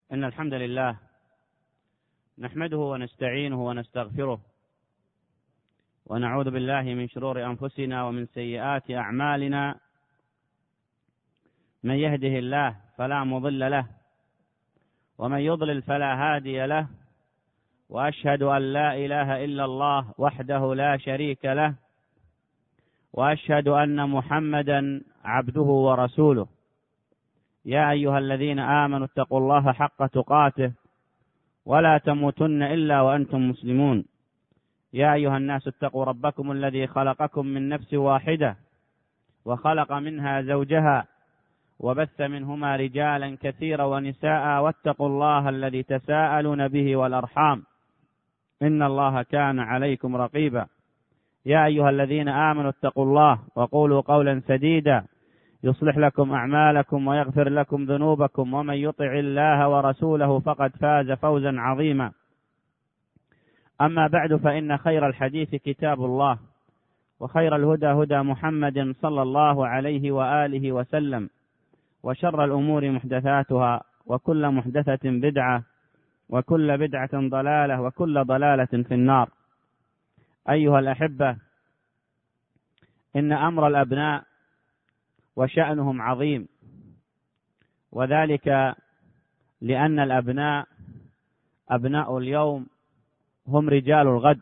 إن الحمد لله نحمده ونستعينه ونستغفره ونعوذ بالله من شرور أنفسنا ومن سيئات أعمالنا. من يهده الله فلا مضل له ومن يضلل فلا هادي له، وأشهد أن لا إله إلا الله وحده لا شريك له، وأشهد أن محمدا عبده ورسوله. يا أيها الذين آمنوا اتقوا الله حق تقاته ولا تموتن إلا وأنتم مسلمون. يا أيها الناس اتقوا ربكم الذي خلقكم من نفس واحدة وخلق منها زوجها وبث منهما رجالا كثيرا ونساء، واتقوا الله الذي تساءلون به والأرحام إن الله كان عليكم رقيبا. يا أيها الذين آمنوا اتقوا الله وقولوا قولا سديدا يصلح لكم أعمالكم ويغفر لكم ذنوبكم، ومن يطع الله ورسوله فقد فاز فوزا عظيما. أما بعد، فإن خير الحديث كتاب الله، وخير الهدى هدى محمد صلى الله عليه وآله وسلم، وشر الأمور محدثاتها، وكل محدثة بدعة، وكل بدعة ضلالة، وكل ضلالة في النار. أيها الأحبة، إن أمر الأبناء وشأنهم عظيم، وذلك لأن الأبناء أبناء اليوم هم رجال الغد،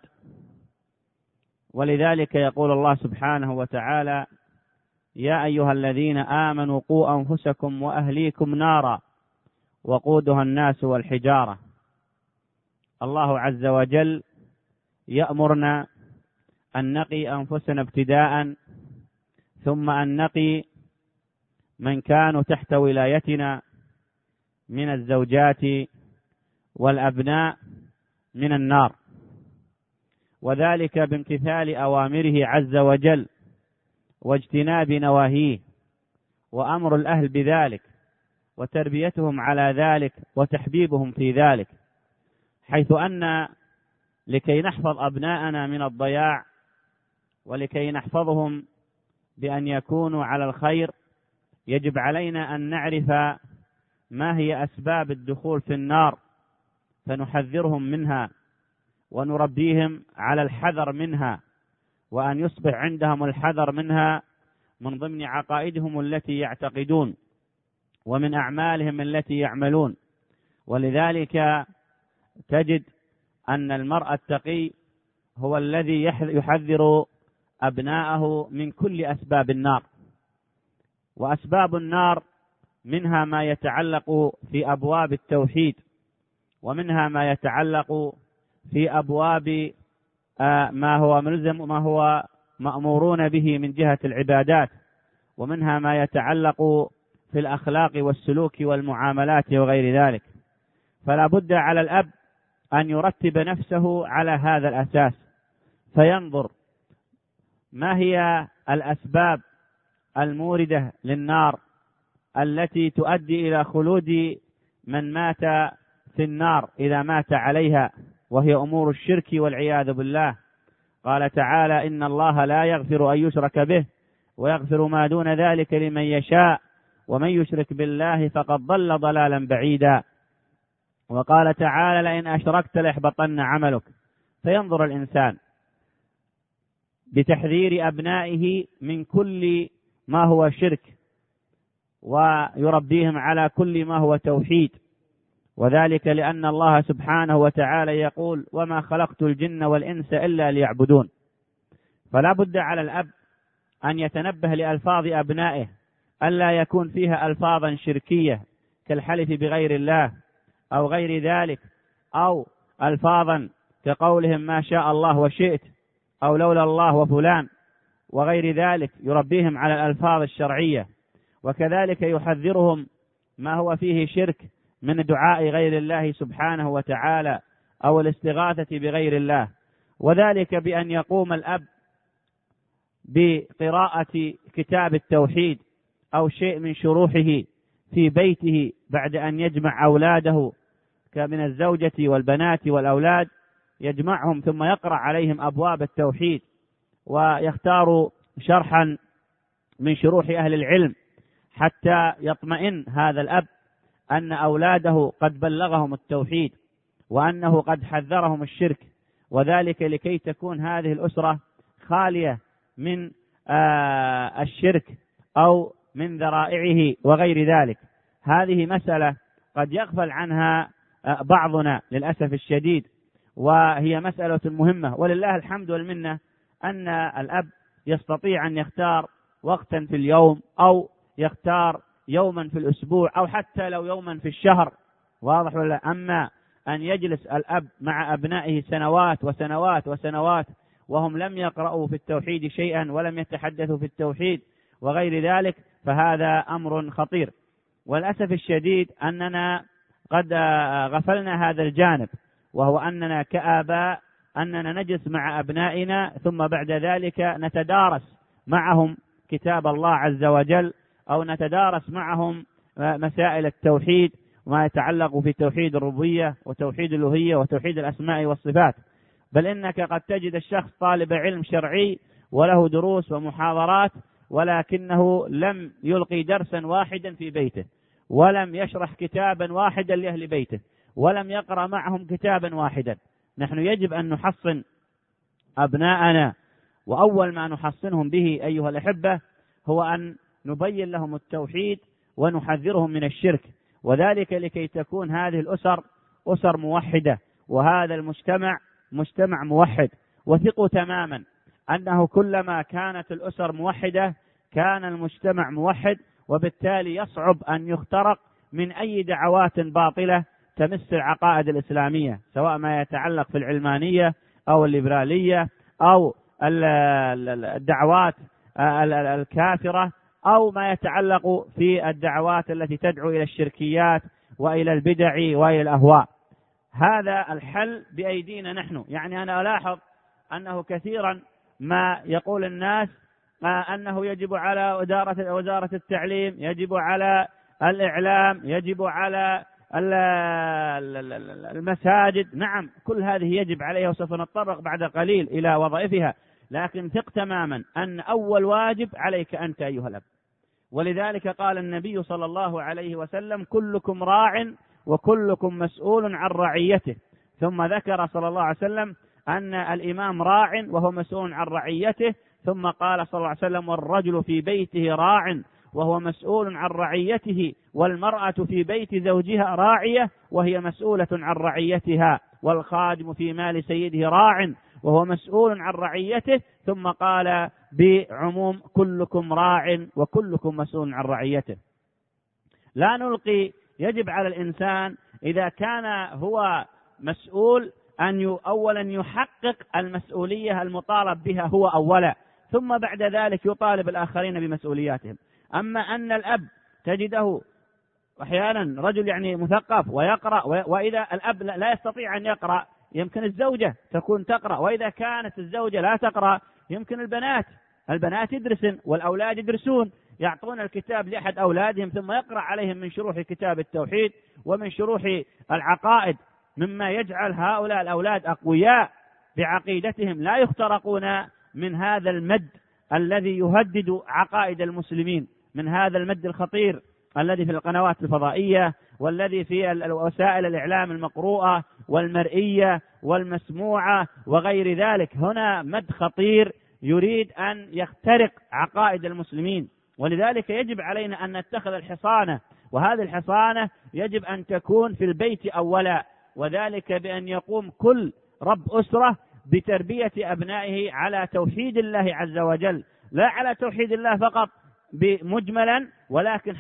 ولذلك يقول الله سبحانه وتعالى: يا أيها الذين آمنوا قوا أنفسكم وأهليكم نارا وقودها الناس والحجارة. الله عز وجل يأمرنا أن نقي أنفسنا ابتداء، ثم أن نقي من كانوا تحت ولايتنا من الزوجات والأبناء من النار، وذلك بامتثال أوامره عز وجل واجتناب نواهيه، وأمر الأهل بذلك وتربيتهم على ذلك وتحبيبهم في ذلك، حيث أن لكي نحفظ أبناءنا من الضياع ولكي نحفظهم بأن يكونوا على الخير يجب علينا أن نعرف ما هي أسباب الدخول في النار، فنحذرهم منها ونربيهم على الحذر منها، وأن يصبح عندهم الحذر منها من ضمن عقائدهم التي يعتقدون ومن أعمالهم التي يعملون. ولذلك تجد أن المرء التقي هو الذي يحذر أبناءه من كل أسباب النار. وأسباب النار منها ما يتعلق في أبواب التوحيد، ومنها ما يتعلق في أبواب ما هو ملزم وما هو مأمورون به من جهة العبادات، ومنها ما يتعلق في الأخلاق والسلوك والمعاملات وغير ذلك. فلا بد على الأب أن يرتب نفسه على هذا الأساس، فينظر ما هي الأسباب الموردة للنار التي تؤدي إلى خلود من مات في النار إذا مات عليها، وهي أمور الشرك والعياذ بالله. قال تعالى: إن الله لا يغفر أن يشرك به ويغفر ما دون ذلك لمن يشاء ومن يشرك بالله فقد ضل ضلالا بعيدا. وقال تعالى: لئن أشركت ليحبطن عملك. فينظر الإنسان بتحذير أبنائه من كل ما هو شرك، ويربيهم على كل ما هو توحيد، وذلك لأن الله سبحانه وتعالى يقول: وما خلقت الجن والإنس إلا ليعبدون. فلا بد على الأب أن يتنبه لألفاظ أبنائه ألا يكون فيها ألفاظا شركية كالحلف بغير الله أو غير ذلك، أو ألفاظا كقولهم ما شاء الله وشئت، أو لولا الله وفلان وغير ذلك. يربيهم على الألفاظ الشرعية، وكذلك يحذرهم ما هو فيه شرك من دعاء غير الله سبحانه وتعالى أو الاستغاثة بغير الله، وذلك بأن يقوم الأب بقراءة كتاب التوحيد أو شيء من شروحه في بيته بعد أن يجمع أولاده من الزوجة والبنات والأولاد، يجمعهم ثم يقرأ عليهم أبواب التوحيد، ويختار شرحا من شروح أهل العلم حتى يطمئن هذا الأب أن أولاده قد بلغهم التوحيد وأنه قد حذرهم الشرك، وذلك لكي تكون هذه الأسرة خالية من الشرك أو من ذرائعه وغير ذلك. هذه مسألة قد يغفل عنها بعضنا للأسف الشديد، وهي مسألة مهمة، ولله الحمد والمنة أن الأب يستطيع أن يختار وقتا في اليوم أو يختار يوما في الأسبوع أو حتى لو يوما في الشهر، واضح ولا؟ أما أن يجلس الأب مع أبنائه سنوات وسنوات وسنوات وهم لم يقرأوا في التوحيد شيئا ولم يتحدثوا في التوحيد وغير ذلك، فهذا أمر خطير. والأسف الشديد أننا قد غفلنا هذا الجانب، وهو أننا كآباء أننا نجلس مع أبنائنا ثم بعد ذلك نتدارس معهم كتاب الله عز وجل، أو نتدارس معهم مسائل التوحيد وما يتعلق في توحيد الربوبية وتوحيد الألوهية وتوحيد الأسماء والصفات. بل إنك قد تجد الشخص طالب علم شرعي وله دروس ومحاضرات، ولكنه لم يلقي درسا واحدا في بيته، ولم يشرح كتابا واحدا لأهل بيته، ولم يقرأ معهم كتابا واحدا. نحن يجب أن نحصن أبناءنا، وأول ما نحصنهم به أيها الأحبة هو أن نبين لهم التوحيد ونحذرهم من الشرك، وذلك لكي تكون هذه الأسر أسر موحدة، وهذا المجتمع مجتمع موحد. وثقوا تماما أنه كلما كانت الأسر موحدة كان المجتمع موحد، وبالتالي يصعب أن يخترق من أي دعوات باطلة تمس العقائد الإسلامية، سواء ما يتعلق في العلمانية أو الليبرالية أو الدعوات الكافرة، أو ما يتعلق في الدعوات التي تدعو إلى الشركيات وإلى البدع وإلى الأهواء. هذا الحل بأيدينا نحن. يعني أنا ألاحظ أنه كثيرا ما يقول الناس أنه يجب على وزارة التعليم، يجب على الإعلام، يجب على المساجد. نعم، كل هذه يجب عليها، وسوف نتطرق بعد قليل إلى وظائفها، لكن ثق تماما أن أول واجب عليك أنت أيها الأب. ولذلك قال النبي صلى الله عليه وسلم: كلكم راع وكلكم مسؤول عن رعيته. ثم ذكر صلى الله عليه وسلم أن الإمام راع وهو مسؤول عن رعيته، ثم قال صلى الله عليه وسلم: والرجل في بيته راع وهو مسؤول عن رعيته، والمرأة في بيت زوجها راعية وهي مسؤولة عن رعيتها، والخادم في مال سيده راع وهو مسؤول عن رعيته. ثم قال بعموم: كلكم راع وكلكم مسؤول عن رعيته. لا نلقي، يجب على الإنسان إذا كان هو مسؤول أن أولا يحقق المسؤولية المطالب بها هو أولا، ثم بعد ذلك يطالب الآخرين بمسؤولياتهم. أما أن الأب تجده أحيانا رجل يعني مثقف ويقرأ، وإذا الأب لا يستطيع أن يقرأ يمكن الزوجة تكون تقرأ، وإذا كانت الزوجة لا تقرأ يمكن البنات يدرسن والأولاد يدرسون، يعطون الكتاب لأحد أولادهم ثم يقرأ عليهم من شروح كتاب التوحيد ومن شروح العقائد، مما يجعل هؤلاء الأولاد أقوياء بعقيدتهم، لا يخترقون من هذا المد الذي يهدد عقائد المسلمين، من هذا المد الخطير الذي في القنوات الفضائية والذي في وسائل الإعلام المقروءة والمرئية والمسموعة وغير ذلك. هنا مد خطير يريد أن يخترق عقائد المسلمين، ولذلك يجب علينا أن نتخذ الحصانة، وهذه الحصانة يجب أن تكون في البيت أولا، وذلك بأن يقوم كل رب أسرة بتربية أبنائه على توحيد الله عز وجل، لا على توحيد الله فقط مجملا، ولكن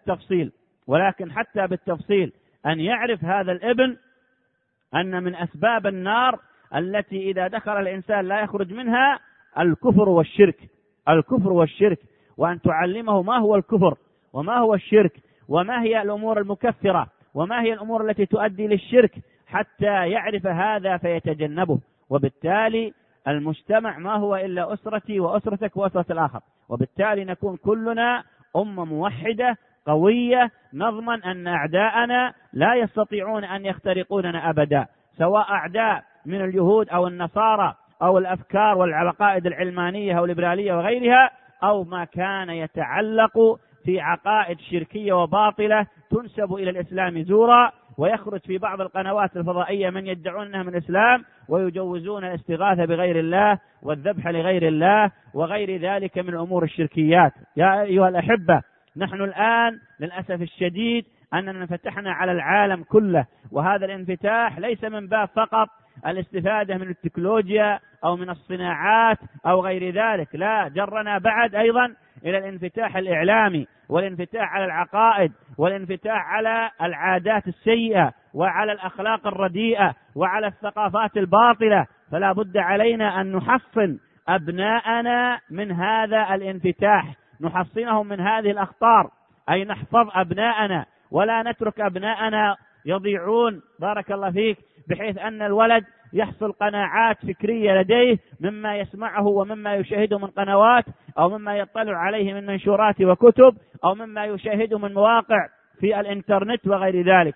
حتى بالتفصيل أن يعرف هذا الابن أن من أسباب النار التي إذا دخل الإنسان لا يخرج منها الكفر والشرك، وأن تعلمه ما هو الكفر وما هو الشرك وما هي الأمور المكفرة وما هي الأمور التي تؤدي للشرك، حتى يعرف هذا فيتجنبه. وبالتالي المجتمع ما هو إلا أسرتي وأسرتك وأسرة الآخر، وبالتالي نكون كلنا أمة موحدة قوية، نضمن أن أعداءنا لا يستطيعون أن يخترقوننا أبدا، سواء أعداء من اليهود أو النصارى أو الأفكار والعقائد العلمانية أو الليبرالية وغيرها، أو ما كان يتعلق في عقائد شركية وباطلة تنسب إلى الإسلام زورا، ويخرج في بعض القنوات الفضائية من يدعون أنها من الإسلام ويجوزون الاستغاثة بغير الله والذبح لغير الله وغير ذلك من أمور الشركيات. يا أيها الأحبة، نحن الآن للأسف الشديد أننا انفتحنا على العالم كله، وهذا الانفتاح ليس من باب فقط الاستفادة من التكنولوجيا أو من الصناعات أو غير ذلك، لا، جرنا بعد أيضا إلى الانفتاح الإعلامي والانفتاح على العقائد والانفتاح على العادات السيئة وعلى الأخلاق الرديئة وعلى الثقافات الباطلة. فلا بد علينا أن نحصن أبناءنا من هذا الانفتاح، نحصنهم من هذه الأخطار، أي نحفظ أبناءنا ولا نترك أبناءنا يضيعون بارك الله فيك، بحيث أن الولد يحصل قناعات فكرية لديه مما يسمعه ومما يشاهده من قنوات أو مما يطلع عليه من منشورات وكتب أو مما يشاهده من مواقع في الإنترنت وغير ذلك.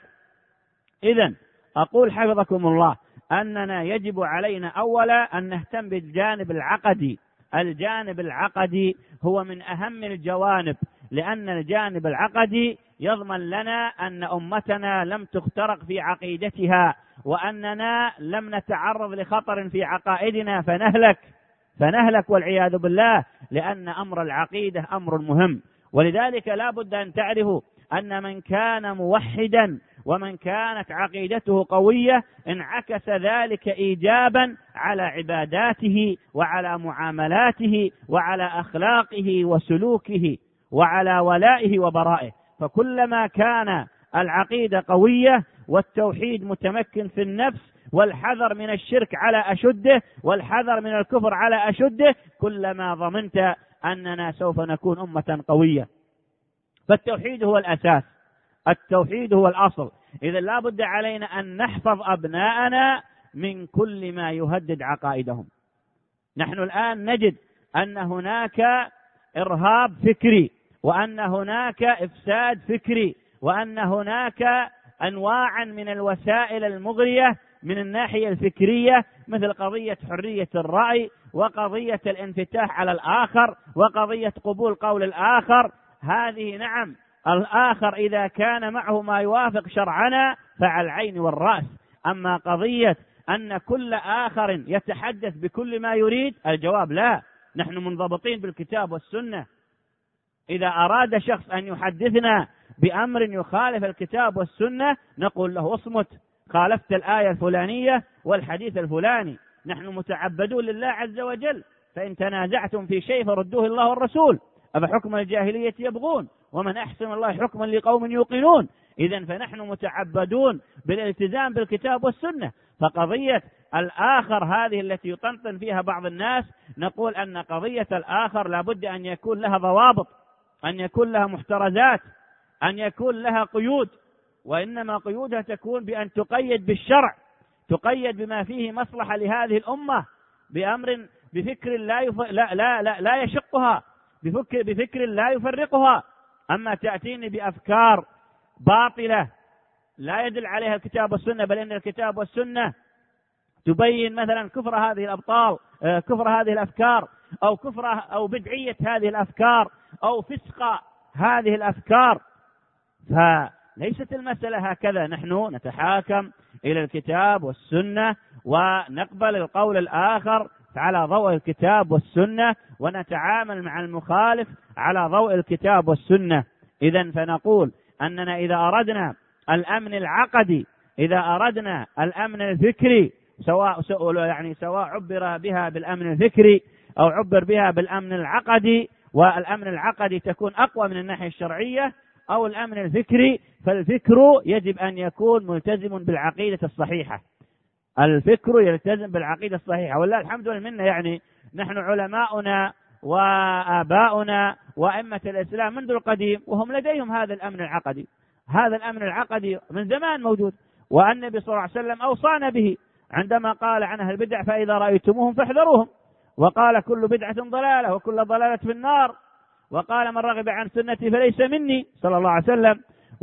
إذن أقول حفظكم الله أننا يجب علينا أولا أن نهتم بالجانب العقدي. الجانب العقدي هو من أهم الجوانب، لأن الجانب العقدي يضمن لنا أن أمتنا لم تخترق في عقيدتها، وأننا لم نتعرض لخطر في عقائدنا فنهلك والعياذ بالله، لأن أمر العقيدة أمر مهم. ولذلك لا بد أن تعرفوا أن من كان موحدا ومن كانت عقيدته قوية انعكس ذلك إيجابا على عباداته وعلى معاملاته وعلى أخلاقه وسلوكه وعلى ولائه وبرائه. فكلما كان العقيدة قوية والتوحيد متمكن في النفس والحذر من الشرك على أشده والحذر من الكفر على أشده، كلما ضمنت أننا سوف نكون أمة قوية. فالتوحيد هو الأساس، التوحيد هو الأصل. إذا لا بد علينا أن نحفظ أبناءنا من كل ما يهدد عقائدهم. نحن الآن نجد أن هناك إرهاب فكري، وأن هناك إفساد فكري، وأن هناك أنواعا من الوسائل المغرية من الناحية الفكرية، مثل قضية حرية الرأي وقضية الانفتاح على الآخر وقضية قبول قول الآخر. هذه نعم، الآخر إذا كان معه ما يوافق شرعنا فعلى العين والرأس، أما قضية أن كل آخر يتحدث بكل ما يريد، الجواب لا، نحن منضبطين بالكتاب والسنة. إذا أراد شخص أن يحدثنا بأمر يخالف الكتاب والسنة نقول له اصمت، خالفت الآية الفلانية والحديث الفلاني، نحن متعبدون لله عز وجل، فإن تنازعتم في شيء فردوه الله والرسول، أفحكم الجاهلية يبغون ومن أحسن الله حكما لقوم يوقنون. إذن فنحن متعبدون بالالتزام بالكتاب والسنة. فقضية الآخر هذه التي يطنطن فيها بعض الناس، نقول أن قضية الآخر لابد أن يكون لها ضوابط، أن يكون لها محترزات، أن يكون لها قيود، وإنما قيودها تكون بأن تقيد بالشرع، تقيد بما فيه مصلحة لهذه الأمة، بأمر بفكر لا يشقها، بفكر لا يفرقها. أما تأتيني بأفكار باطلة لا يدل عليها الكتاب والسنة، بل إن الكتاب والسنة تبين مثلا كفر هذه الأبطال، كفر هذه الأفكار، أو كفر أو بدعية هذه الأفكار، أو فسق هذه الأفكار، فليست المسألة هكذا. نحن نتحاكم إلى الكتاب والسنة ونقبل القول الآخر على ضوء الكتاب والسنة، ونتعامل مع المخالف على ضوء الكتاب والسنة. إذن فنقول أننا إذا أردنا الأمن العقدي، إذا أردنا الأمن الفكري، سواء عبر بها بالأمن الفكري أو عبر بها بالأمن العقدي، والأمن العقدي تكون أقوى من الناحية الشرعية، أو الأمن الفكري، فالفكر يجب أن يكون ملتزم بالعقيدة الصحيحة. الفكر يلتزم بالعقيدة الصحيحة. والله الحمد لله منا، يعني نحن علماؤنا وآباؤنا وأئمة الإسلام منذ القديم وهم لديهم هذا الأمن العقدي. هذا الأمن العقدي من زمان موجود، والنبي صلى الله عليه وسلم أوصانا به عندما قال عن أهل البدع فإذا رأيتموهم فاحذروهم، وقال كل بدعة ضلالة وكل ضلالة في النار، وقال من رغب عن سنتي فليس مني صلى الله عليه وسلم.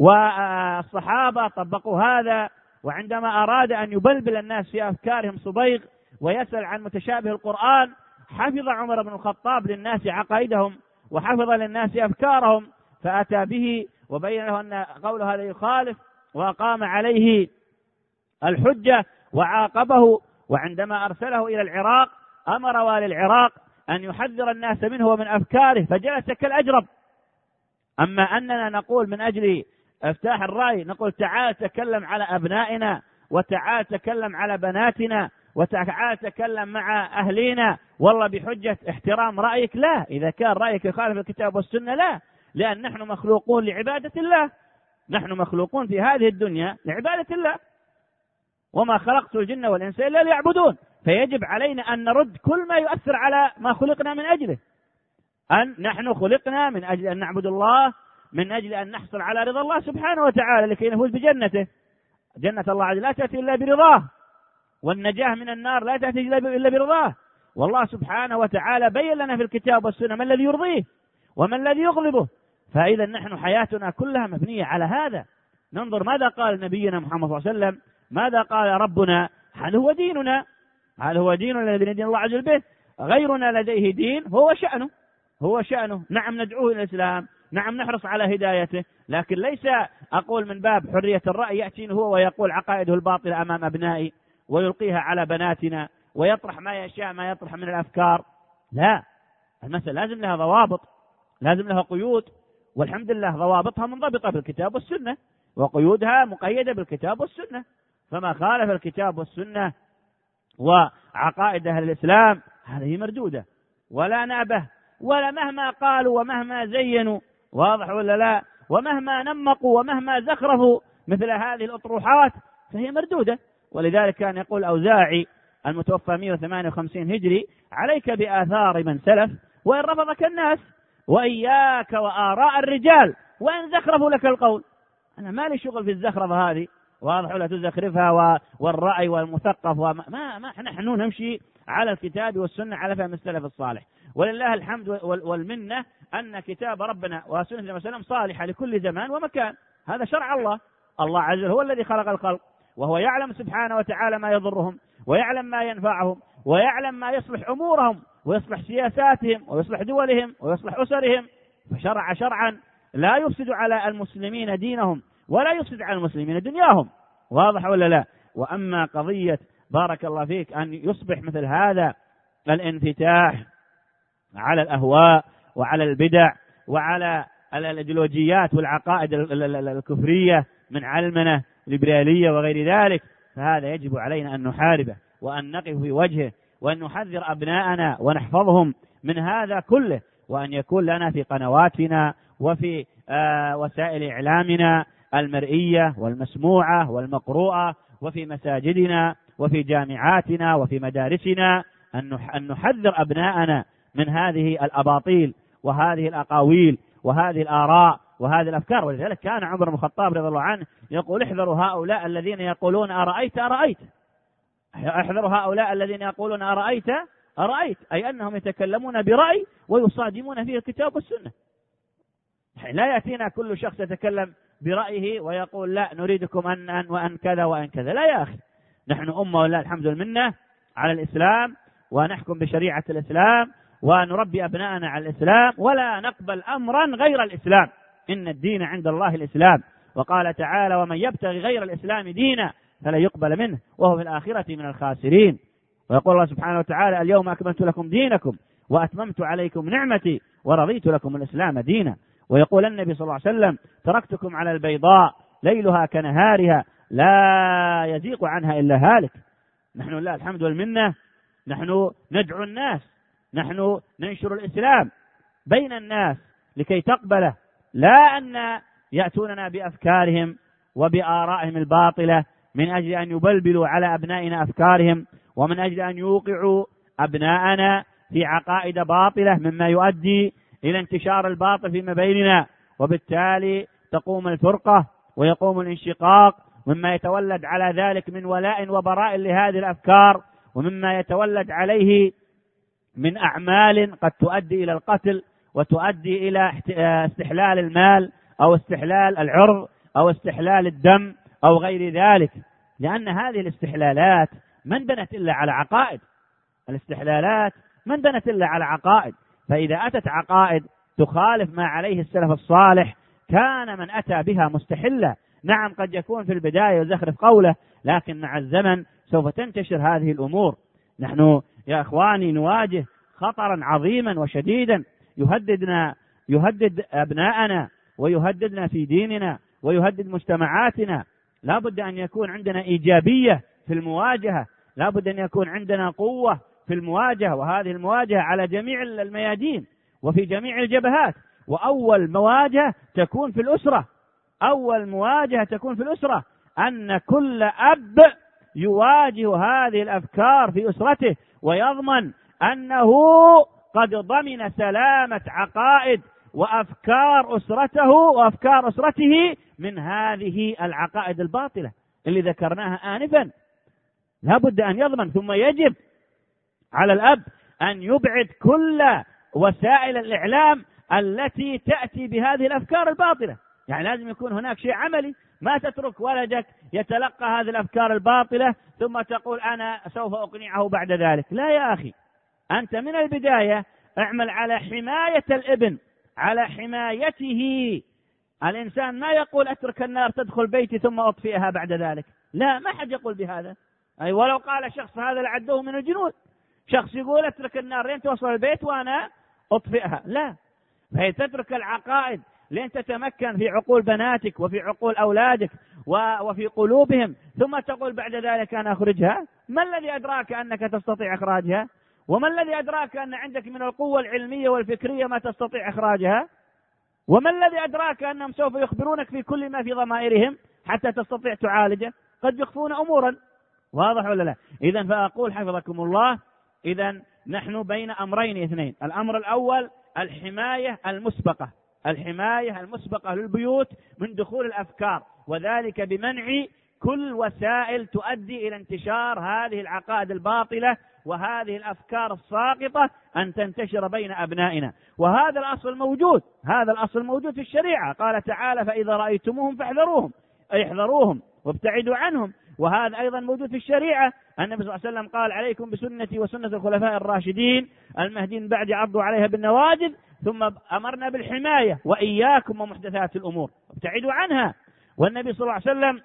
والصحابة طبقوا هذا، وعندما أراد أن يبلبل الناس في أفكارهم صبيغ ويسأل عن متشابه القرآن، حفظ عمر بن الخطاب للناس عقائدهم وحفظ للناس أفكارهم، فأتى به وبين له أن قوله هذا يخالف، وأقام عليه الحجة وعاقبه. وعندما أرسله إلى العراق أمر والي العراق أن يحذر الناس منه ومن أفكاره، فجلس كالأجرب. أما أننا نقول من أجل افتاح الرأي نقول تعال تكلم على أبنائنا، وتعال تكلم على بناتنا، وتعال تكلم مع أهلينا والله بحجة احترام رأيك، لا. إذا كان رأيك يخالف الكتاب والسنة لا، لأن نحن مخلوقون لعبادة الله، نحن مخلوقون في هذه الدنيا لعبادة الله، وما خلقت الجن والإنس إلا ليعبدون. فيجب علينا أن نرد كل ما يؤثر على ما خلقنا من أجله، أن نحن خلقنا من أجل أن نعبد الله، من أجل أن نحصل على رضا الله سبحانه وتعالى لكي نفوز بجنته. جنة الله عز وجل لا تأتي إلا برضاه، والنجاة من النار لا تأتي إلا برضاه. والله سبحانه وتعالى بين لنا في الكتاب والسنة ما الذي يرضيه وما الذي يغضبه. فإذا نحن حياتنا كلها مبنية على هذا. ننظر ماذا قال نبينا محمد صلى الله عليه وسلم، ماذا قال ربنا، هل هو ديننا، هل هو ديننا الذي ندين الله عز وجل به، غيرنا لديه دين هو شأنه. نعم ندعوه إلى الإسلام، نعم نحرص على هدايته، لكن ليس أقول من باب حرية الرأي يأتين هو ويقول عقائده الباطلة أمام أبنائي ويلقيها على بناتنا ويطرح ما يشاء ما يطرح من الأفكار. لا، المسألة لازم لها ضوابط، لازم لها قيود، والحمد لله ضوابطها منضبطة بالكتاب والسنة، وقيودها مقيدة بالكتاب والسنة. فما خالف الكتاب والسنة وعقائد أهل الإسلام هذه مردودة ولا نأبه، ولا مهما قالوا ومهما زينوا، واضح ولا لا، ومهما نمقوا ومهما زخرفوا مثل هذه الأطروحات فهي مردودة. ولذلك كان يقول أوزاعي المتوفى 158 هجري: عليك بآثار من سلف وإن رفضك الناس، وإياك وآراء الرجال وإن زخرفوا لك القول. أنا ما لي شغل في الزخرفة هذه، واضح ولا تزخرفها والرأي والمثقف ما نحن نمشي على الكتاب والسنة على فهم السلف الصالح. ولله الحمد والمنة أن كتاب ربنا وسنة النبي صلى الله عليه وسلم صالحة لكل زمان ومكان. هذا شرع الله عز وجل هو الذي خلق الخلق، وهو يعلم سبحانه وتعالى ما يضرهم ويعلم ما ينفعهم ويعلم ما يصلح أمورهم ويصلح سياساتهم ويصلح دولهم ويصلح أسرهم. فشرع شرعا لا يفسد على المسلمين دينهم ولا يفسد على المسلمين دنياهم، واضح ولا لا. وأما قضية بارك الله فيك أن يصبح مثل هذا الانفتاح على الأهواء وعلى البدع وعلى الأيديولوجيات والعقائد الكفرية من علمنة ليبرالية وغير ذلك، فهذا يجب علينا أن نحاربه وأن نقف في وجهه وأن نحذر أبناءنا ونحفظهم من هذا كله، وأن يكون لنا في قنواتنا وفي وسائل إعلامنا المرئية والمسموعة والمقروءة وفي مساجدنا وفي جامعاتنا وفي مدارسنا أن نحذر أبناءنا من هذه الأباطيل وهذه الأقاويل وهذه الآراء وهذه الأفكار. ولذلك كان عمر بن الخطاب رضي الله عنه يقول: احذروا هؤلاء الذين يقولون أرأيت، احذروا هؤلاء الذين يقولون أرأيت، أي أنهم يتكلمون برأي ويصادمون فيه الكتاب والسنة. لا يأتينا كل شخص يتكلم برأيه ويقول لا نريدكم أن وأن كذا وأن كذا. لا يا أخي، نحن أمة ولله الحمد والمنة على الإسلام، ونحكم بشريعة الإسلام ونربي أبناءنا على الإسلام، ولا نقبل أمرا غير الإسلام. إن الدين عند الله الإسلام، وقال تعالى: ومن يبتغي غير الإسلام دينا فلا يقبل منه وهو في الآخرة من الخاسرين. ويقول الله سبحانه وتعالى: اليوم أكملت لكم دينكم وأتممت عليكم نعمتي ورضيت لكم الإسلام دينا. ويقول النبي صلى الله عليه وسلم: تركتكم على البيضاء ليلها كنهارها لا يزيغ عنها إلا هالك. نحن لله الحمد والمنة، نحن ندعو الناس، نحن ننشر الإسلام بين الناس لكي تقبله، لا أن يأتوننا بأفكارهم وبآرائهم الباطلة من أجل أن يبلبلوا على أبنائنا أفكارهم، ومن أجل أن يوقعوا أبناءنا في عقائد باطلة مما يؤدي إلى انتشار الباطل فيما بيننا، وبالتالي تقوم الفرقة ويقوم الانشقاق، مما يتولد على ذلك من ولاء وبراء لهذه الأفكار، ومما يتولد عليه من أعمال قد تؤدي إلى القتل وتؤدي إلى استحلال المال أو استحلال العرض أو استحلال الدم أو غير ذلك. لأن هذه الاستحلالات من بنت إلا على عقائد، الاستحلالات من بنت إلا على عقائد. فإذا أتت عقائد تخالف ما عليه السلف الصالح كان من أتى بها مستحلة. نعم قد يكون في البداية يزخرف قوله، لكن مع الزمن سوف تنتشر هذه الأمور. نحن يا إخواني نواجه خطرا عظيما وشديدا يهدد أبناءنا ويهددنا في ديننا ويهدد مجتمعاتنا. لا بد أن يكون عندنا إيجابية في المواجهة، لا بد أن يكون عندنا قوة في المواجهة، وهذه المواجهة على جميع الميادين وفي جميع الجبهات. وأول مواجهة تكون في الأسرة، أول مواجهة تكون في الأسرة، أن كل أب يواجه هذه الأفكار في أسرته ويضمن أنه قد ضمن سلامة عقائد وأفكار أسرته وأفكار أسرته من هذه العقائد الباطلة اللي ذكرناها آنفا. لا بد أن يضمن. ثم يجب على الأب أن يبعد كل وسائل الإعلام التي تأتي بهذه الأفكار الباطلة. يعني لازم يكون هناك شيء عملي، ما تترك ولدك يتلقى هذه الأفكار الباطلة ثم تقول أنا سوف أقنعه بعد ذلك. لا يا أخي، أنت من البداية اعمل على حماية الابن، على حمايته. الإنسان ما يقول أترك النار تدخل بيتي ثم أطفئها بعد ذلك، لا، ما حد يقول بهذا. أي ولو قال شخص هذا لعدوه من الجنود، شخص يقول أترك النار لين توصل البيت وأنا أطفئها، لا. فهي تترك العقائد لين تتمكن في عقول بناتك وفي عقول أولادك وفي قلوبهم، ثم تقول بعد ذلك أنا أخرجها. ما الذي أدراك أنك تستطيع إخراجها؟ وما الذي أدراك أن عندك من القوة العلمية والفكرية ما تستطيع إخراجها؟ وما الذي أدراك أنهم سوف يخبرونك في كل ما في ضمائرهم حتى تستطيع تعالجه؟ قد يخفون أمورا. واضح ولا لا؟ إذن فأقول حفظكم الله، إذن نحن بين أمرين اثنين. الأمر الأول الحماية المسبقة، الحماية المسبقة للبيوت من دخول الأفكار، وذلك بمنع كل وسائل تؤدي إلى انتشار هذه العقائد الباطلة وهذه الأفكار الساقطة أن تنتشر بين أبنائنا. وهذا الأصل موجود، هذا الأصل موجود في الشريعة. قال تعالى فإذا رأيتموهم فاحذروهم، أي احذروهم وابتعدوا عنهم. وهذا أيضا موجود في الشريعة. النبي صلى الله عليه وسلم قال عليكم بسنتي وسنة الخلفاء الراشدين المهديين بعد عضوا عليها بالنواجذ، ثم أمرنا بالحماية وإياكم ومحدثات الأمور ابتعدوا عنها. والنبي صلى الله عليه وسلم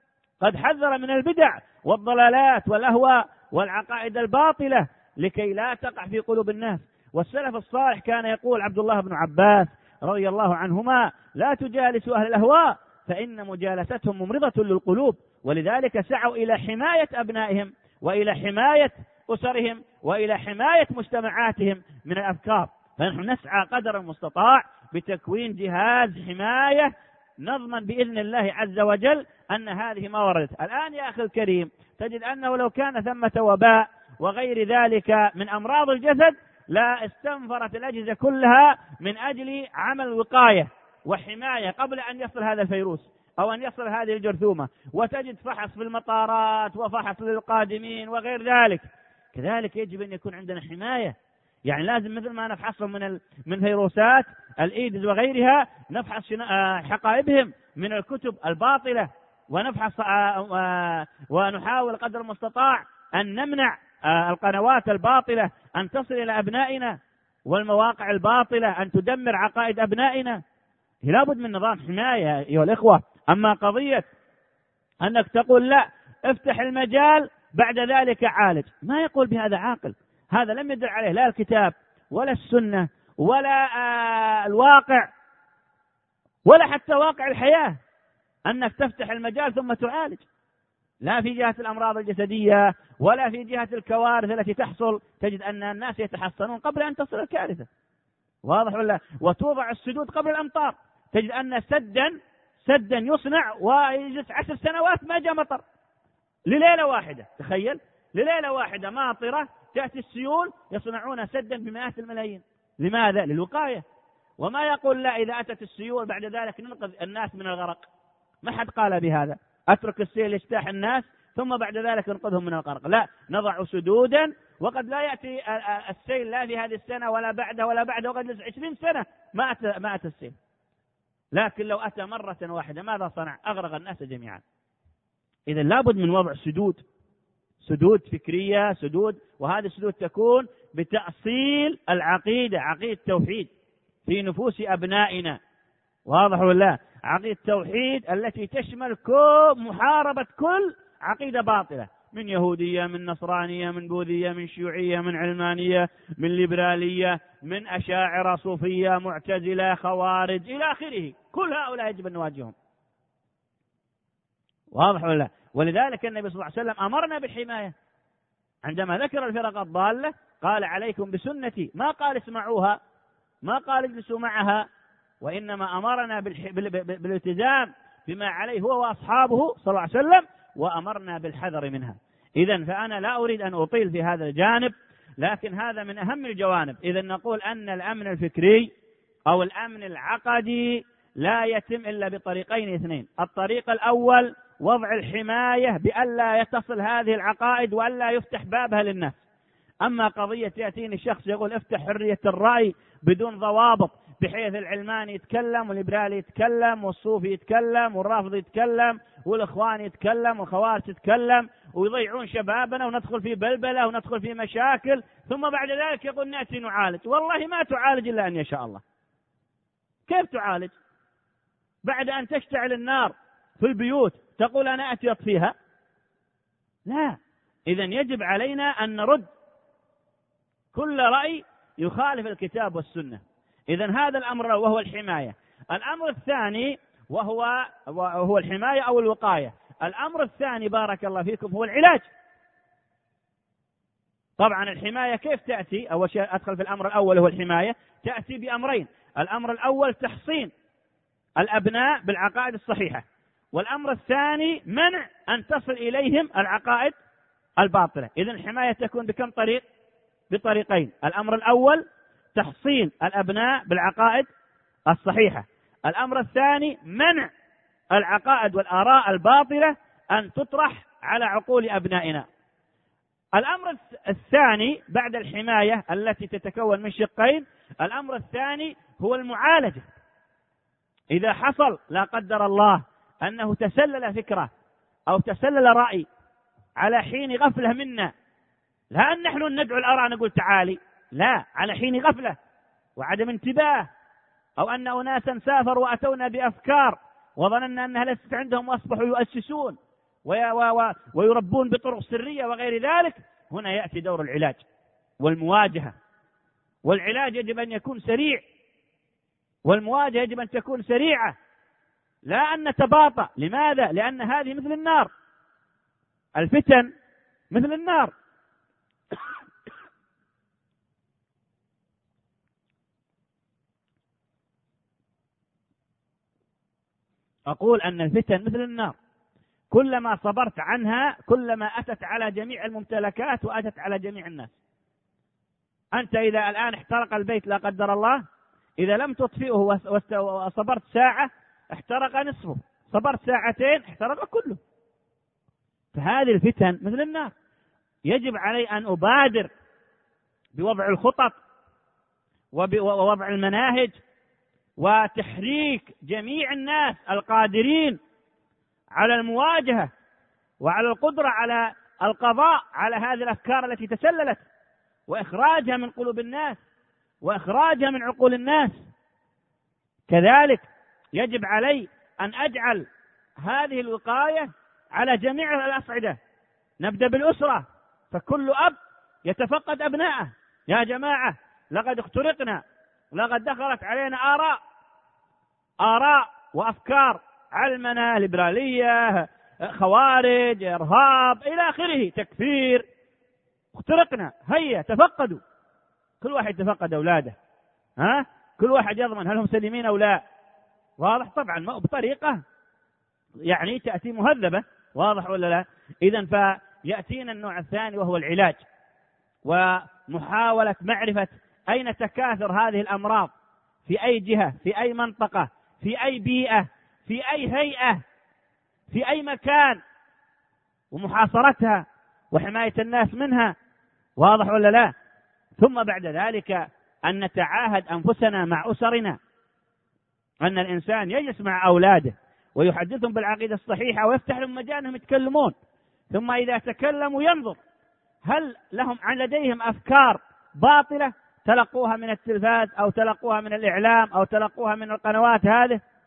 قد حذر من البدع والضلالات والأهواء والعقائد الباطلة لكي لا تقع في قلوب الناس. والسلف الصالح كان يقول عبد الله بن عباس رضي الله عنهما لا تجالسوا أهل الأهواء فإن مجالستهم ممرضة للقلوب. ولذلك سعوا إلى حماية أبنائهم وإلى حماية أسرهم وإلى حماية مجتمعاتهم من الأفكار. فنحن نسعى قدر المستطاع بتكوين جهاز حماية نضمن بإذن الله عز وجل أن هذه ما وردت. الآن يا أخي الكريم تجد أنه لو كان ثمة وباء وغير ذلك من أمراض الجسد لا استنفرت الأجهزة كلها من أجل عمل وقاية وحماية قبل أن يصل هذا الفيروس أو أن يصل هذه الجرثومة. وتجد فحص في المطارات وفحص للقادمين وغير ذلك. كذلك يجب أن يكون عندنا حماية. يعني لازم مثل ما نفحصهم من فيروسات الإيدز وغيرها نفحص حقائبهم من الكتب الباطلة، ونفحص ونحاول قدر المستطاع أن نمنع القنوات الباطلة أن تصل إلى أبنائنا والمواقع الباطلة أن تدمر عقائد أبنائنا. لابد من نظام حماية أيها الإخوة. أما قضية أنك تقول لا افتح المجال بعد ذلك عالج، ما يقول بهذا عاقل. هذا لم يدل عليه لا الكتاب ولا السنة ولا الواقع ولا حتى واقع الحياة أنك تفتح المجال ثم تعالج، لا في جهة الأمراض الجسدية ولا في جهة الكوارث التي تحصل. تجد أن الناس يتحصنون قبل أن تصل الكارثة. واضح ولا؟ وتوضع السدود قبل الأمطار. تجد أن سدا يصنع ويجلس 10 سنوات ما جاء مطر لليلة واحدة. تخيل، لليلة واحدة ماطرة تأتي السيول يصنعون سدا بمئات الملايين. لماذا؟ للوقاية. وما يقول لا إذا أتت السيول بعد ذلك ننقذ الناس من الغرق. ما حد قال بهذا، أترك السيل يجتاح الناس ثم بعد ذلك ننقذهم من الغرق. لا، نضع سدودا، وقد لا يأتي السيل لا في هذه السنة ولا بعدها ولا بعدها، وقد 20 سنة ما أتى السيل. لكن لو أتى مرة واحدة ماذا صنع؟ أغرق الناس جميعا. إذن لابد من وضع سدود فكرية، سدود، وهذه السدود تكون بتأصيل العقيدة، عقيدة التوحيد في نفوس أبنائنا. واضح ولا؟ عقيدة التوحيد التي تشمل محاربة كل عقيدة باطلة، من يهودية، من نصرانية، من بوذية، من شيوعية، من علمانية، من ليبرالية، من أشاعرة، صوفية، معتزلة، خوارج، إلى آخره. كل هؤلاء يجب أن نواجههم. واضح ولا؟ ولذلك النبي صلى الله عليه وسلم أمرنا بالحماية عندما ذكر الفرق الضالة، قال عليكم بسنتي، ما قال اسمعوها، ما قال اجلسوا معها، وإنما أمرنا بالالتزام بما عليه هو وأصحابه صلى الله عليه وسلم، وأمرنا بالحذر منها. إذن فأنا لا أريد أن أطيل في هذا الجانب، لكن هذا من أهم الجوانب. إذن نقول أن الأمن الفكري أو الأمن العقدي لا يتم إلا بطريقين اثنين. الطريق الأول وضع الحماية بألا يتصل هذه العقائد وألا يفتح بابها للناس. أما قضية يأتيني شخص يقول افتح حرية الرأي بدون ضوابط، بحيث العلماني يتكلم والليبرالي يتكلم والصوفي يتكلم والرافضي يتكلم والإخوان يتكلم والخوارج يتكلم، ويضيعون شبابنا وندخل في بلبلة وندخل في مشاكل، ثم بعد ذلك يقول نأتي نعالج. والله ما تعالج إلا أن يشاء الله. كيف تعالج بعد أن تشتعل النار في البيوت تقول أنا أتي أطفيها؟ لا. إذن يجب علينا أن نرد كل رأي يخالف الكتاب والسنة. إذن هذا الأمر وهو الحماية. الأمر الثاني وهو الحماية أو الوقاية. الأمر الثاني بارك الله فيكم هو العلاج. طبعا الحماية كيف تأتي؟ أول شيء أدخل في الأمر الأول هو الحماية، تأتي بأمرين. الأمر الأول تحصين الأبناء بالعقائد الصحيحة، والأمر الثاني منع أن تصل إليهم العقائد الباطلة. إذن الحماية تكون بكم طريق؟ بطريقين. الأمر الأول تحصين الأبناء بالعقائد الصحيحة، الأمر الثاني منع العقائد والآراء الباطلة أن تطرح على عقول أبنائنا. الأمر الثاني بعد الحماية التي تتكون من شقين، الأمر الثاني هو المعالجة. إذا حصل لا قدر الله أنه تسلل فكرة أو تسلل رأي على حين غفلة منا، لا أن نحن ندعو الآراء نقول تعالي، لا، على حين غفلة وعدم انتباه، أو أن أناسا سافروا وأتونا بأفكار وظننا أنها ليست عندهم وأصبحوا يؤسسون ويربون بطرق سرية وغير ذلك. هنا يأتي دور العلاج والمواجهة. والعلاج يجب أن يكون سريع، والمواجهة يجب أن تكون سريعة، لا أن نتباطأ. لماذا؟ لأن هذه مثل النار، الفتن مثل النار. أقول أن الفتن مثل النار، كلما صبرت عنها كلما أتت على جميع الممتلكات وأتت على جميع الناس. أنت إذا الآن احترق البيت لا قدر الله، إذا لم تطفئه وصبرت ساعة احترق نصفه، صبرت ساعتين احترق كله. فهذه الفتن مثل النار. يجب علي أن أبادر بوضع الخطط ووضع المناهج وتحريك جميع الناس القادرين على المواجهة وعلى القدرة على القضاء على هذه الأفكار التي تسللت، وإخراجها من قلوب الناس وإخراجها من عقول الناس. كذلك يجب علي أن أجعل هذه الوقاية على جميع الأصعدة. نبدأ بالأسرة، فكل أب يتفقد أبنائه، يا جماعة لقد اخترقنا، لقد دخلت علينا آراء وأفكار علمنة، ليبرالية، خوارج، إرهاب، إلى آخره، تكفير، اخترقنا، هيا تفقدوا. كل واحد يتفقد أولاده، كل واحد يضمن هل هم سليمين أو لا. واضح؟ طبعا بطريقة يعني تأتي مهذبة. واضح ولا لا؟ إذن فيأتينا النوع الثاني وهو العلاج، ومحاولة معرفة أين تكاثر هذه الأمراض، في أي جهة، في أي منطقة، في أي بيئة، في أي هيئة، في أي مكان، ومحاصرتها وحماية الناس منها. واضح ولا لا؟ ثم بعد ذلك أن نتعاهد أنفسنا مع أسرنا، أن الإنسان يجلس مع أولاده ويحدثهم بالعقيدة الصحيحة ويفتح لهم مجال أنهم يتكلمون، ثم إذا تكلموا ينظر هل لهم لديهم أفكار باطلة تلقوها من التلفاز أو تلقوها من الإعلام أو تلقوها من القنوات هذه،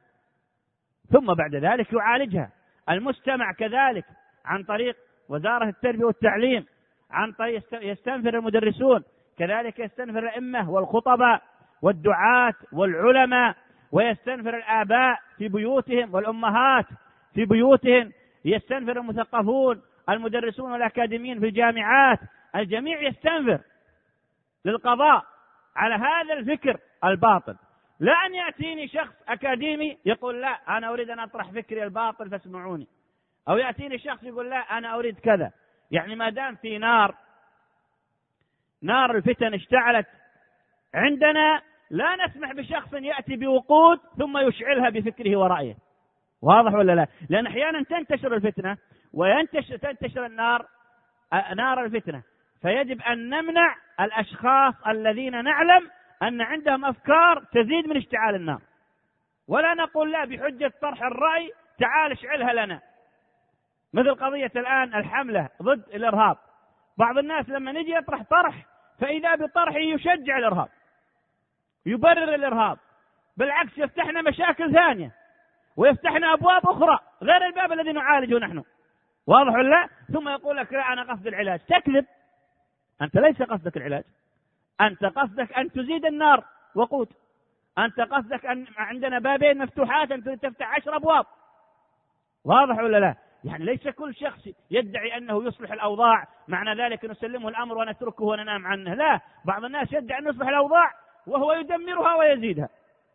ثم بعد ذلك يعالجها. المجتمع كذلك عن طريق وزارة التربية والتعليم، عن طريق يستنفر المدرسون، كذلك يستنفر الأئمة والخطباء والدعاة والعلماء، ويستنفر الآباء في بيوتهم والأمهات في بيوتهم، يستنفر المثقفون المدرسون والأكاديميين في الجامعات، الجميع يستنفر للقضاء على هذا الفكر الباطل. لا أن يأتيني شخص أكاديمي يقول لا أنا أريد أن أطرح فكري الباطل فاسمعوني، أو يأتيني شخص يقول لا أنا أريد كذا. يعني ما دام في نار الفتن اشتعلت عندنا، لا نسمح بشخص يأتي بوقود ثم يشعلها بفكره ورأيه. واضح ولا لا؟ لأن أحيانا تنتشر الفتنة وتنتشر نار الفتنة، فيجب أن نمنع الأشخاص الذين نعلم أن عندهم أفكار تزيد من اشتعال النار، ولا نقول لا بحجة طرح الرأي تعال اشعلها لنا. مثل قضية الآن الحملة ضد الإرهاب، بعض الناس لما نجي يطرح طرح فإذا بطرحه يشجع الإرهاب، يبرر الإرهاب، بالعكس يفتحنا مشاكل ثانية ويفتحنا أبواب أخرى غير الباب الذي نعالجه نحن. واضح ولا لا؟ ثم يقول لك لا أنا قصد العلاج. تكذب، أنت ليس قصدك العلاج، أنت قصدك أن تزيد النار وقود، أنت قصدك أن عندنا بابين مفتوحات أنت تفتح 10 أبواب. واضح ولا لا؟ يعني ليس كل شخص يدعي أنه يصلح الأوضاع معنى ذلك نسلمه الأمر ونتركه وننام عنه. لا، بعض الناس يدعي أن يصلح الأوضاع وهو يدمرها ويزيدها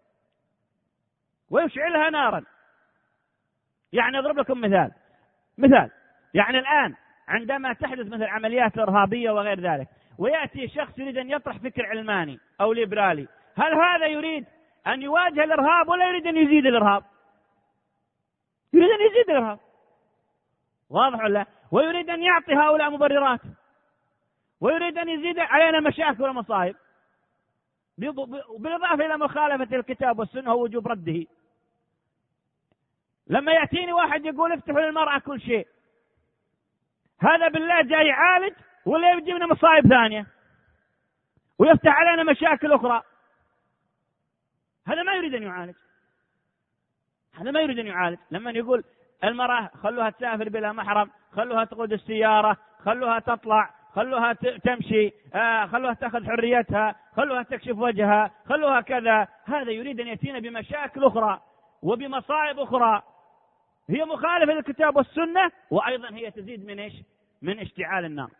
ويشعلها نارا. يعني أضرب لكم مثال، يعني الآن عندما تحدث مثل عمليات إرهابية وغير ذلك، ويأتي شخص يريد أن يطرح فكر علماني أو ليبرالي، هل هذا يريد أن يواجه الإرهاب ولا يريد أن يزيد الإرهاب؟ يريد أن يزيد الإرهاب. واضح ولا؟ ويريد أن يعطي هؤلاء مبررات، ويريد أن يزيد علينا مشاكل ومصائب، بالإضافة إلى مخالفة الكتاب والسنة ووجوب رده. لما يأتيني واحد يقول افتحوا للمرأة كل شيء، هذا بالله جاي يعالج ولا يجيب لنا مصائب ثانية ويفتح علينا مشاكل أخرى؟ هذا ما يريد أن يعالج، هذا ما يريد أن يعالج. لما يقول المرأة خلوها تسافر بلا محرم، خلوها تقود السيارة، خلوها تطلع، خلوها تمشي، خلوها تأخذ حريتها، خلوها تكشف وجهها، خلوها كذا، هذا يريد أن يأتينا بمشاكل أخرى وبمصائب أخرى هي مخالفة للكتاب والسنة، وأيضا هي تزيد من إيش؟ من اشتعال النار.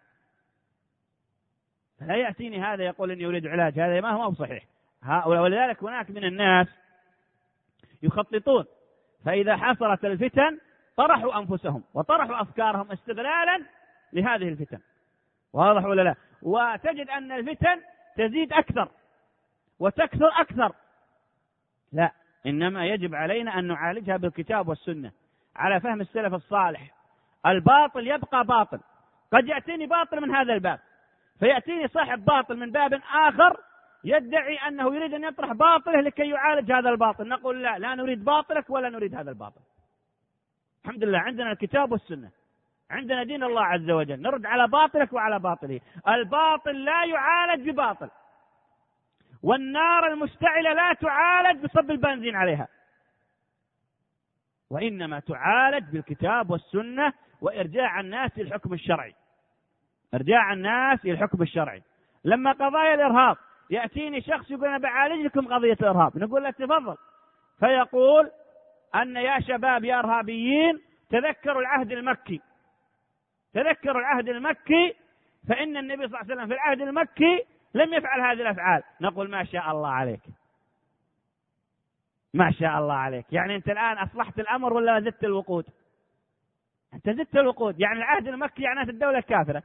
فلا يأتيني هذا يقول إني يريد علاج، هذا ما هو صحيح. ولذلك هناك من الناس يخططون، فإذا حصلت الفتن طرحوا أنفسهم وطرحوا أفكارهم استغلالا لهذه الفتن. واضح ولا لا؟ وتجد أن الفتن تزيد أكثر وتكثر أكثر. لا، إنما يجب علينا أن نعالجها بالكتاب والسنة على فهم السلف الصالح. الباطل يبقى باطل، قد يأتيني باطل من هذا الباب، فيأتيني صاحب باطل من باب آخر يدعي أنه يريد أن يطرح باطله لكي يعالج هذا الباطل. نقول لا نريد باطلك ولا نريد هذا الباطل. الحمد لله عندنا الكتاب والسنة، عندنا دين الله عز وجل، نرد على باطلك وعلى باطله. الباطل لا يعالج بباطل، والنار المشتعلة لا تعالج بصب البنزين عليها، وإنما تعالج بالكتاب والسنة وإرجاع الناس للحكم الشرعي. إرجاع الناس إلى الحكم الشرعي. لما قضايا الإرهاب يأتيني شخص يقول أنا بعالج لكم قضية الإرهاب، نقول له تفضل، فيقول أن يا شباب يا إرهابيين تذكروا العهد المكي، تذكروا العهد المكي، فإن النبي صلى الله عليه وسلم في العهد المكي لم يفعل هذه الأفعال. نقول ما شاء الله عليك، ما شاء الله عليك. يعني أنت الآن أصلحت الأمر ولا زدت الوقود؟ أنت زدت الوقود. يعني العهد المكي يعني الدولة كافرة،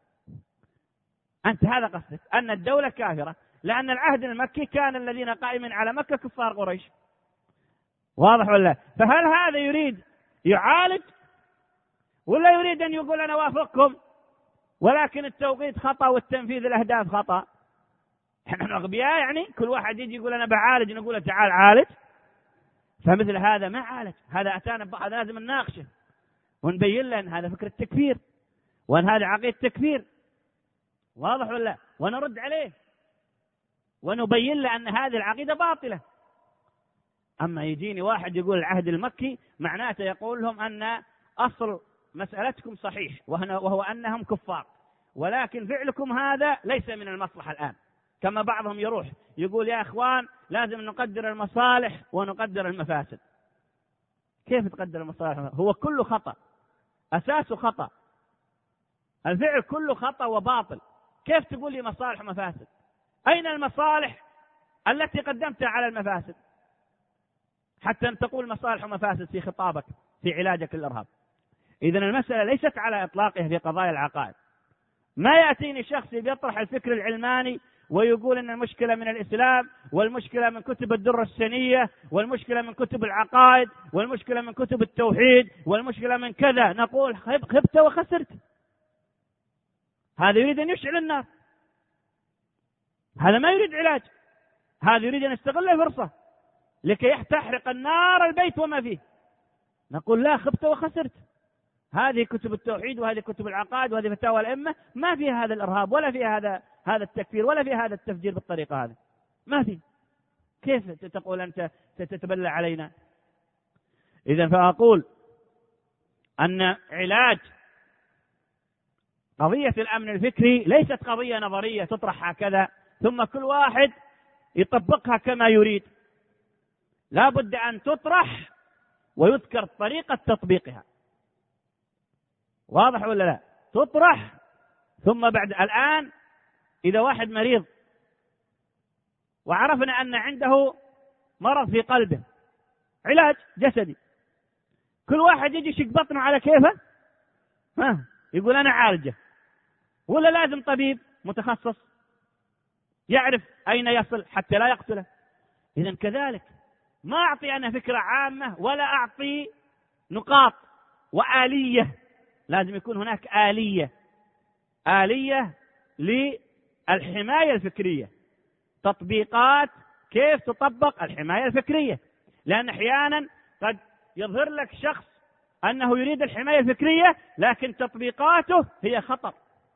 أنت هذا قصدك أن الدولة كافرة، لأن العهد المكي كان الذين قائمين على مكة كفار قريش. واضح ولا؟ فهل هذا يريد يعالج ولا يريد أن يقول أنا وافقكم ولكن التوقيت خطأ والتنفيذ الأهداف خطأ؟ نحن أغبياء يعني كل واحد يجي يقول أنا بعالج نقول له تعال عالج. فمثل هذا ما عالج، هذا أتانا هذا لازم نناقشه ونبين له أن هذا فكرة تكفير وأن هذا عقيدة تكفير. واضح ولا؟ ونرد عليه ونبين له أن هذه العقيدة باطلة. أما يجيني واحد يقول العهد المكي، معناته يقول لهم أن أصل مسألتكم صحيح وهو أنهم كفار، ولكن فعلكم هذا ليس من المصلحة الآن. كما بعضهم يروح يقول يا إخوان لازم نقدر المصالح ونقدر المفاسد. كيف تقدر المصالح؟ هو كله خطأ، أساسه خطأ، الفعل كله خطأ وباطل. كيف تقول لي مصالح ومفاسد؟ أين المصالح التي قدمتها على المفاسد حتى أن تقول مصالح ومفاسد في خطابك في علاجك للإرهاب؟ إذن المسألة ليست على إطلاقها في قضايا العقائد. ما يأتيني شخص يطرح الفكر العلماني ويقول أن المشكلة من الإسلام، والمشكلة من كتب الدرة السنية، والمشكلة من كتب العقائد، والمشكلة من كتب التوحيد، والمشكلة من كذا. نقول خبت وخسرت. هذا يريد أن يشعل النار، هذا ما يريد علاج، هذا يريد أن يستغل الفرصة لكي تحرق النار البيت وما فيه. نقول لا، خبت وخسرت. هذه كتب التوحيد وهذه كتب العقائد وهذه فتاوى الأئمة ما فيها هذا الإرهاب ولا فيها هذا التكفير ولا فيها هذا التفجير بالطريقة هذه، ما في. كيف تقول أنت ستتبلى علينا؟ إذن فأقول أن علاج قضية الأمن الفكري ليست قضية نظرية تطرح هكذا ثم كل واحد يطبقها كما يريد. لا بد أن تطرح ويذكر طريقة تطبيقها. واضح ولا لا؟ تطرح ثم بعد الآن إذا واحد مريض وعرفنا أن عنده مرض في قلبه، علاج جسدي، كل واحد يجي يشق بطنه على كيفه يقول أنا عالجه، ولا لازم طبيب متخصص يعرف أين يصل حتى لا يقتله؟ إذن كذلك ما أعطي أنا فكرة عامة ولا أعطي نقاط وآلية، لازم يكون هناك آلية للحماية الفكرية، تطبيقات كيف تطبق الحماية الفكرية. لأن أحيانا قد يظهر لك شخص أنه يريد الحماية الفكرية لكن تطبيقاته هي خطر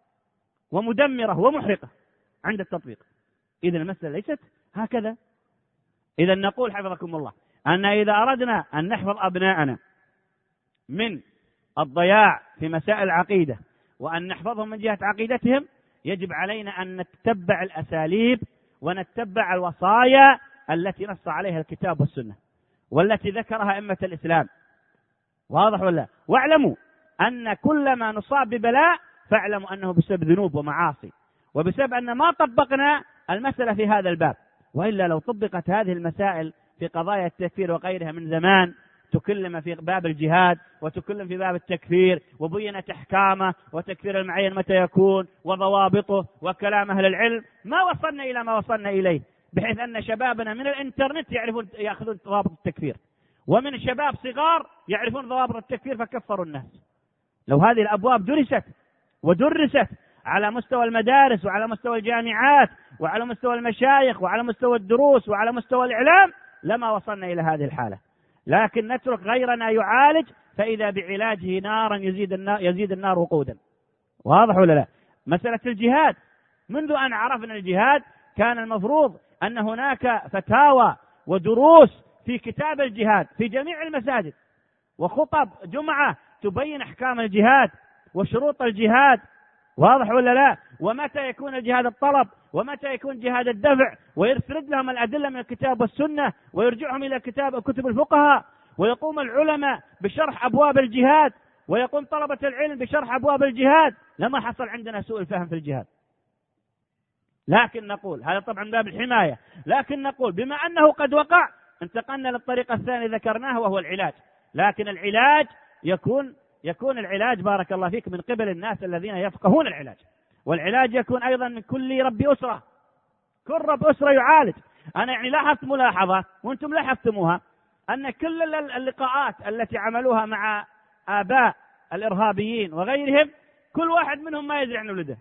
ومدمرة ومحرقة عند التطبيق. إذن المسألة ليست هكذا. إذن نقول حفظكم الله أن إذا أردنا أن نحفظ أبناءنا من الضياع في مسائل العقيدة وأن نحفظهم من جهة عقيدتهم، يجب علينا أن نتبع الأساليب ونتبع الوصايا التي نص عليها الكتاب والسنة والتي ذكرها أئمة الإسلام. واضح ولا؟ واعلموا أن كل ما نصاب ببلاء فاعلموا أنه بسبب ذنوب ومعاصي، وبسبب أن ما طبقنا المسألة في هذا الباب. وإلا لو طبقت هذه المسائل في قضايا التكفير وغيرها من زمان، تكلم في باب الجهاد وتكلم في باب التكفير وبينت أحكامه وتكفير المعين متى يكون وضوابطه وكلام أهل العلم، ما وصلنا إلى ما وصلنا إليه، بحيث أن شبابنا من الإنترنت يأخذون ضوابط التكفير، ومن شباب صغار يعرفون ضوابط التكفير فكفروا الناس. لو هذه الأبواب درست ودرست على مستوى المدارس وعلى مستوى الجامعات وعلى مستوى المشايخ وعلى مستوى الدروس وعلى مستوى الإعلام لما وصلنا إلى هذه الحالة. لكن نترك غيرنا يعالج، فإذا بعلاجه نارا يزيد النار وقودا. واضح ولا لا؟ مسألة الجهاد، منذ أن عرفنا الجهاد كان المفروض أن هناك فتاوى ودروس في كتاب الجهاد في جميع المساجد، وخطب جمعة تبين أحكام الجهاد وشروط الجهاد. واضح ولا لا؟ ومتى يكون الجهاد الطلب ومتى يكون جهاد الدفع، ويسرد لهم الأدلة من الكتاب والسنة ويرجعهم إلى كتب الفقهاء، ويقوم العلماء بشرح أبواب الجهاد ويقوم طلبة العلم بشرح أبواب الجهاد، لما حصل عندنا سوء الفهم في الجهاد. لكن نقول هذا طبعا باب الحماية، لكن نقول بما أنه قد وقع انتقلنا للطريقة الثانية ذكرناها وهو العلاج. لكن العلاج يكون العلاج بارك الله فيك من قبل الناس الذين يفقهون العلاج، والعلاج يكون أيضا من كل رب أسرة، كل رب أسرة يعالج. أنا يعني لاحظت ملاحظة وأنتم لاحظتموها، أن كل اللقاءات التي عملوها مع آباء الإرهابيين وغيرهم كل واحد منهم ما يدري عن ولده.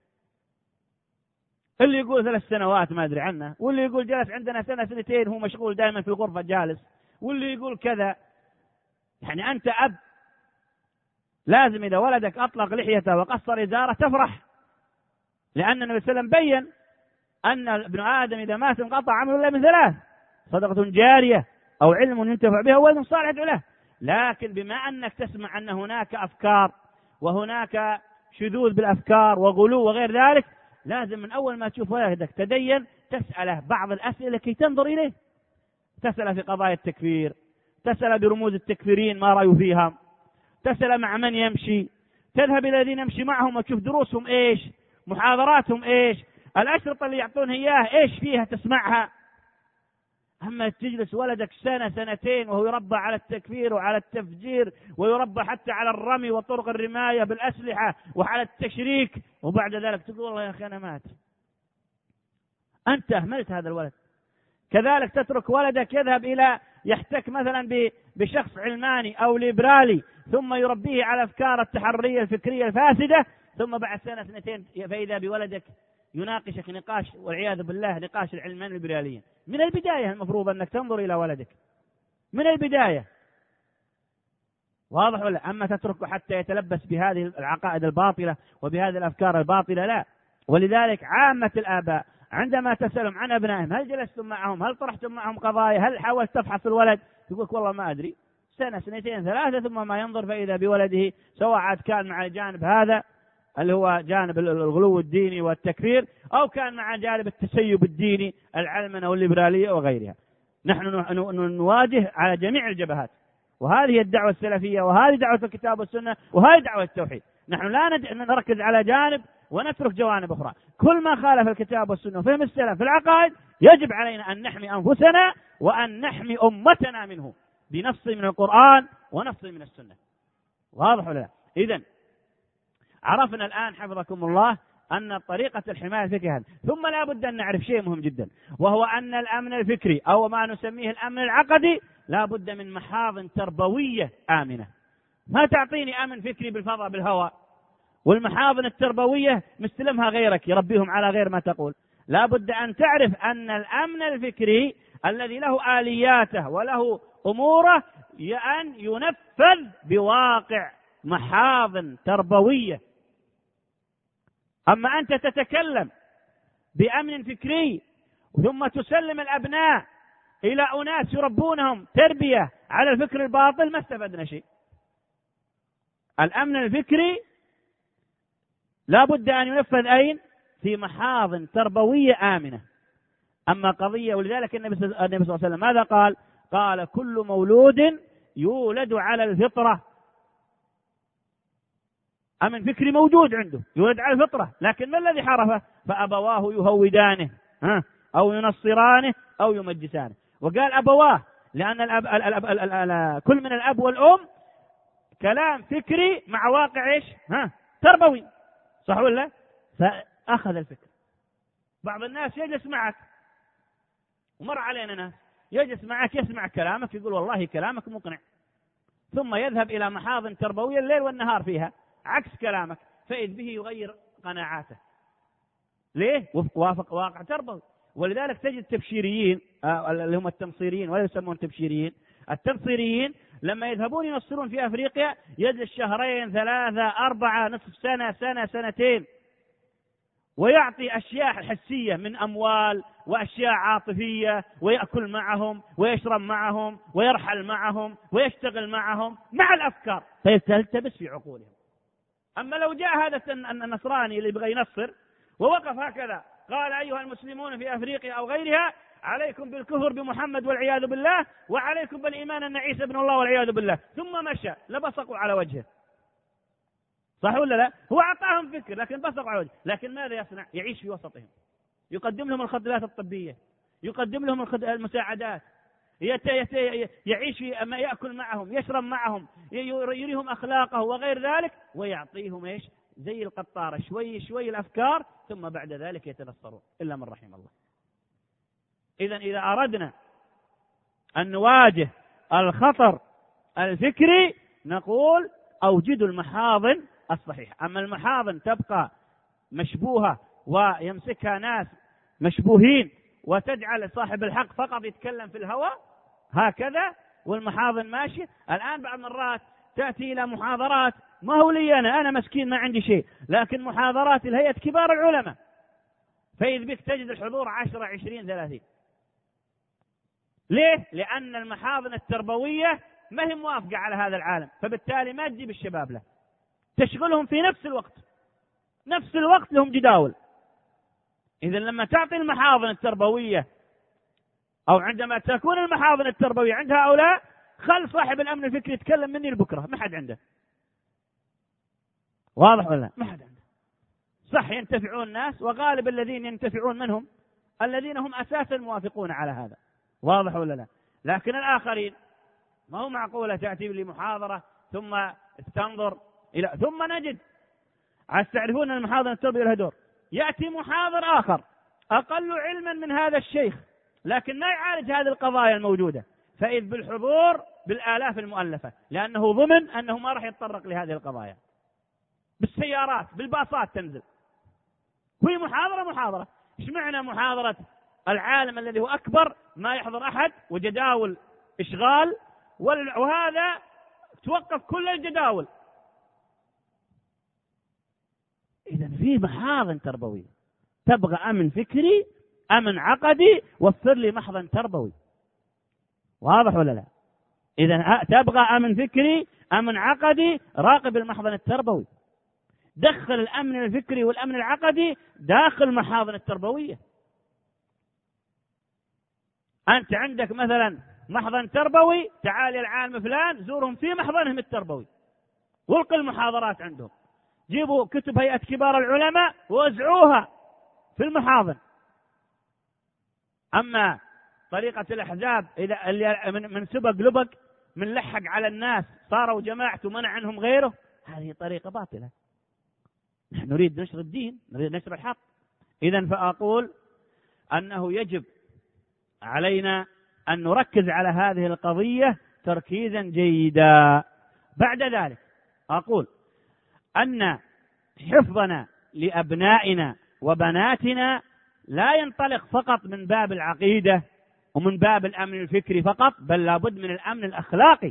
اللي يقول 3 سنوات ما أدري عنه، واللي يقول جلس عندنا 1 2 هو مشغول دائما في الغرفة جالس، واللي يقول كذا. يعني أنت أب لازم إذا ولدك أطلق لحيته وقصر إزاره تفرح، لأن النبي صلى الله عليه وسلم بين أن ابن آدم إذا مات انقطع عمله إلا من 3: صدقة جارية أو علم ينتفع به أو ولد صالح يدعو له. لكن بما أنك تسمع أن هناك أفكار وهناك شذوذ بالأفكار وغلو وغير ذلك، لازم من أول ما تشوف ولدك تدين تسأله بعض الأسئلة كي تنظر إليه. تسأله في قضايا التكفير، تسأله برموز التكفيرين ما رأيه فيها، تسأله مع من يمشي، تذهب إلى الذين يمشي معهم وتشوف دروسهم إيش، محاضراتهم إيش، الأشرطة اللي يعطون إياه إيش فيها تسمعها. أما تجلس ولدك سنة سنتين وهو يربى على التكفير وعلى التفجير ويربى حتى على الرمي وطرق الرماية بالأسلحة وعلى التشريك، وبعد ذلك تقول والله يا أخي أنا مات، أنت أهملت هذا الولد. كذلك تترك ولدك يذهب إلى يحتك مثلا بشخص علماني أو ليبرالي ثم يربيه على أفكار التحرية الفكرية الفاسدة، ثم بعد سنة سنتين فإذا بولدك يناقشك نقاش والعياذ بالله نقاش العلمان الليبراليين. من البداية المفروض أنك تنظر إلى ولدك من البداية، واضح ولا؟ أما تتركه حتى يتلبس بهذه العقائد الباطلة وبهذه الأفكار الباطلة لا. ولذلك عامة الآباء عندما تسألهم عن أبنائهم هل جلستم معهم، هل طرحتم معهم قضايا، هل حاولت تفحص الولد، يقول والله ما أدري، سنة سنتين ثلاثة ثم ما ينظر فإذا بولده سواء عاد كان مع الجانب هذا اللي هو جانب الغلو الديني والتكفير أو كان مع جانب التسيب الديني العلمنة والليبرالية وغيرها. نحن نواجه على جميع الجبهات، وهذه الدعوة السلفية وهذه دعوة الكتاب والسنة وهذه دعوة التوحيد. نحن لا نركز على جانب ونترك جوانب أخرى. كل ما خالف الكتاب والسنة وفهم السلف في العقائد يجب علينا أن نحمي أنفسنا وأن نحمي أمتنا منه بنص من القرآن ونص من السنة. واضح ولا لا؟ إذن عرفنا الآن حفظكم الله أن طريقة الحماية الفكرية، ثم لا بد أن نعرف شيء مهم جدا، وهو أن الأمن الفكري أو ما نسميه الأمن العقدي لا بد من محاضن تربوية آمنة. ما تعطيني أمن فكري بالفضاء بالهواء والمحاضن التربوية مستلمها غيرك يربيهم على غير ما تقول. لا بد أن تعرف أن الأمن الفكري الذي له آلياته وله أموره أن ينفذ بواقع محاضن تربوية. أما أنت تتكلم بأمن فكري ثم تسلم الأبناء إلى أناس يربونهم تربية على الفكر الباطل ما استفدنا شيء. الأمن الفكري لا بد أن ينفذ أين؟ في محاضن تربوية آمنة. أما قضية، ولذلك النبي صلى الله عليه وسلم ماذا قال؟ قال كل مولود يولد على الفطرة. أمن فكري موجود عنده يولد على الفطرة، لكن ما الذي حرفه؟ فأبواه يهودانه أو ينصرانه أو يمجسانه. وقال أبواه لأن كل من الأب والأم كلام فكري مع واقع إيش؟ تربوي، صح ولا؟ فأخذ الفكر. بعض الناس يجلس معك، ومر علينا ناس يجلس معك يسمع كلامك يقول والله كلامك مقنع، ثم يذهب إلى محاضن تربوية الليل والنهار فيها عكس كلامك، فإذ به يغير قناعاته. ليه؟ وافق واقع تربوي. ولذلك تجد التبشيريين اللي هم التنصيريين ولا يسمون تبشيريين، التنصيريين لما يذهبون ينصرون في أفريقيا يجلس شهرين ثلاثة أربعة نصف سنة سنة سنتين، ويعطي أشياء حسية من أموال وأشياء عاطفية، ويأكل معهم ويشرب معهم ويرحل معهم ويشتغل معهم مع الأفكار فيلتبس في عقولهم. أما لو جاء هذا النصراني اللي يبغى ينصر ووقف هكذا قال أيها المسلمون في أفريقيا أو غيرها عليكم بالكفر بمحمد والعياذ بالله وعليكم بالإيمان أن عيسى ابن الله والعياذ بالله، ثم مشى لبصقوا على وجهه، صح ولا لا؟ هو أعطاهم فكر لكن بصقوا على وجهه. لكن ماذا يصنع؟ يعيش في وسطهم، يقدم لهم الخدمات الطبية، يقدم لهم المساعدات، يعيش في أما يأكل معهم يشرب معهم، يريهم أخلاقه وغير ذلك، ويعطيهم إيش؟ زي القطارة شوي شوي الأفكار، ثم بعد ذلك يتنصرون إلا من رحم الله. إذن إذا أردنا أن نواجه الخطر الفكري نقول أوجدوا المحاضن الصحيحة. أما المحاضن تبقى مشبوهة ويمسكها ناس مشبوهين وتجعل صاحب الحق فقط يتكلم في الهواء هكذا والمحاضن ماشي. الآن بعض مرات تأتي إلى محاضرات ما هو لي أنا مسكين ما عندي شيء، لكن محاضرات الهيئة كبار العلماء، فإذ بك تجد الحضور 10 20 30. ليه؟ لأن المحاضن التربوية ما هي موافقة على هذا العالم، فبالتالي ما تجيب الشباب له، تشغلهم في نفس الوقت لهم جداول. إذا لما تعطي المحاضن التربوية أو عندما تكون المحاضن التربوية عند هؤلاء، خل صاحب الأمن الفكري يتكلم مني لبكرة، ما حد عنده. واضح ولا ما حد عنده؟ صح ينتفعون الناس، وغالب الذين ينتفعون منهم الذين هم أساسا موافقون على هذا. واضح ولا لا؟ لكن الآخرين ما هو معقولة تأتي لي محاضرة ثم تنظر إلى ثم نجد تعرفون أن المحاضرة التربوية لها دور. يأتي محاضر آخر أقل علما من هذا الشيخ لكن ما يعالج هذه القضايا الموجودة، فإذ بالحضور بالآلاف المؤلفة، لأنه ضمن أنه ما راح يتطرق لهذه القضايا. بالسيارات بالباصات تنزل، وهي محاضرة. إيش معنى محاضرة العالم الذي هو أكبر ما يحضر أحد وجداول إشغال، وهذا توقف كل الجداول. إذا في محاضن تربوية. تبغى أمن فكري، أمن عقدي، وفر لي محضن تربوي. واضح ولا لا؟ إذا تبغى أمن فكري، أمن عقدي، راقب المحضن التربوي. دخل الأمن الفكري والأمن العقدي داخل المحاضن التربوية. أنت عندك مثلا محضن تربوي، تعال يا العالم فلان زورهم في محضنهم التربوي، والقي المحاضرات عندهم، جيبوا كتب هيئة كبار العلماء ووزعوها في المحاضن. أما طريقة الأحزاب إذا من سبق لبق، من لحق على الناس صاروا جماعة ومنع عنهم غيره، هذه طريقة باطلة. نحن نريد نشر الدين، نريد نشر الحق. إذن فأقول أنه يجب علينا أن نركز على هذه القضية تركيزا جيدا. بعد ذلك أقول أن حفظنا لأبنائنا وبناتنا لا ينطلق فقط من باب العقيدة ومن باب الأمن الفكري فقط، بل لابد من الأمن الأخلاقي.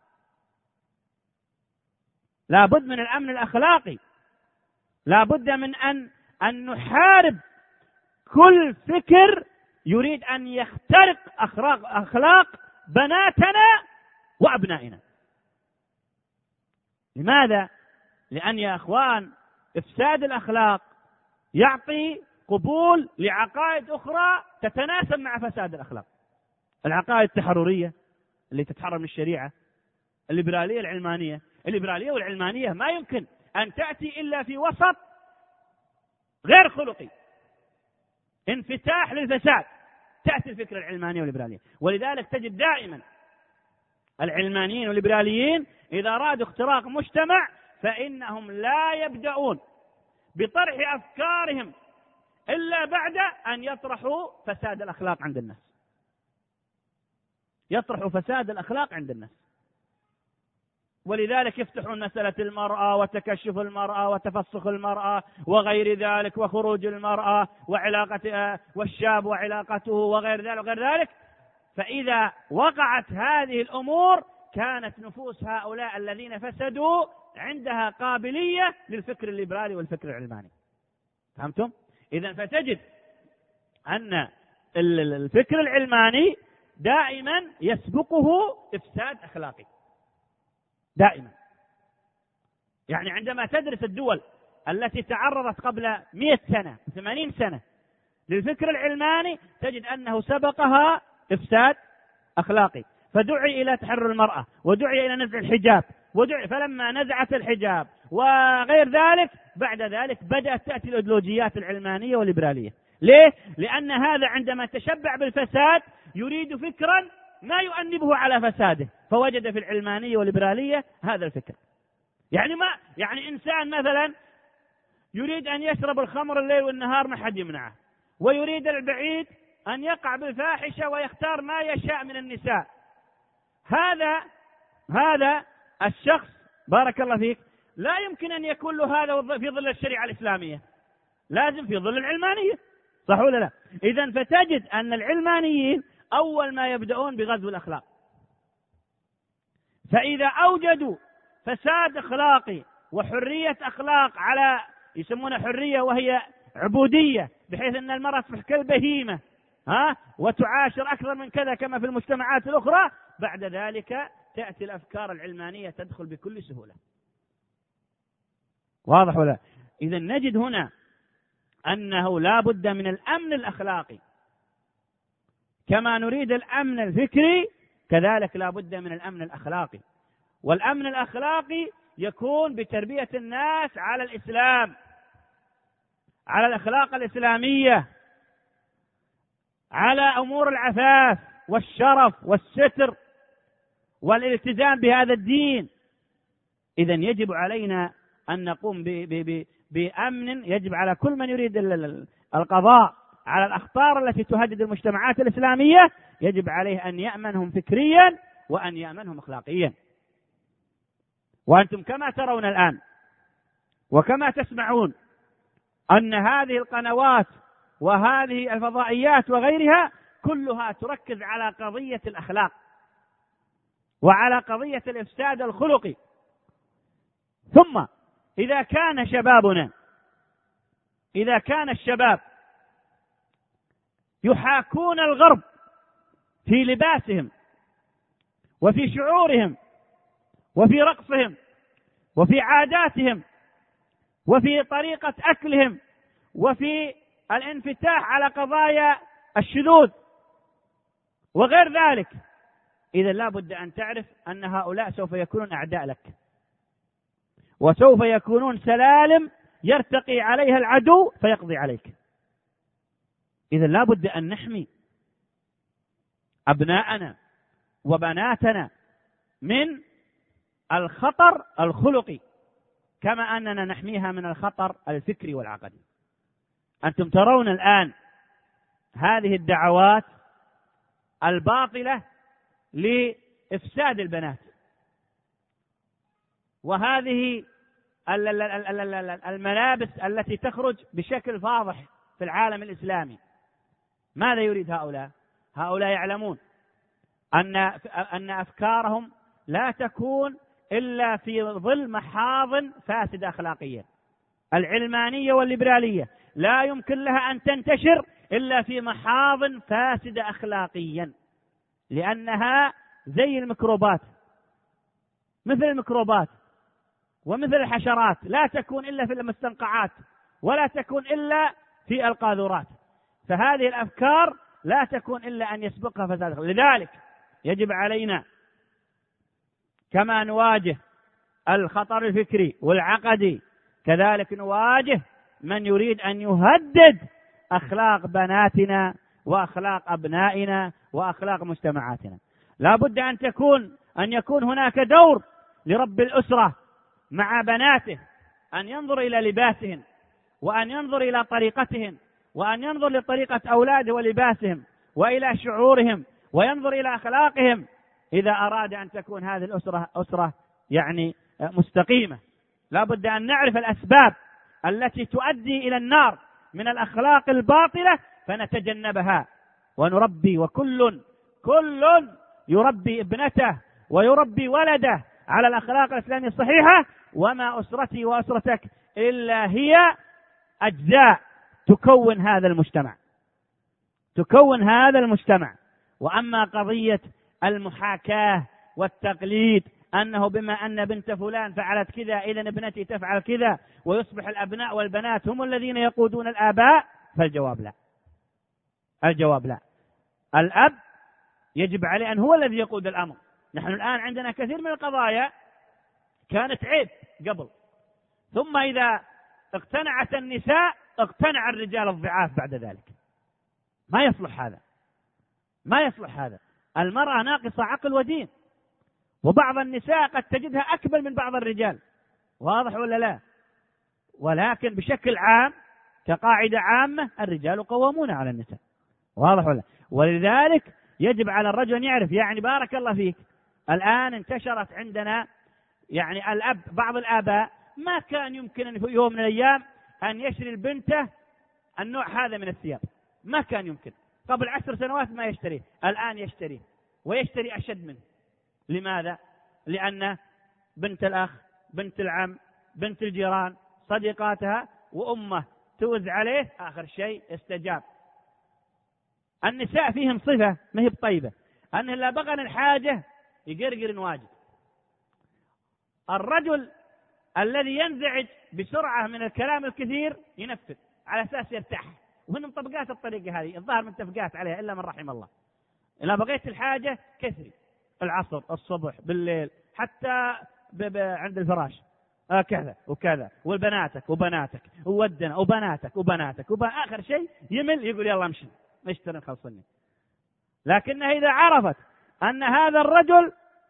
لابد من الأمن الأخلاقي. لابد من أن نحارب كل فكر يريد أن يخترق أخلاق بناتنا وأبنائنا. لماذا؟ لأن يا أخوان إفساد الأخلاق يعطي قبول لعقائد أخرى تتناسب مع فساد الأخلاق. العقائد التحررية اللي تتحرر من الشريعة، الليبرالية العلمانية. الليبرالية والعلمانية ما يمكن أن تأتي إلا في وسط غير خلقي، انفتاح للفساد، تأتي الفكرة العلمانية والليبرالية. ولذلك تجد دائما العلمانيين والليبراليين إذا أرادوا اختراق مجتمع فإنهم لا يبدأون بطرح أفكارهم إلا بعد أن يطرحوا فساد الأخلاق عند الناس. يطرحوا فساد الأخلاق عند الناس. ولذلك يفتحون مسألة المرأة وتكشف المرأة وتفسخ المرأة وغير ذلك، وخروج المرأة وعلاقة والشاب وعلاقته وغير ذلك. فإذا وقعت هذه الأمور كانت نفوس هؤلاء الذين فسدوا عندها قابلية للفكر الليبرالي والفكر العلماني. فهمتم؟ إذن فتجد أن الفكر العلماني دائما يسبقه إفساد أخلاقي دائما. يعني عندما تدرس الدول التي تعرضت قبل 100 سنة 80 سنة للفكر العلماني تجد أنه سبقها إفساد أخلاقي، فدعي إلى تحرر المرأة، ودعي إلى نزع الحجاب، فلما نزعت الحجاب وغير ذلك بعد ذلك بدأت تأتي الأيديولوجيات العلمانية والليبرالية. ليه؟ لأن هذا عندما تشبع بالفساد يريد فكرا ما يؤنبه على فساده، فوجد في العلمانية والليبرالية هذا الفكر. يعني إنسان مثلا يريد أن يشرب الخمر الليل والنهار ما حد يمنعه، ويريد البعيد أن يقع بالفاحشة ويختار ما يشاء من النساء. هذا الشخص بارك الله فيك لا يمكن أن يكون له هذا في ظل الشريعة الإسلامية، لازم في ظل العلمانية. صح ولا لا؟ إذن فتجد أن العلمانيين أول ما يبدأون بغزو الأخلاق، فإذا أوجدوا فساد أخلاقي وحرية أخلاق على يسمونها حرية وهي عبودية، بحيث أن المرأة تصبح كالبهيمة وتعاشر أكثر من كذا كما في المجتمعات الأخرى، بعد ذلك تأتي الأفكار العلمانية تدخل بكل سهولة. واضح ولا؟ إذا نجد هنا أنه لا بد من الأمن الأخلاقي، كما نريد الأمن الفكري كذلك لا بد من الأمن الأخلاقي. والأمن الأخلاقي يكون بتربية الناس على الإسلام، على الأخلاق الإسلامية، على أمور العفاف والشرف والستر والالتزام بهذا الدين. إذن يجب علينا أن نقوم بأمن، يجب على كل من يريد القضاء على الأخطار التي تهدد المجتمعات الإسلامية، يجب عليه أن يأمنهم فكريا وأن يأمنهم أخلاقيا. وأنتم كما ترون الآن وكما تسمعون أن هذه القنوات وهذه الفضائيات وغيرها كلها تركز على قضية الأخلاق وعلى قضية الإفساد الخلقي. ثم إذا كان شبابنا، إذا كان الشباب يحاكون الغرب في لباسهم وفي شعورهم وفي رقصهم وفي عاداتهم وفي طريقة أكلهم وفي الانفتاح على قضايا الشذوذ وغير ذلك، إذا لا بد أن تعرف أن هؤلاء سوف يكونون أعداء لك، وسوف يكونون سلالم يرتقي عليها العدو فيقضي عليك. إذا لا بد أن نحمي أبناءنا وبناتنا من الخطر الخلقي كما أننا نحميها من الخطر الفكري والعقدي. أنتم ترون الآن هذه الدعوات الباطلة لإفساد البنات، وهذه الملابس التي تخرج بشكل فاضح في العالم الإسلامي. ماذا يريد هؤلاء؟ هؤلاء يعلمون أن أفكارهم لا تكون إلا في ظل محاضن فاسدة أخلاقية. العلمانية والليبرالية لا يمكن لها أن تنتشر إلا في محاضن فاسدة أخلاقيا، لأنها زي الميكروبات، مثل الميكروبات ومثل الحشرات، لا تكون إلا في المستنقعات ولا تكون إلا في القاذورات. فهذه الأفكار لا تكون إلا أن يسبقها فساد. لذلك يجب علينا كما نواجه الخطر الفكري والعقدي كذلك نواجه من يريد أن يهدد أخلاق بناتنا وأخلاق أبنائنا وأخلاق مجتمعاتنا. لا بد أن يكون هناك دور لرب الأسرة مع بناته، أن ينظر إلى لباسهن وأن ينظر إلى طريقتهن وأن ينظر لطريقة أولاده ولباسهم وإلى شعورهم وينظر إلى أخلاقهم إذا أراد أن تكون هذه الأسرة أسرة يعني مستقيمة. لا بد أن نعرف الأسباب التي تؤدي إلى النار من الأخلاق الباطلة فنتجنبها ونربي، وكل يربي ابنته ويربي ولده على الأخلاق الإسلامية الصحيحة، وما أسرتي وأسرتك إلا هي أجزاء تكون هذا المجتمع. وأما قضية المحاكاة والتقليد أنه بما أن بنت فلان فعلت كذا إذن ابنتي تفعل كذا، ويصبح الأبناء والبنات هم الذين يقودون الآباء، فالجواب لا. الجواب لا. الأب يجب عليه أن هو الذي يقود الأمر. نحن الآن عندنا كثير من القضايا كانت عيب قبل، ثم إذا اقتنعت النساء اقتنع الرجال الضعاف بعد ذلك. ما يصلح هذا. المرأة ناقصة عقل ودين، وبعض النساء قد تجدها أكبر من بعض الرجال. واضح ولا لا؟ ولكن بشكل عام كقاعدة عامة الرجال قوامون على النساء. واضح ولا؟ ولذلك يجب على الرجل أن يعرف، يعني بارك الله فيك، الآن انتشرت عندنا يعني بعض الآباء ما كان يمكن أن في يوم من الأيام أن يشتري البنته النوع هذا من الثياب، ما كان يمكن. قبل 10 سنوات ما يشتريه، الآن يشتريه ويشتري أشد منه. لماذا؟ لأن بنت الأخ، بنت العم، بنت الجيران، صديقاتها وأمه توز عليه، آخر شيء استجاب. النساء فيهم صفة ما هي بطيبة، أنه لا بغن الحاجة يقرقر واجد. الرجل الذي ينزعج بسرعة من الكلام الكثير ينفذ على أساس يرتاح، وهن مطبقات الطريقة هذه الظاهر متفقات عليها إلا من رحم الله. إذا بغيت الحاجة كثري، العصر، الصبح، بالليل، حتى عند الفراش كذا وكذا، والبناتك وبناتك وودنا وبناتك آخر شيء يمل يقول يلا امشي اشتري خلصني. لكنها إذا عرفت أن هذا الرجل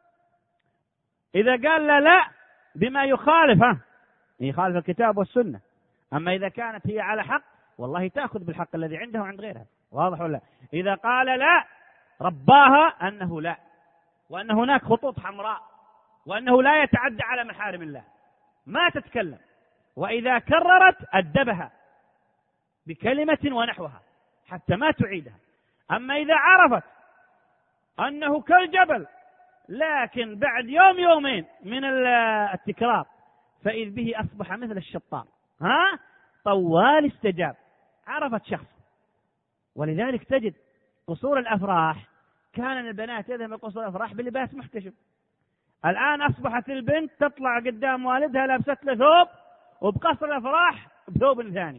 إذا قال لا بما يخالف الكتاب والسنة، أما إذا كانت هي على حق والله تأخذ بالحق الذي عنده وعند غيرها. واضح ولا؟ إذا قال لا رباها أنه لا، وأن هناك خطوط حمراء، وأنه لا يتعدى على محارم الله، ما تتكلم. وإذا كررت أدبها بكلمة ونحوها حتى ما تعيدها. أما إذا عرفت أنه كالجبل لكن بعد يوم يومين من التكرار فإذ به أصبح مثل الشطار، طوال استجاب، عرفت شخص. ولذلك تجد قصور الأفراح كان البنات يذهبن من قصور الأفراح بلباس محتشم. الآن أصبحت البنت تطلع قدام والدها لابست له ثوب، وبقصر الأفراح بثوب ثاني،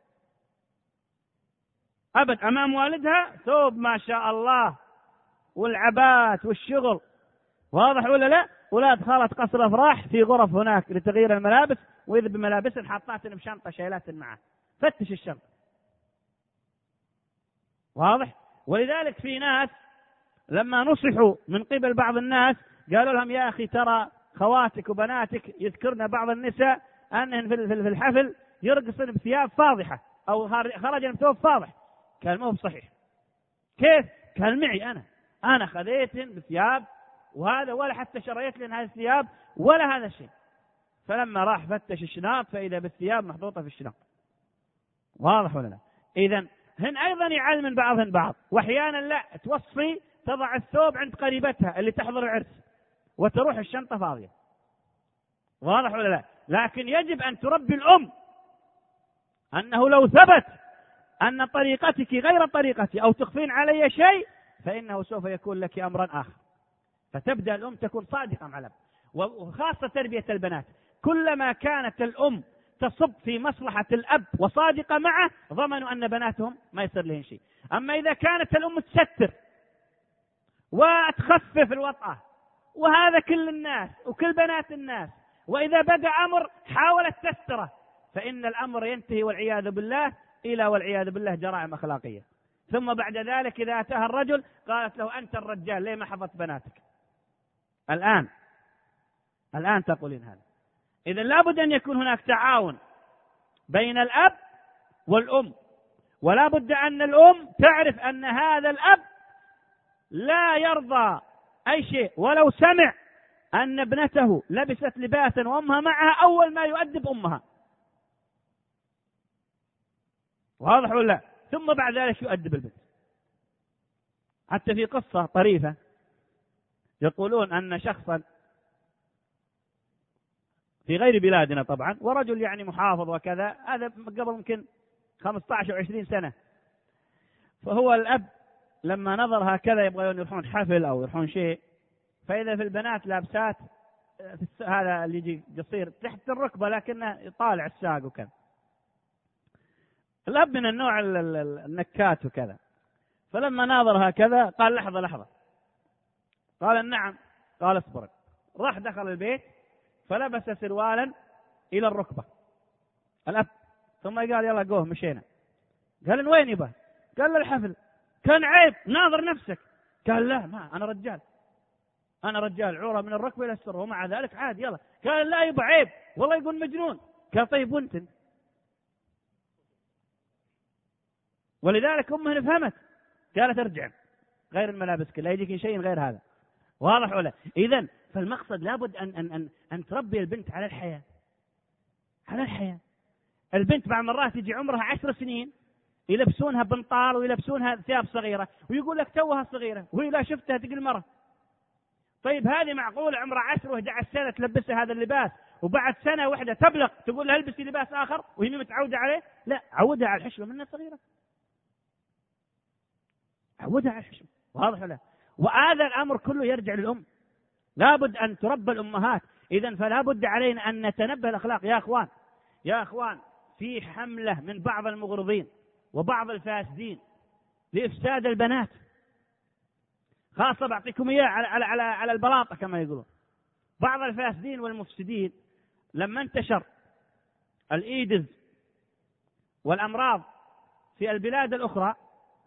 أبد أمام والدها ثوب ما شاء الله والعبات والشغل. واضح ولا لا؟ ولا دخلت قصر الأفراح في غرف هناك لتغيير الملابس، وإذا بملابس حاطات بشنطة شيلات معه، فتش الشنطة. واضح؟ ولذلك في ناس لما نصحوا من قبل بعض الناس قالوا لهم يا أخي ترى خواتك وبناتك يذكرن بعض النساء أنهن في الحفل يرقصن بثياب فاضحة أو خرجن بثوب فاضح. قال ما هو صحيح. كيف؟ قال معي أنا خذيتهن بثياب وهذا، ولا حتى شريت لهن هذه الثياب ولا هذا الشيء. فلما راح فتش الشناط فإذا بالثياب محطوطة في الشناط. واضح ولا لا؟ إذن هن أيضا يعلمن بعضهن بعض، وأحيانا لا توصي تضع الثوب عند قريبتها اللي تحضر العرس وتروح الشنطة فاضية. واضح ولا لا؟ لكن يجب أن تربي الأم أنه لو ثبت أن طريقتك غير طريقتي أو تخفين علي شيء فإنه سوف يكون لك أمرا آخر. فتبدأ الأم تكون صادقة مع الأب، وخاصة تربية البنات. كلما كانت الأم تصب في مصلحة الأب وصادقة معه ضمنوا أن بناتهم ما يصير لهم شيء. أما إذا كانت الأم تستر وتخفف الوطأة، وهذا كل الناس وكل بنات الناس، وإذا بدأ أمر حاولت تستره، فإن الأمر ينتهي والعياذ بالله إلى والعياذ بالله جرائم أخلاقية. ثم بعد ذلك إذا أتاها الرجل قالت له أنت الرجال ليه ما حفظت بناتك؟ الآن تقولين هذا. إذا لابد أن يكون هناك تعاون بين الأب والأم، ولا بد أن الأم تعرف أن هذا الأب لا يرضى أي شيء ولو سمع أن ابنته لبست لباسا وأمها معها، أول ما يؤدب أمها. واضح ولا؟ ثم بعد ذلك يؤدب البنت. حتى في قصة طريفة يقولون أن شخصا في غير بلادنا طبعا، ورجل يعني محافظ وكذا، هذا قبل يمكن 15 أو 20 سنة، فهو الأب لما نظر هكذا يبغى يروحون حفل أو يروحون شيء، فإذا في البنات لابسات هذا اللي يجي قصير تحت الركبة لكنه يطالع الساق وكذا. الأب من النوع النكات وكذا، فلما ناظر هكذا قال لحظة. قال نعم. قال اصبر. راح دخل البيت فلبس سروالا إلى الركبة الأب، ثم قال يلا قوه مشينا. قال وين يبا؟ قال له الحفل. كان عيب ناظر نفسك. قال لا ما أنا رجال عورة من الركبة إلى السر، ومع ذلك عاد يلا. قال لا يبا عيب والله يقول مجنون. قال طيب وانت؟ ولذلك أمه فهمت قالت ارجع غير الملابس لا يجيك شيء غير هذا. واضح ولا؟ إذن فالمقصد لابد أن تربي البنت على الحياة. البنت بعض مرات يجي عمرها 10 سنين يلبسونها بنطال ويلبسونها ثياب صغيرة ويقول لك توها صغيرة، وهي لا شفتها تقول مرة. طيب هذه معقول عمرها 10 و11 سنة تلبسها هذا اللباس، وبعد سنة واحدة تبلغ تقول لها البسي لباس آخر وهي متعودة عليه؟ لا، عودها على الحشوة منها صغيرة. عودها على الحشمة. واضح ولا؟ وهذا الأمر كله يرجع للأم. لابد أن تربى الأمهات. إذن فلا بد علينا أن نتنبه الأخلاق. يا أخوان في حملة من بعض المغرضين وبعض الفاسدين لإفساد البنات، خاصة بعطيكم إياه على البلاطة كما يقولون. بعض الفاسدين والمفسدين لما انتشر الإيدز والأمراض في البلاد الأخرى،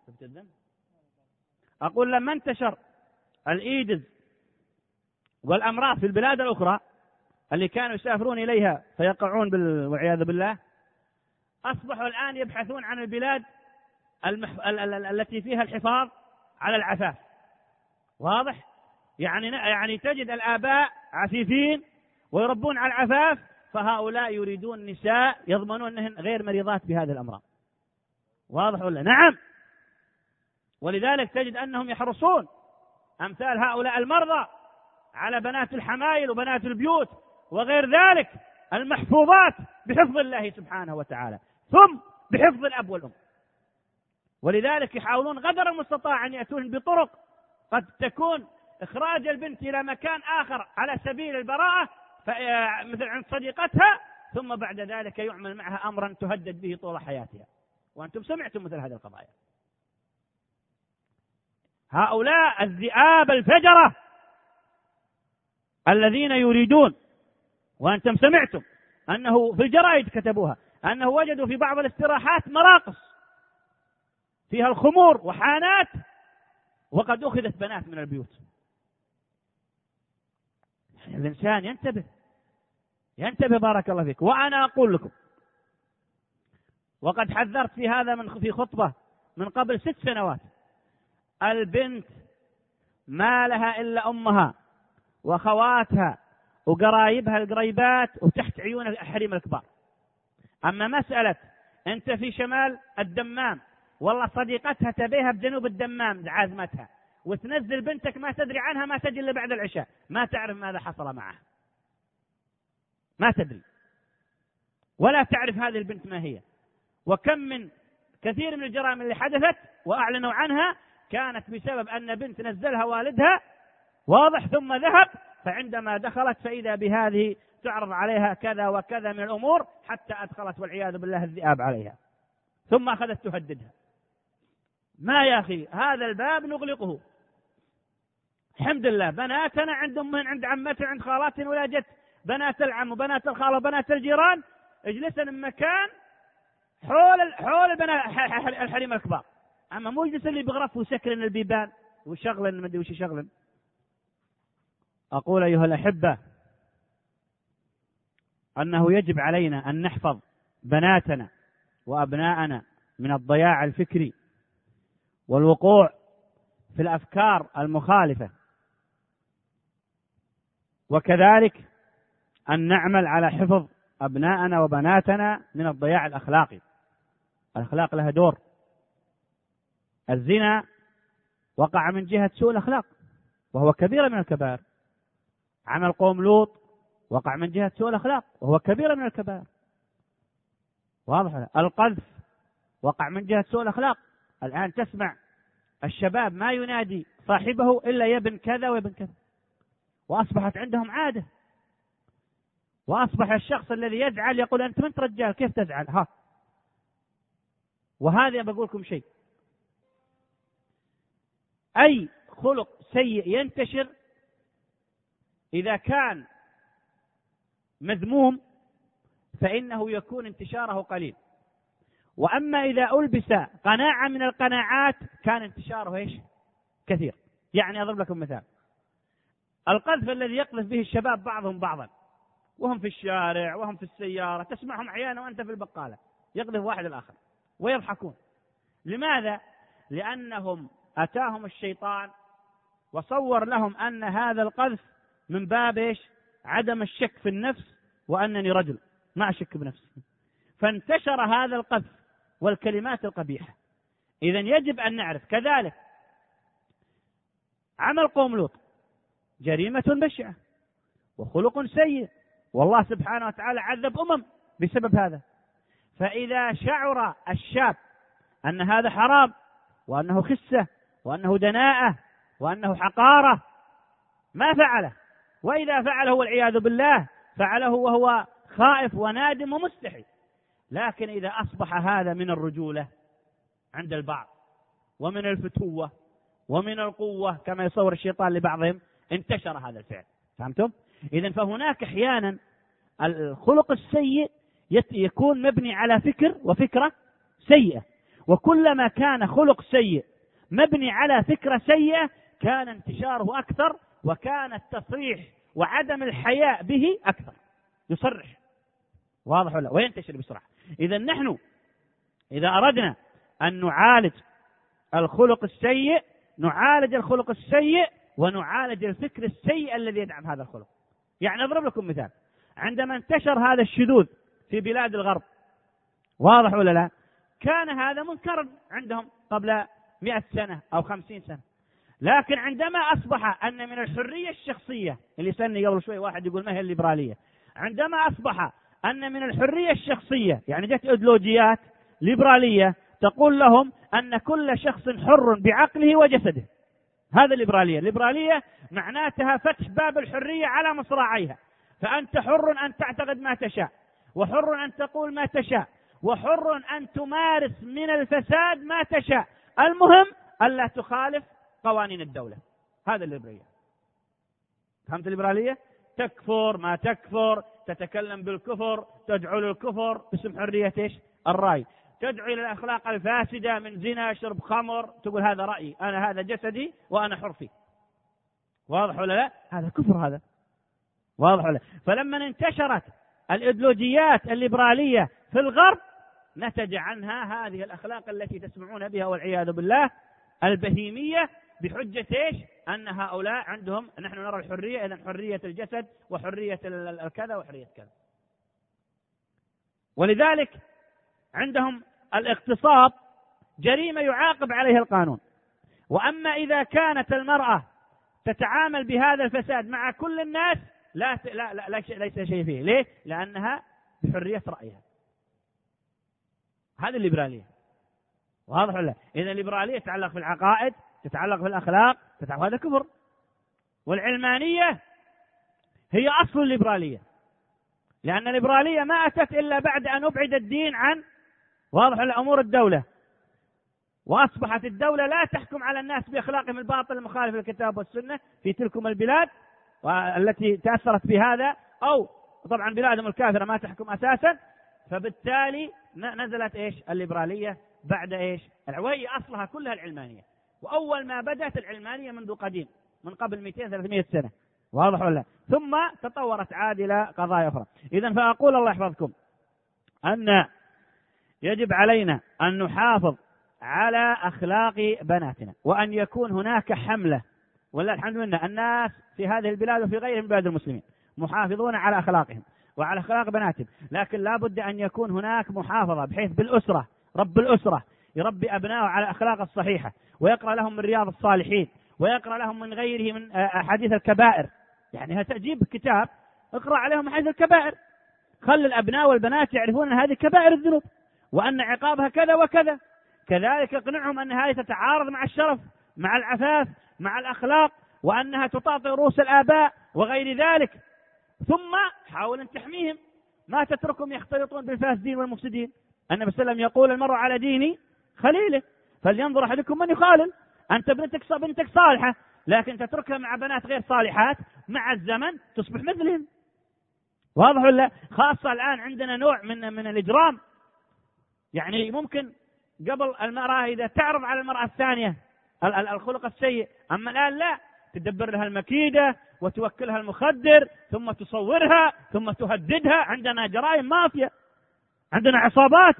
أقول لما انتشر الإيدز والأمراض في البلاد الأخرى اللي كانوا يسافرون إليها فيقعون والعياذ بالله، أصبحوا الآن يبحثون عن البلاد التي فيها الحفاظ على العفاف. واضح؟ يعني تجد الآباء عفيفين ويربون على العفاف، فهؤلاء يريدون نساء يضمنون أنهن غير مريضات بهذه الأمراض. واضح ولا؟ نعم. ولذلك تجد أنهم يحرصون أمثال هؤلاء المرضى على بنات الحمايل وبنات البيوت وغير ذلك المحفوظات بحفظ الله سبحانه وتعالى، ثم بحفظ الأب والأم. ولذلك يحاولون قدر المستطاع أن يأتون بطرق قد تكون إخراج البنت إلى مكان آخر على سبيل البراءة، مثل عند صديقتها، ثم بعد ذلك يعمل معها أمرا تهدد به طول حياتها. وأنتم سمعتم مثل هذه القضايا. هؤلاء الذئاب الفجرة الذين يريدون، وأنتم سمعتم أنه في الجرائد كتبوها أنه وجدوا في بعض الاستراحات مراقص فيها الخمور وحانات، وقد أخذت بنات من البيوت. الإنسان ينتبه بارك الله فيك. وأنا أقول لكم، وقد حذرت في هذا في خطبة من قبل 6 سنوات، البنت ما لها إلا أمها وخواتها وقرايبها القريبات وتحت عيون الحريم الكبار. أما مسألة أنت في شمال الدمام والله صديقتها تبيها بجنوب الدمام عازمتها، وتنزل بنتك ما تدري عنها، ما تجي إلا بعد العشاء، ما تعرف ماذا حصل معها، ما تدري ولا تعرف هذه البنت ما هي. وكم من كثير من الجرائم اللي حدثت وأعلنوا عنها كانت بسبب أن بنت نزلها والدها، واضح، ثم ذهب، فعندما دخلت فإذا بهذه تعرض عليها كذا وكذا من الأمور، حتى أدخلت والعياذ بالله الذئاب عليها، ثم أخذت تهددها. ما يا أخي، هذا الباب نغلقه. الحمد لله بناتنا عندهم من عند عمتنا عند خالاتنا ولا جت بنات العم وبنات الخالة وبنات الجيران اجلسن مكان حول الحريم الكبار. أما مو يجلس اللي بغرف وسكرن البيبان وشغلن مدري وش شغلن. أقول أيها الأحبة أنه يجب علينا أن نحفظ بناتنا وأبناءنا من الضياع الفكري والوقوع في الأفكار المخالفة، وكذلك أن نعمل على حفظ أبناءنا وبناتنا من الضياع الأخلاقي. الأخلاق لها دور. الزنا وقع من جهة سوء الأخلاق وهو كبيرة من الكبائر. عمل قوم لوط وقع من جهة سوء الأخلاق وهو كبيرة من الكبائر. واضح؟ القذف وقع من جهة سوء الأخلاق. الآن تسمع الشباب ما ينادي صاحبه إلا يا ابن كذا وابن كذا، وأصبحت عندهم عادة. وأصبح الشخص الذي يزعل يقول أنت من رجال كيف تزعل ها. وهذا بقول لكم شيء، أي خلق سيء ينتشر إذا كان مذموم فإنه يكون انتشاره قليل، وأما إذا ألبس قناعة من القناعات كان انتشاره إيش؟ كثير. يعني أضرب لكم مثال، القذف الذي يقذف به الشباب بعضهم بعضا وهم في الشارع وهم في السيارة، تسمعهم أحيانا وأنت في البقالة يقذف واحد الآخر ويضحكون. لماذا؟ لأنهم أتاهم الشيطان وصور لهم أن هذا القذف من باب إيش؟ عدم الشك في النفس، وأنني رجل ما أشك بنفسي، فانتشر هذا القذف والكلمات القبيحة. إذن يجب أن نعرف كذلك عمل قوم لوط جريمة بشعة وخلق سيء، والله سبحانه وتعالى عذب بسبب هذا. فإذا شعر الشاب أن هذا حرام وأنه خسة وأنه دناءة وأنه حقارة، ما فعله. وإذا فعله والعياذ بالله فعله وهو خائف ونادم ومستحي. لكن إذا أصبح هذا من الرجولة عند البعض ومن الفتوة ومن القوة كما يصور الشيطان لبعضهم، انتشر هذا الفعل. فهمتم؟ إذن فهناك أحيانا الخلق السيء يكون مبني على فكر وفكرة سيئة، وكلما كان خلق سيء مبني على فكرة سيئة كان انتشاره أكثر، وكان التصريح وعدم الحياء به أكثر، يصرح، واضح ولا؟ وينتشر بسرعة. إذا نحن إذا أردنا أن نعالج الخلق السيء نعالج الخلق السيء ونعالج الفكر السيء الذي يدعم هذا الخلق. يعني أضرب لكم مثال، عندما انتشر هذا الشذوذ في بلاد الغرب، واضح ولا لا؟ كان هذا منكرا عندهم قبل 100 سنة أو 50 سنة، لكن عندما أصبح أن من الحرية الشخصية، اللي سألني قبل شوي واحد يقول ما هي الليبرالية، عندما أصبح أن من الحرية الشخصية، يعني جت إيديولوجيات ليبرالية تقول لهم أن كل شخص حر بعقله وجسده، هذا الليبرالية. الليبرالية معناتها فتح باب الحرية على مصراعيها، فأنت حر أن تعتقد ما تشاء، وحر أن تقول ما تشاء، وحر أن تمارس من الفساد ما تشاء، المهم ألا تخالف قوانين الدولة. هذا الليبرالية. فهمت الليبرالية؟ تكفر ما تكفر، تتكلم بالكفر، تدعو للكفر باسم حرية ايش؟ الرأي، تدعو إلى الأخلاق الفاسدة من زنا شرب خمر، تقول هذا رأيي، أنا هذا جسدي وأنا حر فيه. واضح ولا لا؟ هذا كفر، هذا واضح ولا لا؟ فلما انتشرت الإيديولوجيات الليبرالية في الغرب نتج عنها هذه الأخلاق التي تسمعون بها والعياذ بالله البهيمية، بحجة ايش؟ أن هؤلاء عندهم نحن نرى الحرية، إذن حرية الجسد وحرية الكذا وحرية كذا. ولذلك عندهم الاغتصاب جريمة يعاقب عليها القانون. وأما إذا كانت المرأة تتعامل بهذا الفساد مع كل الناس ليس شيء فيه. ليه؟ لأنها بحرية رأيها. هذه الليبرالية. واضح ولا؟ إذا الليبرالية تتعلق في العقائد، تتعلق في الأخلاق، تتعلق، هذا كفر. والعلمانية هي أصل الليبرالية، لأن الليبرالية ما أتت إلا بعد أن أبعد الدين عن، واضح ولا، أمور الدولة، وأصبحت الدولة لا تحكم على الناس بأخلاقهم الباطل المخالف للكتاب والسنة في تلكم البلاد التي تأثرت بهذا، أو طبعا بلادهم الكافرة ما تحكم أساسا. فبالتالي نزلت ايش؟ الليبرالية بعد ايش؟ وهي أصلها كلها العلمانية، وأول ما بدأت العلمانية منذ قديم، من قبل 200-300 سنة، واضح ولا؟ ثم تطورت عاد إلى قضايا أخرى. إذن فأقول الله يحفظكم أن يجب علينا أن نحافظ على أخلاق بناتنا، وأن يكون هناك حملة، ولا الحمد لله الناس في هذه البلاد وفي غيرهم من بلاد المسلمين محافظون على أخلاقهم وعلى أخلاق بناتهم، لكن لا بد أن يكون هناك محافظة بحيث بالأسرة، رب الأسرة يربي أبنائه على الأخلاق الصحيحة، ويقرأ لهم من رياض الصالحين، ويقرأ لهم من غيره من أحاديث الكبائر. يعني تجيب كتاب اقرأ عليهم أحاديث الكبائر، خلي الأبناء والبنات يعرفون أن هذه كبائر الذنوب وأن عقابها كذا وكذا. كذلك اقنعهم أن هذه تتعارض مع الشرف، مع العفاف، مع الأخلاق، وأنها تطاطئ رؤوس الآباء وغير ذلك. ثم حاول أن تحميهم، ما تتركهم يختلطون بالفاسدين والمفسدين. النبي صلى الله عليه وسلم يقول المرء على دين خليله فلينظر أحدكم من يخالل. أنت بنتك صالحة، لكن تتركها مع بنات غير صالحات، مع الزمن تصبح مثلهم. واضح ولا؟ خاصة الآن عندنا نوع من الإجرام، يعني ممكن قبل المرأة إذا تعرض على المرأة الثانية الخلق السيء، أما الآن لا، تدبر لها المكيدة وتوكلها المخدر ثم تصورها ثم تهددها. عندنا جرائم مافيا، عندنا عصابات.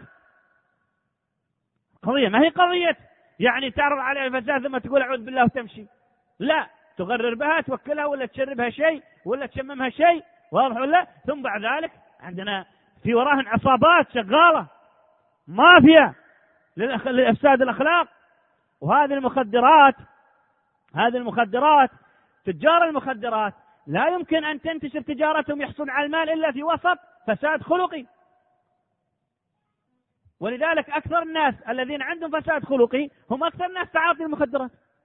قضية ما هي قضية يعني تعرض عليها الفساد ثم تقول أعوذ بالله وتمشي، لا، تغرر بها، توكلها ولا تشربها شيء ولا تشممها شيء، واضح ولا؟ ثم بعد ذلك عندنا في وراهن عصابات شغالة مافيا لإفساد الأخلاق. وهذه المخدرات تجار المخدرات لا يمكن أن تنتشر تجارتهم يحصل على المال إلا في وسط فساد خلقي. ولذلك أكثر الناس الذين عندهم فساد خلقي هم أكثر الناس تعاطي المخدرات.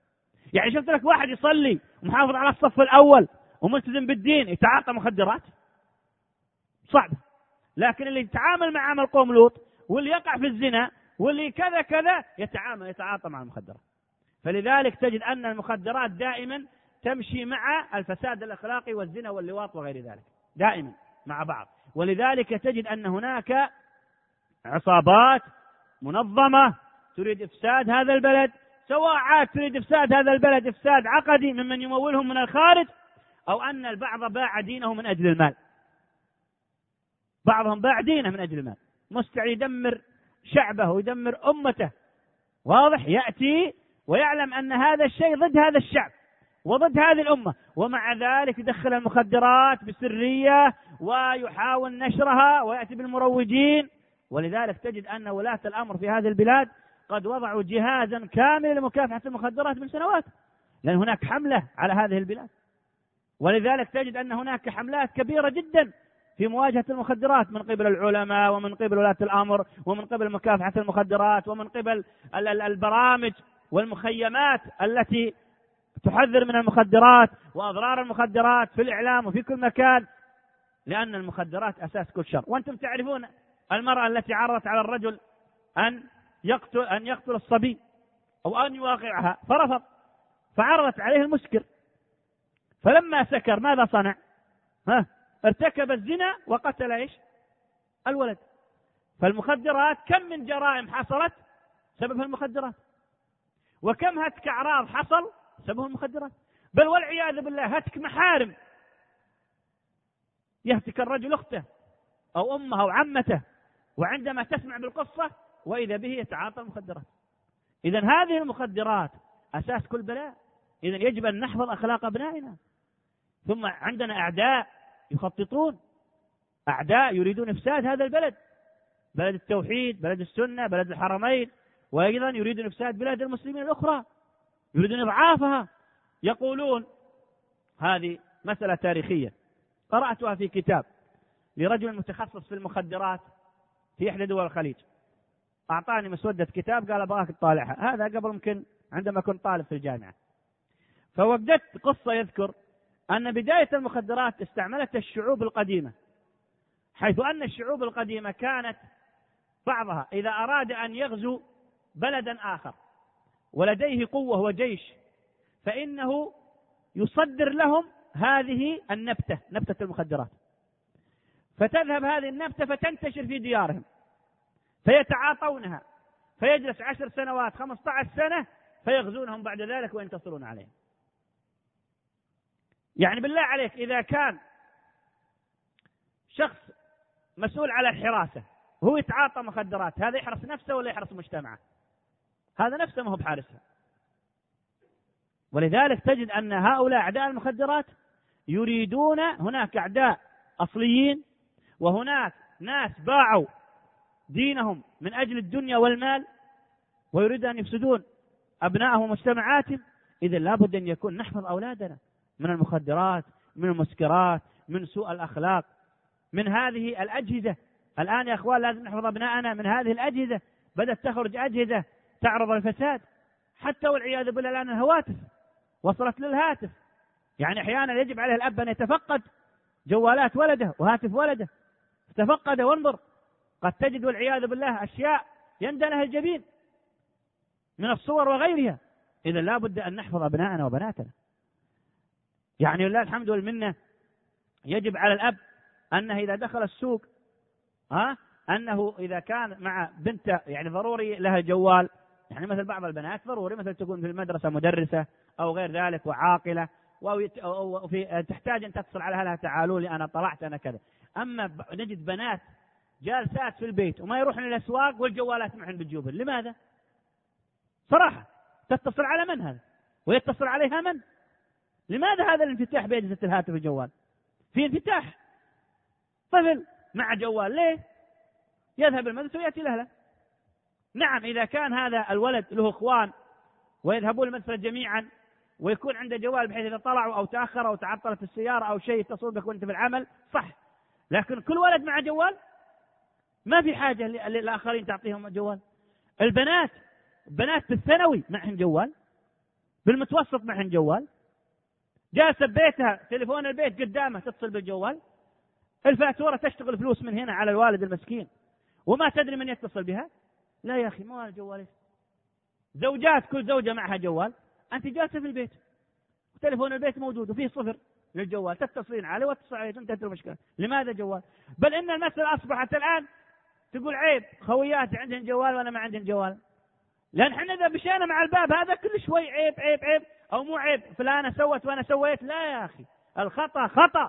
يعني شفت لك واحد يصلي ومحافظ على الصف الأول وملتزم بالدين يتعاطى مخدرات؟ صعب. لكن اللي يتعامل مع عمل قوم لوط واللي يقع في الزنا واللي كذا كذا يتعاطى مع المخدرات. فلذلك تجد أن المخدرات دائما تمشي مع الفساد الأخلاقي والزنا واللواط وغير ذلك، دائما مع بعض. ولذلك تجد أن هناك عصابات منظمة تريد إفساد هذا البلد، سواء عاد تريد إفساد هذا البلد إفساد عقدي ممن يمولهم من الخارج، أو أن البعض باع دينه من أجل المال. بعضهم باع دينه من أجل المال، مستعد يدمر شعبه ويدمر أمته، واضح، يأتي ويعلم أن هذا الشيء ضد هذا الشعب وضد هذه الأمة، ومع ذلك يدخل المخدرات بسرية ويحاول نشرها ويأتي بالمروجين. ولذلك تجد أن ولاة الأمر في هذه البلاد قد وضعوا جهازا كاملا لمكافحة المخدرات من سنوات، لأن هناك حملة على هذه البلاد. ولذلك تجد أن هناك حملات كبيرة جدا في مواجهة المخدرات من قبل العلماء ومن قبل ولاة الأمر ومن قبل مكافحة المخدرات ومن قبل البرامج والمخيمات التي تحذر من المخدرات وأضرار المخدرات في الإعلام وفي كل مكان، لأن المخدرات أساس كل شر. وأنتم تعرفون المرأة التي عرضت على الرجل أن يقتل الصبي أو أن يواقعها فرفض، فعرضت عليه المسكر، فلما سكر ماذا صنع؟ ارتكب الزنا وقتل ايش؟ الولد. فالمخدرات كم من جرائم حصلت سببها المخدرات، وكم هتك أعراض حصل سببها المخدرات، بل والعياذ بالله هتك محارم، يهتك الرجل أخته أو أمه أو عمته، وعندما تسمع بالقصة وإذا به يتعاطى المخدرات. إذن هذه المخدرات أساس كل بلاء. إذن يجب أن نحفظ أخلاق أبنائنا. ثم عندنا أعداء يخططون، أعداء يريدون إفساد هذا البلد، بلد التوحيد، بلد السنة، بلد الحرمين، وأيضا يريدون إفساد بلاد المسلمين الأخرى، يريدون إضعافها. يقولون، هذه مسألة تاريخية قرأتها في كتاب لرجل متخصص في المخدرات في إحدى دول الخليج، أعطاني مسودة كتاب قال أبغاك تطالعها، هذا قبل يمكن عندما كنت طالب في الجامعة. فوجدت قصة يذكر أن بداية المخدرات استعملتها الشعوب القديمة، حيث أن الشعوب القديمة كانت بعضها إذا أراد أن يغزو بلدا آخر ولديه قوة وجيش فإنه يصدر لهم هذه النبتة، نبتة المخدرات، فتذهب هذه النبتة فتنتشر في ديارهم فيتعاطونها، فيجلس 10 سنوات 15 سنة فيغزونهم بعد ذلك وينتصرون عليهم. يعني بالله عليك إذا كان شخص مسؤول على الحراسة وهو يتعاطى مخدرات، هذا يحرس نفسه ولا يحرس مجتمعه؟ هذا نفسه ما هو بحارسها. ولذلك تجد أن هؤلاء أعداء المخدرات يريدون، هناك أعداء أصليين وهناك ناس باعوا دينهم من أجل الدنيا والمال ويريدون أن يفسدون أبنائهم ومجتمعاتهم. إذن لابد أن يكون نحفظ أولادنا من المخدرات، من المسكرات، من سوء الأخلاق، من هذه الأجهزة. الآن يا أخوان لازم نحفظ أبنائنا من هذه الأجهزة، بدأت تخرج أجهزة تعرض الفساد، حتى والعياذ بالله الآن الهواتف وصلت للهاتف. يعني أحيانا يجب عليه الأب أن يتفقد جوالات ولده وهاتف ولده، تفقد وانظر، قد تجد والعياذ بالله أشياء يندى لها الجبين من الصور وغيرها. إذا لا بد أن نحفظ أبنائنا وبناتنا. يعني لله الحمد والمنة، يجب على الأب أنه إذا دخل السوق أنه إذا كان مع بنته يعني ضروري لها جوال، يعني مثل بعض البنات ضروري مثل تكون في المدرسة مدرسة أو غير ذلك وعاقلة تحتاج أن تتصل على أهلها تعالوا لي أنا طلعت أنا كذا. أما نجد بنات جالسات في البيت وما يروحن الأسواق والجوالات معهن بالجوبن، لماذا؟ صراحة تتصل على من هذا ويتصل عليها من؟ لماذا هذا الانفتاح بأجهزة الهاتف والجوال؟ في انفتاح، طفل مع جوال ليه؟ يذهب المدرسة ويأتي الأهل. نعم إذا كان هذا الولد له إخوان ويذهبون المدرسة جميعا ويكون عنده جوال بحيث إذا طلعوا أو تأخروا أو تعطلت السيارة أو شيء يتصل بك وأنت في العمل صح، لكن كل ولد مع جوال ما في حاجة للآخرين تعطيهم جوال. البنات في الثانوي معهم جوال، بالمتوسط معهن جوال، جالسة ببيتها تليفون البيت قدامه تتصل بالجوال، الفاتورة تشتغل فلوس من هنا على الوالد المسكين وما تدري من يتصل بها. لا يا أخي، ما الجوال. زوجات كل زوجة معها جوال، أنت جالسة في البيت تليفون البيت موجود وفيه صفر للجوال، تتصلين عليه واتصل عليه تنتهي المشكلة. لماذا جوال؟ بل إن المسألة أصبحت الآن تقول عيب خوياتي عندهم جوال وأنا ما عندهم جوال، لأن احنا إذا مشينا مع الباب هذا كل شوي عيب عيب عيب، أو مو عيب فلانة سوت وأنا سويت. لا يا أخي، الخطأ خطأ.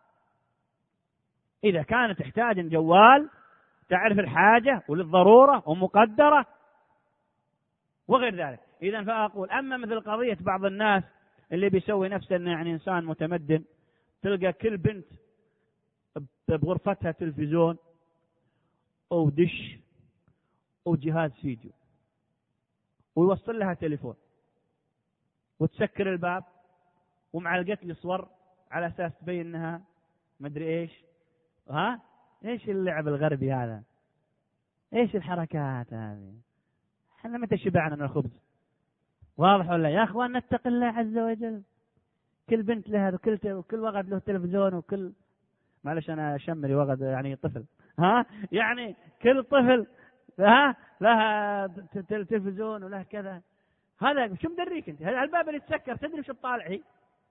إذا كانت تحتاج جوال تعرف الحاجة وللضرورة ومقدرة وغير ذلك. إذن فأقول أما مثل قضية بعض الناس اللي بيسوي نفسه أنه يعني إنسان متمدن، تلقى كل بنت بغرفتها تلفزيون أو دش أو جهاز فيديو، ويوصل لها تليفون وتسكر الباب ومعلقت لي صور على أساس تبين أنها مدري إيش. إيش اللعب الغربي هذا؟ إيش الحركات هذه؟ احنا متى شبعنا من الخبز؟ واضح ولا يا أخوان؟ نتق الله عز وجل. كل بنت لها وكل وغد له تلفزيون، وكل معلش أنا شمري وغد يعني طفل، يعني كل طفل لها تلفزيون وله كذا. هذا شو مدريك أنت؟ الباب اللي تسكر تدري شو تطالع هي؟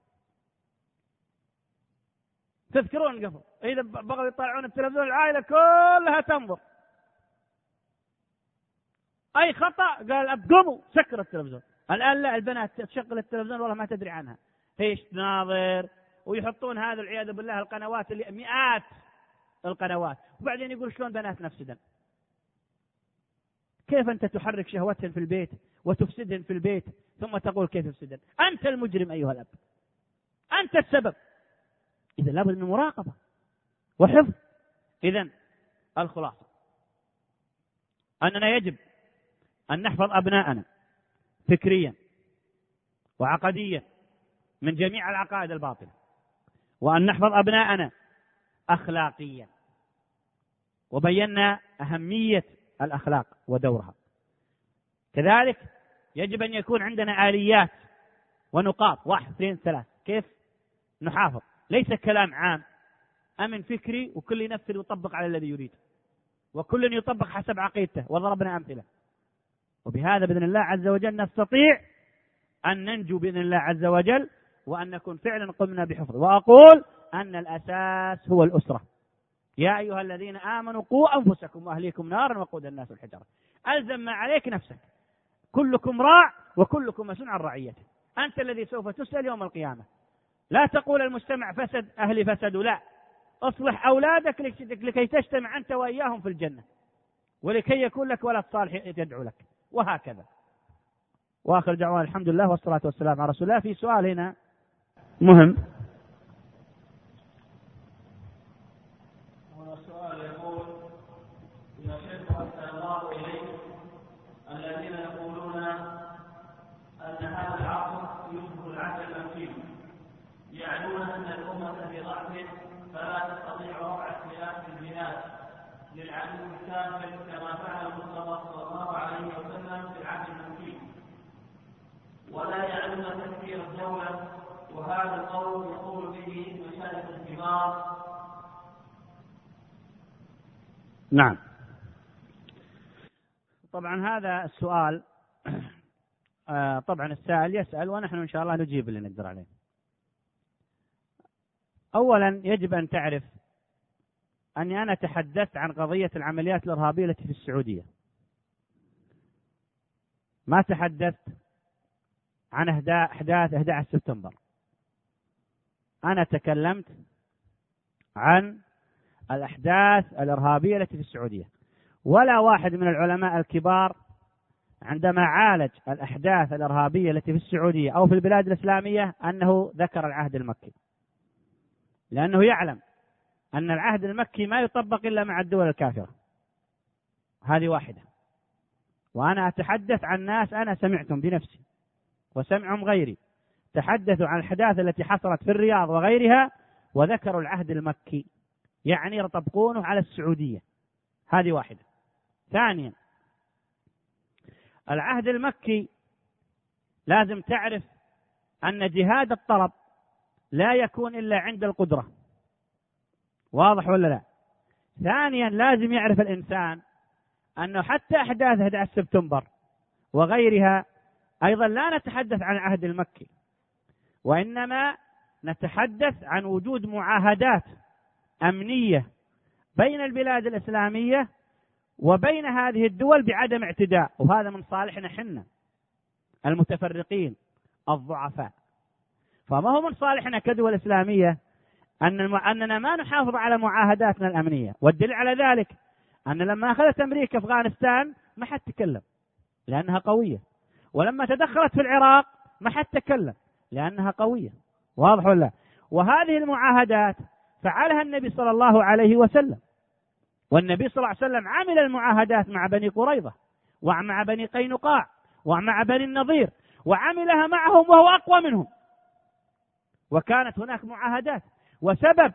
تذكرون قبل إذا بغوا يطالعون التلفزيون العائلة كلها تنظر، أي خطأ قال الأب قوموا سكر التلفزيون. الآن لا، البنات تشغل التلفزيون والله ما تدري عنها، هيش تناظر، ويحطون هذا العياذ بالله القنوات اللي مئات القنوات، وبعدين يقول شلون بنات نفسدن. كيف أنت تحرك شهوتهن في البيت وتفسدهن في البيت ثم تقول كيف يفسدن؟ أنت المجرم أيها الأب، أنت السبب. إذا لابد من مراقبة وحفظ. إذن الخلاصة أننا يجب أن نحفظ أبناءنا فكريا وعقديا من جميع العقائد الباطلة، وأن نحفظ أبناءنا أخلاقيا، وبينا أهمية الأخلاق ودورها. كذلك يجب أن يكون عندنا آليات ونقاط 1 2 3 كيف نحافظ، ليس كلام عام أمن فكري وكل ينفذ ويطبق على الذي يريد، وكل يطبق حسب عقيدته، وضربنا أمثلة. وبهذا بإذن الله عز وجل نستطيع أن ننجو بإذن الله عز وجل، وأن نكون فعلا قمنا بحفظه. وأقول أن الأساس هو الأسرة. يا أيها الذين آمنوا قوا أنفسكم وأهليكم نارا وقودها الناس والحجارة. ألزم ما عليك نفسك، كلكم راع وكلكم مسؤول عن رعيته. أنت الذي سوف تسأل يوم القيامة. لا تقول المجتمع فسد أهلي فسدوا، لا، أصلح أولادك لكي تجتمع أنت وإياهم في الجنة، ولكي يكون لك ولد صالح يدعو لك، وهكذا. وآخر دعوان الحمد لله والصلاة والسلام على رسول الله. في سؤال هنا مهم. والسؤال يقول: يا شيخ أحسن الله إليك، الذين يقولون أن هذا العصر يشبه العهد المكي، يعنون أن الأمة في ضعف فلا تستطيع رفع اختلاف في البلاد للعدو الكافر كما فعل المصطفى صلى الله عليه وسلم في العهد المكي، ولا يعنون تكفير الدولة، وهذا القول يقول به مشايخ الكبار. نعم، طبعا هذا السؤال طبعا السائل يسأل ونحن إن شاء الله نجيب اللي نقدر عليه. أولا يجب أن تعرف أني أنا تحدثت عن قضية العمليات الإرهابية التي في السعودية، ما تحدثت عن أحداث 11 سبتمبر. أنا تكلمت عن الأحداث الإرهابية التي في السعودية. ولا واحد من العلماء الكبار عندما عالج الأحداث الإرهابية التي في السعودية أو في البلاد الإسلامية أنه ذكر العهد المكي، لأنه يعلم أن العهد المكي ما يطبق إلا مع الدول الكافرة. هذه واحدة. وأنا أتحدث عن ناس أنا سمعتم بنفسي وسمعهم غيري تحدثوا عن الأحداث التي حصلت في الرياض وغيرها وذكروا العهد المكي، يعني يطبقونه على السعودية. هذه واحدة. ثانيا، العهد المكي لازم تعرف أن جهاد الطلب لا يكون إلا عند القدرة. واضح ولا لا؟ ثانيا لازم يعرف الإنسان أنه حتى أحداث 11 سبتمبر وغيرها أيضا لا نتحدث عن العهد المكي، وإنما نتحدث عن وجود معاهدات أمنية بين البلاد الإسلامية وبين هذه الدول بعدم اعتداء، وهذا من صالحنا حنا المتفرقين الضعفاء. فما هو من صالحنا كدول إسلامية أننا ما نحافظ على معاهداتنا الأمنية. والدليل على ذلك أن لما أخذت أمريكا أفغانستان ما حد تكلم لأنها قوية، ولما تدخلت في العراق ما حد تكلم لأنها قوية. واضح ولا؟ وهذه المعاهدات فعلها النبي صلى الله عليه وسلم، والنبي صلى الله عليه وسلم عمل المعاهدات مع بني قريظة ومع بني قينقاع ومع بني النضير، وعملها معهم وهو أقوى منهم، وكانت هناك معاهدات. وسبب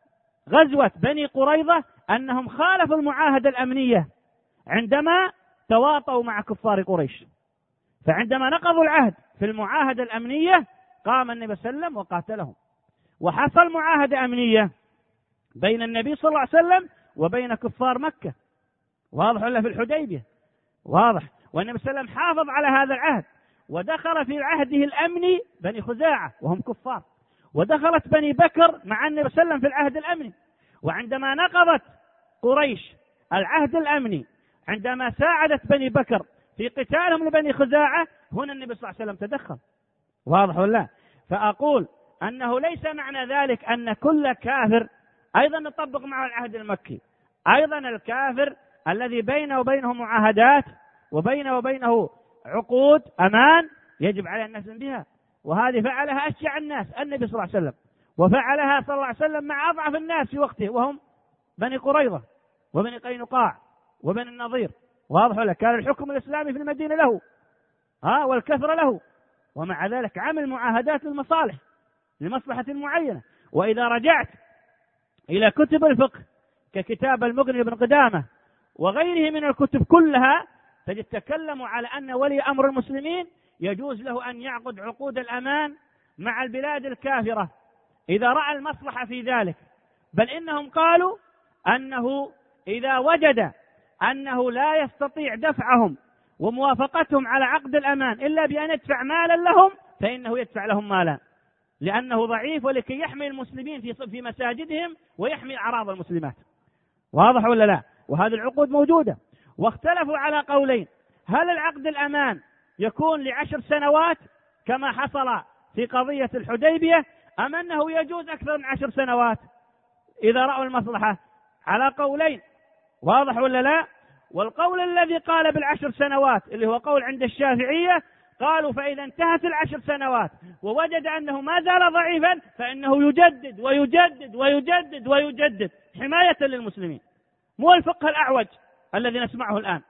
غزوة بني قريظة أنهم خالفوا المعاهدة الأمنية عندما تواطؤوا مع كفار قريش، فعندما نقضوا العهد في المعاهدة الأمنية قام النبي صلى الله عليه وسلم وقاتلهم، وحصل معاهدة أمنية بين النبي صلى الله عليه وسلم وبين كفار مكة. واضح ولا؟ في الحديبية. واضح. والنبي صلى الله عليه وسلم حافظ على هذا العهد، ودخل في عهده الأمني بني خزاعة وهم كفار، ودخلت بني بكر مع النبي صلى الله عليه وسلم في العهد الأمني. وعندما نقضت قريش العهد الأمني عندما ساعدت بني بكر في قتالهم لبني خزاعة، هنا النبي صلى الله عليه وسلم تدخل. واضح ولا؟ فأقول أنه ليس معنى ذلك أن كل كافر أيضا نطبق معه العهد المكي. أيضا الكافر الذي بينه وبينه معاهدات وبينه وبينه عقود أمان يجب عليه أن نلتزم بها، وهذه فعلها أشجع الناس النبي صلى الله عليه وسلم، وفعلها صلى الله عليه وسلم مع أضعف الناس في وقته وهم بني قريظة وبني قينقاع وبني النضير. واضح ولا؟ كان الحكم الإسلامي في المدينة له والكثرة له، ومع ذلك عمل معاهدات للمصالح لمصلحة معينة. وإذا رجعت إلى كتب الفقه ككتاب المغني لابن قدامة وغيره من الكتب كلها تجد تكلموا على أن ولي أمر المسلمين يجوز له أن يعقد عقود الأمان مع البلاد الكافرة إذا رأى المصلحة في ذلك، بل إنهم قالوا أنه إذا وجد أنه لا يستطيع دفعهم وموافقتهم على عقد الأمان إلا بأن يدفع مالا لهم فإنه يدفع لهم مالا، لأنه ضعيف ولكي يحمي المسلمين في مساجدهم ويحمي أعراض المسلمات. واضح ولا لا؟ وهذه العقود موجودة. واختلفوا على قولين: هل العقد الأمان يكون ل10 سنوات كما حصل في قضية الحديبية، أم أنه يجوز أكثر من 10 سنوات إذا رأوا المصلحة؟ على قولين. واضح ولا لا؟ والقول الذي قال ب10 سنوات اللي هو قول عند الشافعية، قالوا فإذا انتهت 10 سنوات ووجد أنه ما زال ضعيفا فإنه يجدد ويجدد ويجدد ويجدد حماية للمسلمين، مو الفقه الأعوج الذي نسمعه الآن.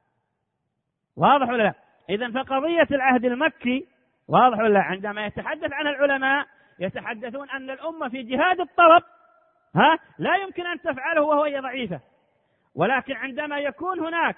واضح ولا لا؟ إذن فقضية العهد المكي واضح ولا لا؟ عندما يتحدث عنها العلماء يتحدثون أن الأمة في جهاد الطلب لا يمكن أن تفعله وهي ضعيفة، ولكن عندما يكون هناك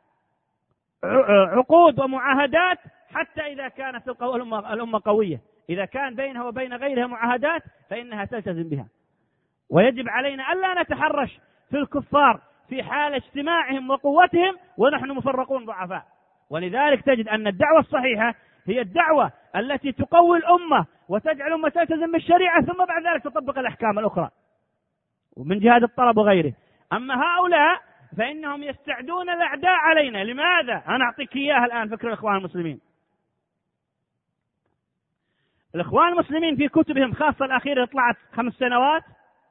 عقود ومعاهدات حتى إذا كانت الأمة قوية، إذا كان بينها وبين غيرها معاهدات فإنها تلتزم بها. ويجب علينا ألا نتحرش في الكفار في حال اجتماعهم وقوتهم ونحن مفرقون ضعفاء. ولذلك تجد أن الدعوة الصحيحة هي الدعوة التي تقوي الأمة وتجعل الأمة تلتزم بالشريعة ثم بعد ذلك تطبق الأحكام الأخرى ومن جهاد الطلب وغيره. أما هؤلاء فإنهم يستعدون الأعداء علينا. لماذا؟ أنا أعطيك إياها الآن فكر الإخوان المسلمين. الإخوان المسلمين في كتبهم خاصة الأخيرة طلعت 5 سنوات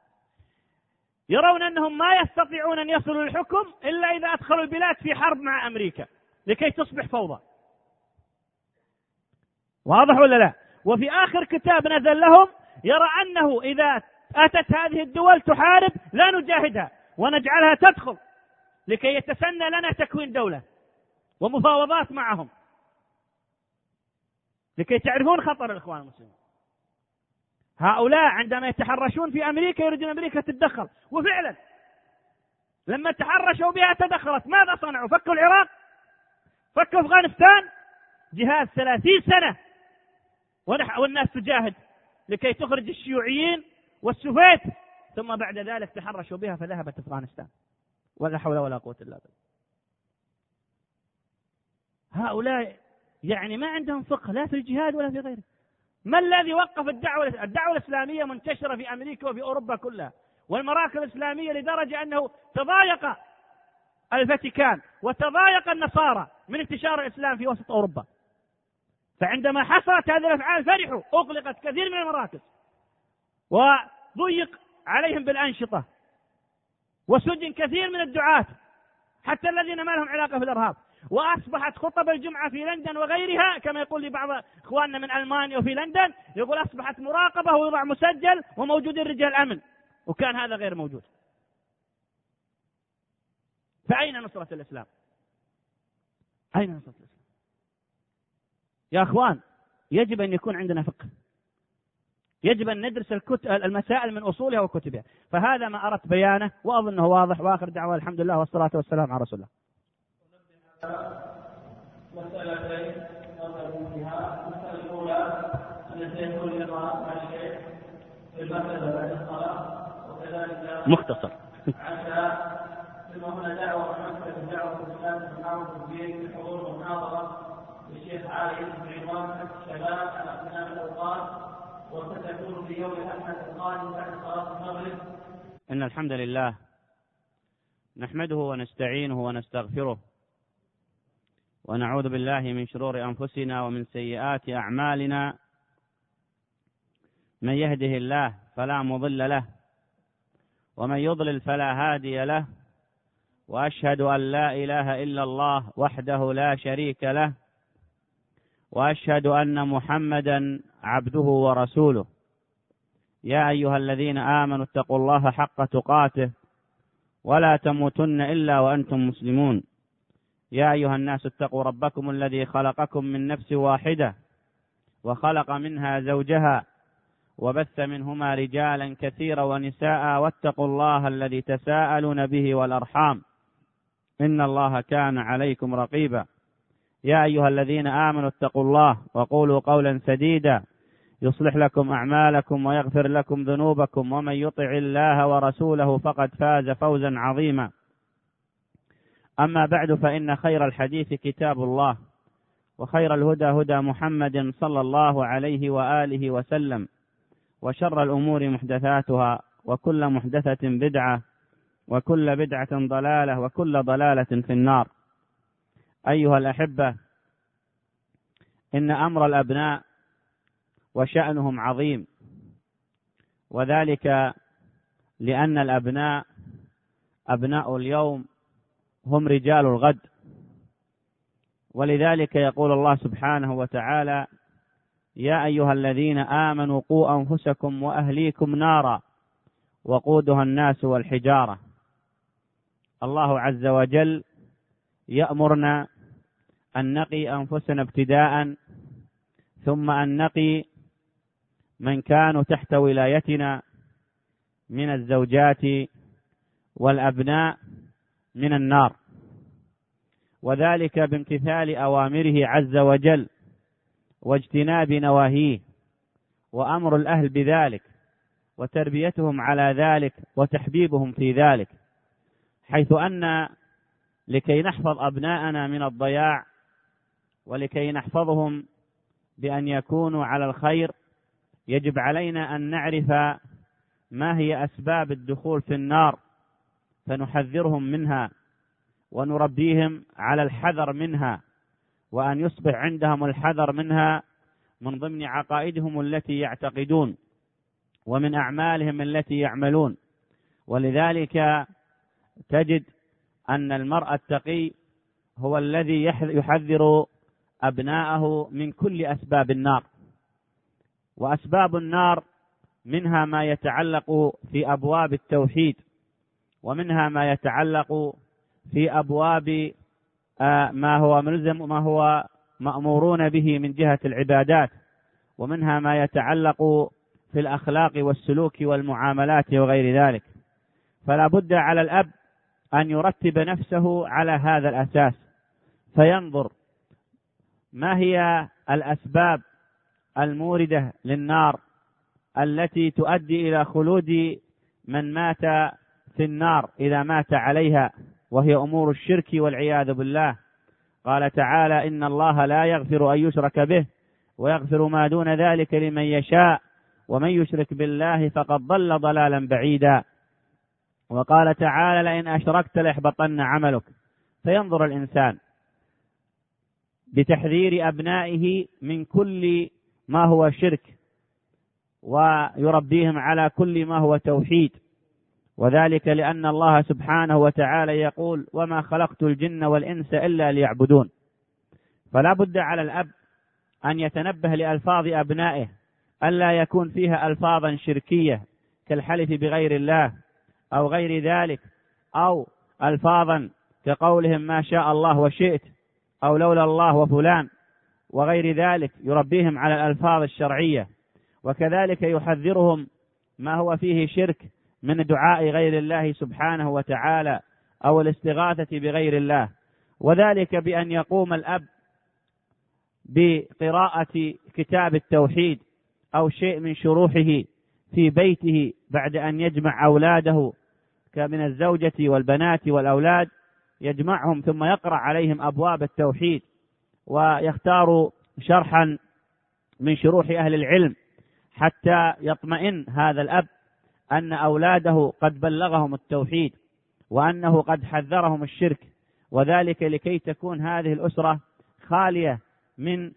يرون أنهم ما يستطيعون أن يصلوا للحكم إلا إذا أدخلوا البلاد في حرب مع أمريكا لكي تصبح فوضى. واضح ولا لا؟ وفي آخر كتاب نزل لهم يرى أنه إذا أتت هذه الدول تحارب لا نجاهدها ونجعلها تدخل لكي يتسنى لنا تكوين دولة ومفاوضات معهم، لكي تعرفون خطر الإخوان المسلمين. هؤلاء عندما يتحرشون في أمريكا يريدون أمريكا تتدخل، وفعلا لما تحرشوا بها تدخلت. ماذا صنعوا؟ فكوا العراق، فكوا أفغانستان، جهاد 30 سنة والناس تجاهد لكي تخرج الشيوعيين والسوفيت، ثم بعد ذلك تحرشوا بها فذهبت أفغانستان، ولا حول ولا قوة إلا بالله. هؤلاء يعني ما عندهم فقه لا في الجهاد ولا في غيره. ما الذي وقف الدعوة الإسلامية منتشرة في أمريكا وفي أوروبا كلها والمراكز الإسلامية، لدرجة أنه تضايق الفاتيكان وتضايق النصارى من انتشار الإسلام في وسط أوروبا. فعندما حصلت هذه الأفعال فرحوا، أغلقت كثير من المراكز وضيق عليهم بالأنشطة وسجن كثير من الدعاة حتى الذين ما لهم علاقة بالإرهاب. وأصبحت خطب الجمعة في لندن وغيرها كما يقول لي بعض إخواننا من ألمانيا وفي لندن، يقول أصبحت مراقبة ويوضع مسجل وموجودين رجال أمن، وكان هذا غير موجود. فأين نصرة الإسلام؟ أين نصرة الإسلام؟ يا أخوان، يجب أن يكون عندنا فقه، يجب أن ندرس المسائل من أصولها وكتبها. فهذا ما أردت بيانه وأظنه واضح. وآخر دعوة الحمد لله والصلاة والسلام على رسول الله. مسألتين نظر فيها. المسألة الأولى أن سيكون لقاء مع الشيخ في المسألة بعد الصلاة، وكذلك مختصر عشاء. ثم هنا دعوة من مكتب الدعوة الإسلام تناول في الحضور والمناظرة للشيخ علي بن عنوان الشباب على اغتنام الأوقات، وستكون في يوم الأحد القادم بعد صلاة المغرب. إن الحمد لله نحمده ونستعينه ونستغفره، ونعوذ بالله من شرور أنفسنا ومن سيئات أعمالنا. من يهده الله فلا مضل له، ومن يضلل فلا هادي له، وأشهد أن لا إله إلا الله وحده لا شريك له، وأشهد أن محمدا عبده ورسوله. يا أيها الذين آمنوا اتقوا الله حق تقاته ولا تموتن إلا وأنتم مسلمون. يا أيها الناس اتقوا ربكم الذي خلقكم من نفس واحدة وخلق منها زوجها وبث منهما رجالا كثيرا ونساء، واتقوا الله الذي تساءلون به والأرحام إن الله كان عليكم رقيبا. يا أيها الذين آمنوا اتقوا الله وقولوا قولا سديدا يصلح لكم أعمالكم ويغفر لكم ذنوبكم، ومن يطع الله ورسوله فقد فاز فوزا عظيما. أما بعد، فإن خير الحديث كتاب الله، وخير الهدى هدى محمد صلى الله عليه وآله وسلم، وشر الأمور محدثاتها، وكل محدثة بدعة، وكل بدعة ضلالة، وكل ضلالة في النار. أيها الأحبة، إن أمر الأبناء وشأنهم عظيم، وذلك لأن الأبناء أبناء اليوم هم رجال الغد. ولذلك يقول الله سبحانه وتعالى: يا أيها الذين آمنوا قوا أنفسكم وأهليكم نارا وقودها الناس والحجارة. الله عز وجل يأمرنا أن نقي أنفسنا ابتداء، ثم أن نقي من كانوا تحت ولايتنا من الزوجات والأبناء من النار، وذلك بامتثال أوامره عز وجل واجتناب نواهيه، وأمر الأهل بذلك، وتربيتهم على ذلك، وتحبيبهم في ذلك، حيث أن لكي نحفظ أبناءنا من الضياع، ولكي نحفظهم بأن يكونوا على الخير، يجب علينا أن نعرف ما هي أسباب الدخول في النار، فنحذرهم منها ونربيهم على الحذر منها، وأن يصبح عندهم الحذر منها من ضمن عقائدهم التي يعتقدون ومن أعمالهم التي يعملون. ولذلك تجد أن المرء التقي هو الذي يحذر أبناءه من كل أسباب النار. وأسباب النار منها ما يتعلق في أبواب التوحيد، ومنها ما يتعلق في أبواب ما هو ملزم وما هو مأمورون به من جهة العبادات، ومنها ما يتعلق في الأخلاق والسلوك والمعاملات وغير ذلك. فلا بد على الأب أن يرتب نفسه على هذا الأساس، فينظر ما هي الأسباب الموردة للنار التي تؤدي إلى خلود من مات في النار إذا مات عليها، وهي أمور الشرك والعياذ بالله. قال تعالى: إن الله لا يغفر أن يشرك به ويغفر ما دون ذلك لمن يشاء ومن يشرك بالله فقد ضل ضلالا بعيدا. وقال تعالى: لئن أشركت ليحبطن عملك. فينظر الإنسان بتحذير أبنائه من كل ما هو شرك ويربيهم على كل ما هو توحيد، وذلك لأن الله سبحانه وتعالى يقول: وما خلقت الجن والإنس إلا ليعبدون. فلا بد على الأب أن يتنبه لألفاظ أبنائه ألا يكون فيها ألفاظا شركية كالحلف بغير الله أو غير ذلك، أو ألفاظا كقولهم ما شاء الله وشئت، أو لولا الله وفلان وغير ذلك، يربيهم على الألفاظ الشرعية. وكذلك يحذرهم ما هو فيه شرك من دعاء غير الله سبحانه وتعالى أو الاستغاثة بغير الله، وذلك بأن يقوم الأب بقراءة كتاب التوحيد أو شيء من شروحه في بيته بعد أن يجمع أولاده من الزوجة والبنات والأولاد، يجمعهم ثم يقرأ عليهم أبواب التوحيد ويختار شرحا من شروح أهل العلم حتى يطمئن هذا الأب أن أولاده قد بلغهم التوحيد وأنه قد حذرهم الشرك، وذلك لكي تكون هذه الأسرة خالية من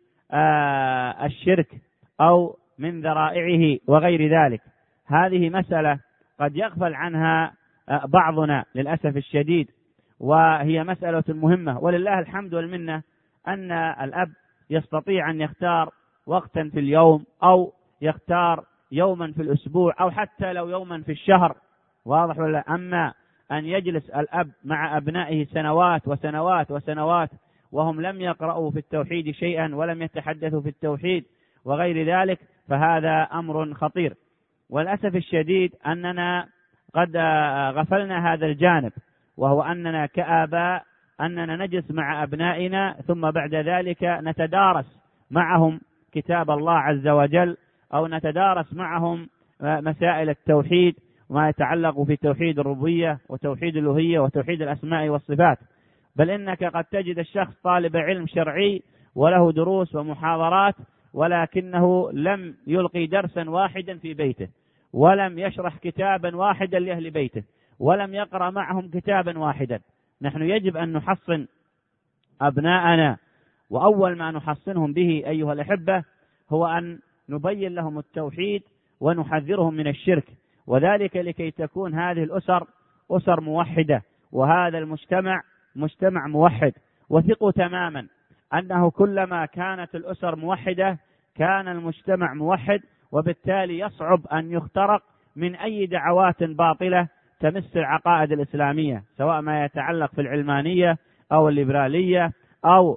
الشرك أو من ذرائعه وغير ذلك. هذه مسألة قد يغفل عنها بعضنا للأسف الشديد، وهي مسألة مهمة، ولله الحمد والمنة أن الأب يستطيع أن يختار وقتا في اليوم أو يختار يوما في الأسبوع أو حتى لو يوما في الشهر، واضح ولا؟ أما أن يجلس الأب مع أبنائه سنوات وسنوات وسنوات وهم لم يقرأوا في التوحيد شيئا ولم يتحدثوا في التوحيد وغير ذلك، فهذا أمر خطير. والأسف الشديد أننا قد غفلنا هذا الجانب، وهو أننا كآباء أننا نجلس مع أبنائنا ثم بعد ذلك نتدارس معهم كتاب الله عز وجل، أو نتدارس معهم مسائل التوحيد وما يتعلق في توحيد الربوبية وتوحيد الألوهية وتوحيد الأسماء والصفات. بل إنك قد تجد الشخص طالب علم شرعي وله دروس ومحاضرات، ولكنه لم يلقي درسا واحدا في بيته، ولم يشرح كتابا واحدا لأهل بيته، ولم يقرأ معهم كتابا واحدا. نحن يجب أن نحصن أبناءنا، وأول ما نحصنهم به أيها الأحبة هو أن نبين لهم التوحيد ونحذرهم من الشرك، وذلك لكي تكون هذه الأسر أسر موحدة وهذا المجتمع مجتمع موحد. وثقوا تماما أنه كلما كانت الأسر موحدة كان المجتمع موحد، وبالتالي يصعب أن يخترق من أي دعوات باطلة تمس العقائد الإسلامية، سواء ما يتعلق في العلمانية أو الليبرالية أو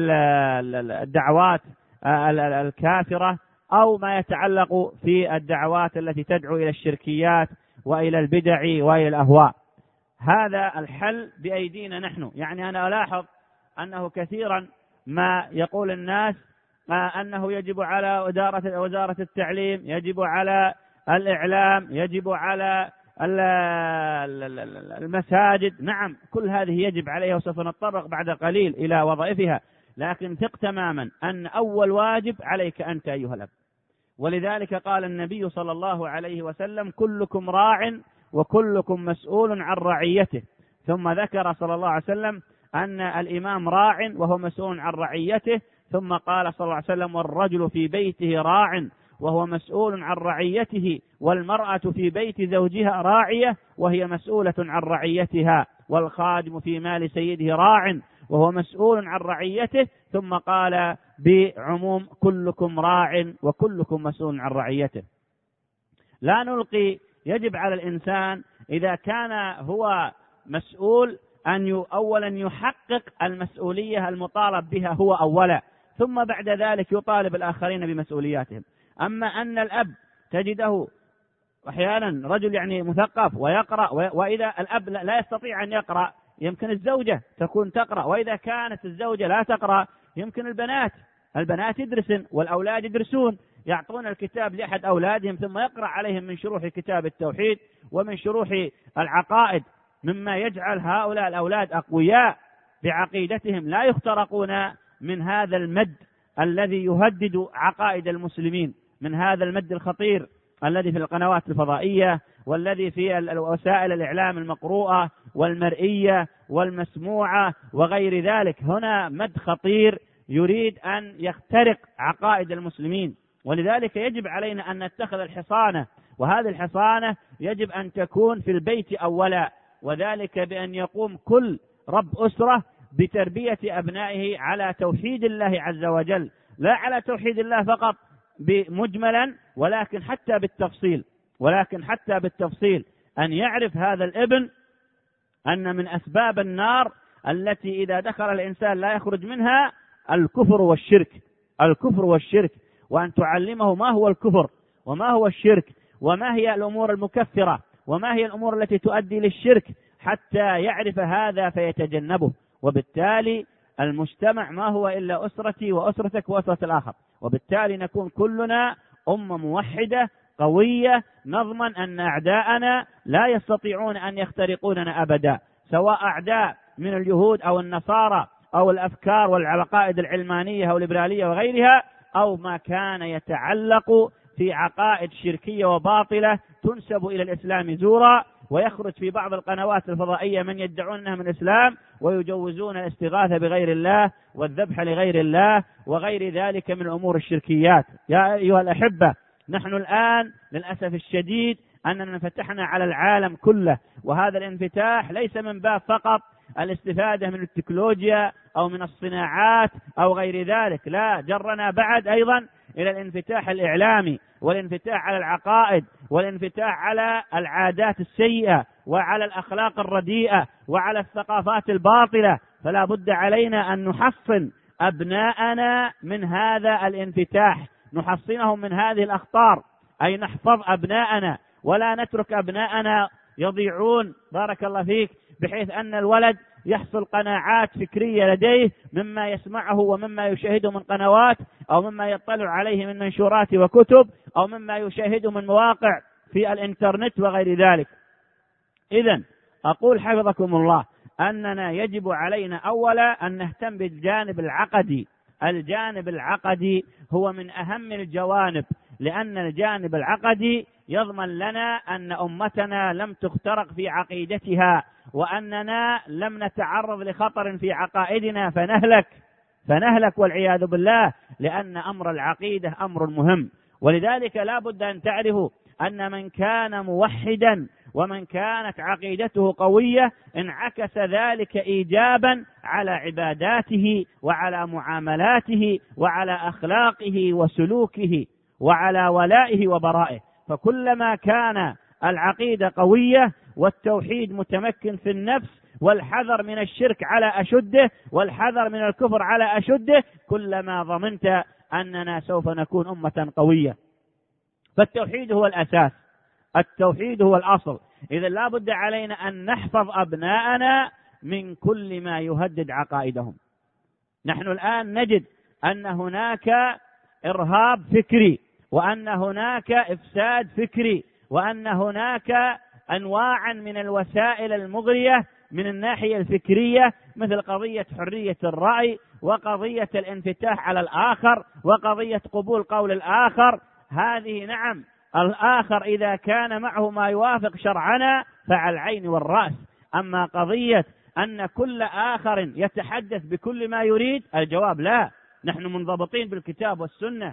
الدعوات الكافرة أو ما يتعلق في الدعوات التي تدعو إلى الشركيات وإلى البدع وإلى الأهواء. هذا الحل بأيدينا نحن. يعني أنا ألاحظ أنه كثيرا ما يقول الناس أنه يجب على وزارة التعليم، يجب على الإعلام، يجب على المساجد. نعم، كل هذه يجب عليها وسوف نتطرق بعد قليل إلى وظائفها، لكن ثق تماما أن أول واجب عليك أنت أيها الأب. ولذلك قال النبي صلى الله عليه وسلم: كلكم راع وكلكم مسؤول عن رعيته. ثم ذكر صلى الله عليه وسلم أن الإمام راع وهو مسؤول عن رعيته، ثم قال صلى الله عليه وسلم: والرجل في بيته راع وهو مسؤول عن رعيته، والمرأة في بيت زوجها راعية وهي مسؤولة عن رعيتها، والخادم في مال سيده راع وهو مسؤول عن رعيته. ثم قال بعموم: كلكم راع وكلكم مسؤول عن رعيته. لا نلقي، يجب على الإنسان إذا كان هو مسؤول أن أولا يحقق المسؤولية المطالب بها هو أولا، ثم بعد ذلك يطالب الآخرين بمسؤولياتهم. أما أن الأب تجده أحيانا رجل يعني مثقف ويقرأ، وإذا الأب لا يستطيع أن يقرأ يمكن الزوجة تكون تقرأ، وإذا كانت الزوجة لا تقرأ يمكن البنات يدرسن والأولاد يدرسون، يعطون الكتاب لأحد أولادهم ثم يقرأ عليهم من شروح كتاب التوحيد ومن شروح العقائد، مما يجعل هؤلاء الأولاد أقوياء بعقيدتهم، لا يخترقون من هذا المد الذي يهدد عقائد المسلمين، من هذا المد الخطير الذي في القنوات الفضائية والذي في وسائل الإعلام المقروءة والمرئية والمسموعة وغير ذلك. هنا مد خطير يريد أن يخترق عقائد المسلمين، ولذلك يجب علينا أن نتخذ الحصانة، وهذه الحصانة يجب أن تكون في البيت أولا، وذلك بأن يقوم كل رب أسرة بتربية أبنائه على توحيد الله عز وجل، لا على توحيد الله فقط مجملا، ولكن حتى بالتفصيل أن يعرف هذا الابن أن من أسباب النار التي إذا دخل الإنسان لا يخرج منها الكفر والشرك، وأن تعلمه ما هو الكفر وما هو الشرك وما هي الأمور المكفرة وما هي الأمور التي تؤدي للشرك، حتى يعرف هذا فيتجنبه. وبالتالي المجتمع ما هو إلا أسرتي وأسرتك وأسرة الآخر، وبالتالي نكون كلنا أمة موحدة قوية، نضمن أن أعداءنا لا يستطيعون أن يخترقوننا أبدا، سواء أعداء من اليهود أو النصارى أو الأفكار والعقائد العلمانية أو الليبرالية وغيرها، أو ما كان يتعلق في عقائد شركية وباطلة تنسب إلى الإسلام زورا، ويخرج في بعض القنوات الفضائية من يدعون أنها من الإسلام ويجوزون الاستغاثة بغير الله والذبح لغير الله وغير ذلك من الأمور الشركيات. يا أيها الأحبة، نحن الآن للأسف الشديد أننا انفتحنا على العالم كله، وهذا الانفتاح ليس من باب فقط الاستفادة من التكنولوجيا أو من الصناعات أو غير ذلك، لا، جرنا بعد أيضا إلى الانفتاح الإعلامي والانفتاح على العقائد والانفتاح على العادات السيئة وعلى الأخلاق الرديئة وعلى الثقافات الباطلة. فلا بد علينا أن نحصن أبناءنا من هذا الانفتاح، نحصنهم من هذه الأخطار، أي نحفظ أبناءنا ولا نترك أبناءنا يضيعون بارك الله فيك، بحيث أن الولد يحصل قناعات فكرية لديه مما يسمعه ومما يشاهده من قنوات أو مما يطلع عليه من منشورات وكتب أو مما يشاهده من مواقع في الإنترنت وغير ذلك. إذن أقول حفظكم الله أننا يجب علينا أولا أن نهتم بالجانب العقدي. الجانب العقدي هو من أهم الجوانب، لأن الجانب العقدي يضمن لنا أن أمتنا لم تخترق في عقيدتها، وأننا لم نتعرض لخطر في عقائدنا فنهلك والعياذ بالله، لأن أمر العقيدة أمر مهم. ولذلك لا بد أن تعرفوا أن من كان موحدا ومن كانت عقيدته قوية انعكس ذلك إيجابا على عباداته وعلى معاملاته وعلى أخلاقه وسلوكه وعلى ولائه وبرائه. فكلما كان العقيدة قوية والتوحيد متمكن في النفس والحذر من الشرك على أشده والحذر من الكفر على أشده، كلما ضمنت أننا سوف نكون أمة قوية. فالتوحيد هو الأساس، التوحيد هو الأصل. إذا لا بد علينا أن نحفظ أبناءنا من كل ما يهدد عقائدهم. نحن الآن نجد أن هناك إرهاب فكري، وأن هناك إفساد فكري، وأن هناك أنواعا من الوسائل المغرية من الناحية الفكرية، مثل قضية حرية الرأي وقضية الانفتاح على الآخر وقضية قبول قول الآخر. هذه نعم، الآخر إذا كان معه ما يوافق شرعنا فعلى العين والرأس، أما قضية أن كل آخر يتحدث بكل ما يريد، الجواب لا، نحن منضبطين بالكتاب والسنة.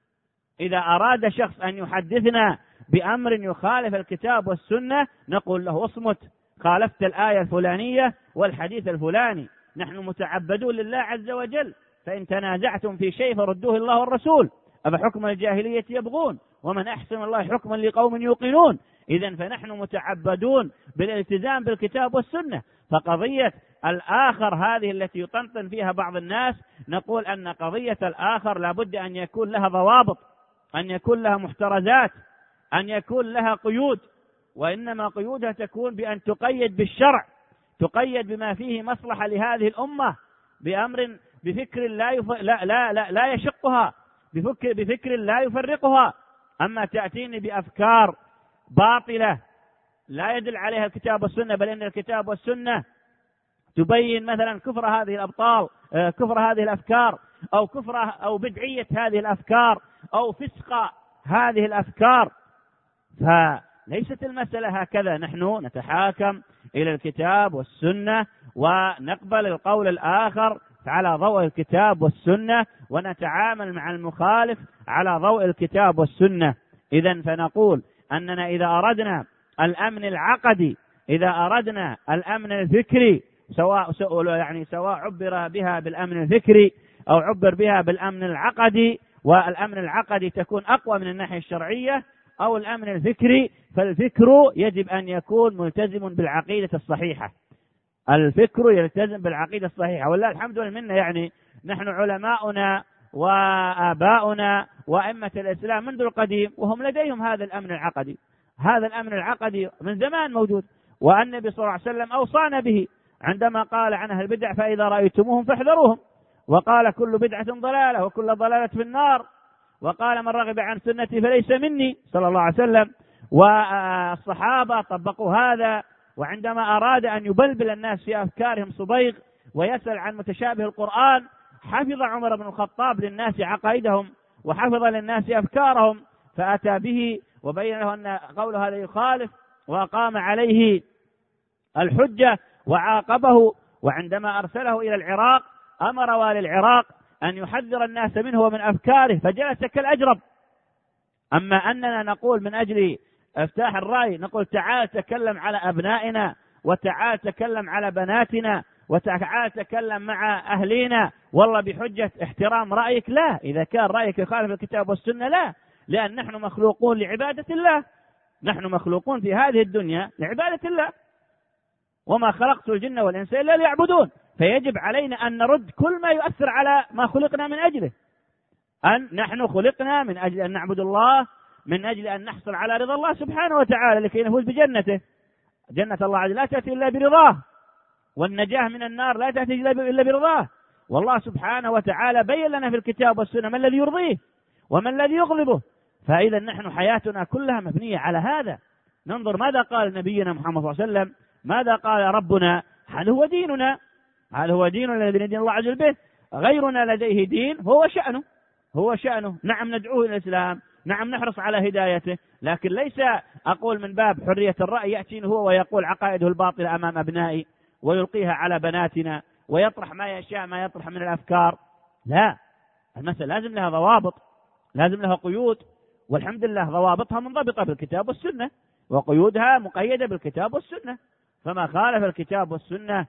إذا أراد شخص أن يحدثنا بأمر يخالف الكتاب والسنة نقول له اصمت، خالفت الآية الفلانية والحديث الفلاني، نحن متعبدون لله عز وجل، فإن تنازعتم في شيء فردوه الله والرسول، أفحكم الجاهلية يبغون ومن أحسن الله حكما لقوم يوقنون. إذن فنحن متعبدون بالالتزام بالكتاب والسنة. فقضية الآخر هذه التي يطنطن فيها بعض الناس، نقول أن قضية الآخر لابد أن يكون لها ضوابط، أن يكون لها محترزات، أن يكون لها قيود، وإنما قيودها تكون بأن تقيد بالشرع، تقيد بما فيه مصلحة لهذه الأمة، بأمر بفكر لا يشقها، بفكر لا يفرقها. أما تأتيني بأفكار باطلة لا يدل عليها الكتاب والسنة، بل إن الكتاب والسنة تبين مثلا كفر هذه الأبطال، كفر هذه الأفكار، أو كفر أو بدعية هذه الأفكار، أو فسق هذه الأفكار. فليست المسألة هكذا. نحن نتحاكم إلى الكتاب والسنة ونقبل القول الآخر على ضوء الكتاب والسنة، ونتعامل مع المخالف على ضوء الكتاب والسنة. إذن فنقول أننا إذا أردنا الأمن العقدي، إذا أردنا الأمن الفكري، سواء عبر بها بالأمن الفكري أو عبر بها بالأمن العقدي، والأمن العقدي تكون أقوى من الناحية الشرعية، أو الأمن الفكري، فالفكر يجب أن يكون ملتزم بالعقيدة الصحيحة. الفكر يلتزم بالعقيدة الصحيحة. والله الحمد والمنة، يعني نحن علماؤنا وآباؤنا وأئمة الإسلام منذ القديم وهم لديهم هذا الأمن العقدي. هذا الأمن العقدي من زمان موجود، والنبي صلى الله عليه وسلم أوصانا به عندما قال عن أهل البدع: فإذا رأيتموهم فاحذروهم. وقال: كل بدعة ضلالة وكل ضلالة في النار. وقال: من رغب عن سنتي فليس مني، صلى الله عليه وسلم. والصحابة طبقوا هذا. وعندما أراد أن يبلبل الناس في أفكارهم صبيغ ويسأل عن متشابه القرآن، حفظ عمر بن الخطاب للناس عقائدهم وحفظ للناس أفكارهم، فأتى به وبين له أن قوله هذا يخالف، وأقام عليه الحجة وعاقبه. وعندما أرسله إلى العراق أمر والي العراق أن يحذر الناس منه ومن أفكاره، فجلس كالأجرب. أما أننا نقول من أجل افتاح الرأي نقول: تعال تكلم على أبنائنا، وتعال تكلم على بناتنا، وتعال تكلم مع أهلنا، والله بحجة احترام رأيك. لا، إذا كان رأيك يخالف الكتاب والسنة لا، لأن نحن مخلوقون لعبادة الله، نحن مخلوقون في هذه الدنيا لعبادة الله، وما خلقت الجن والإنس إلا ليعبدون. فيجب علينا أن نرد كل ما يؤثر على ما خلقنا من أجله. أن نحن خلقنا من أجل أن نعبد الله، من أجل أن نحصل على رضا الله سبحانه وتعالى لكي نفوز بجنته. جنة الله لا تأتي إلا برضاه، والنجاة من النار لا تأتي إلا برضاه. والله سبحانه وتعالى بين لنا في الكتاب والسنة ما الذي يرضيه وما الذي يغضبه. فإذا نحن حياتنا كلها مبنية على هذا. ننظر ماذا قال نبينا محمد صلى الله عليه وسلم، ماذا قال ربنا: هل هو ديننا، هل هو ديننا الذي ندين الله عز وجل به؟ غيرنا لديه دين هو شأنه. نعم ندعوه إلى الإسلام، نعم نحرص على هدايته، لكن ليس أقول من باب حرية الرأي يأتين هو ويقول عقائده الباطلة أمام أبنائي ويلقيها على بناتنا ويطرح ما يشاء ما يطرح من الأفكار. لا، المسألة لازم لها ضوابط، لازم لها قيود، والحمد لله ضوابطها منضبطة بالكتاب والسنة، وقيودها مقيدة بالكتاب والسنة. فما خالف الكتاب والسنة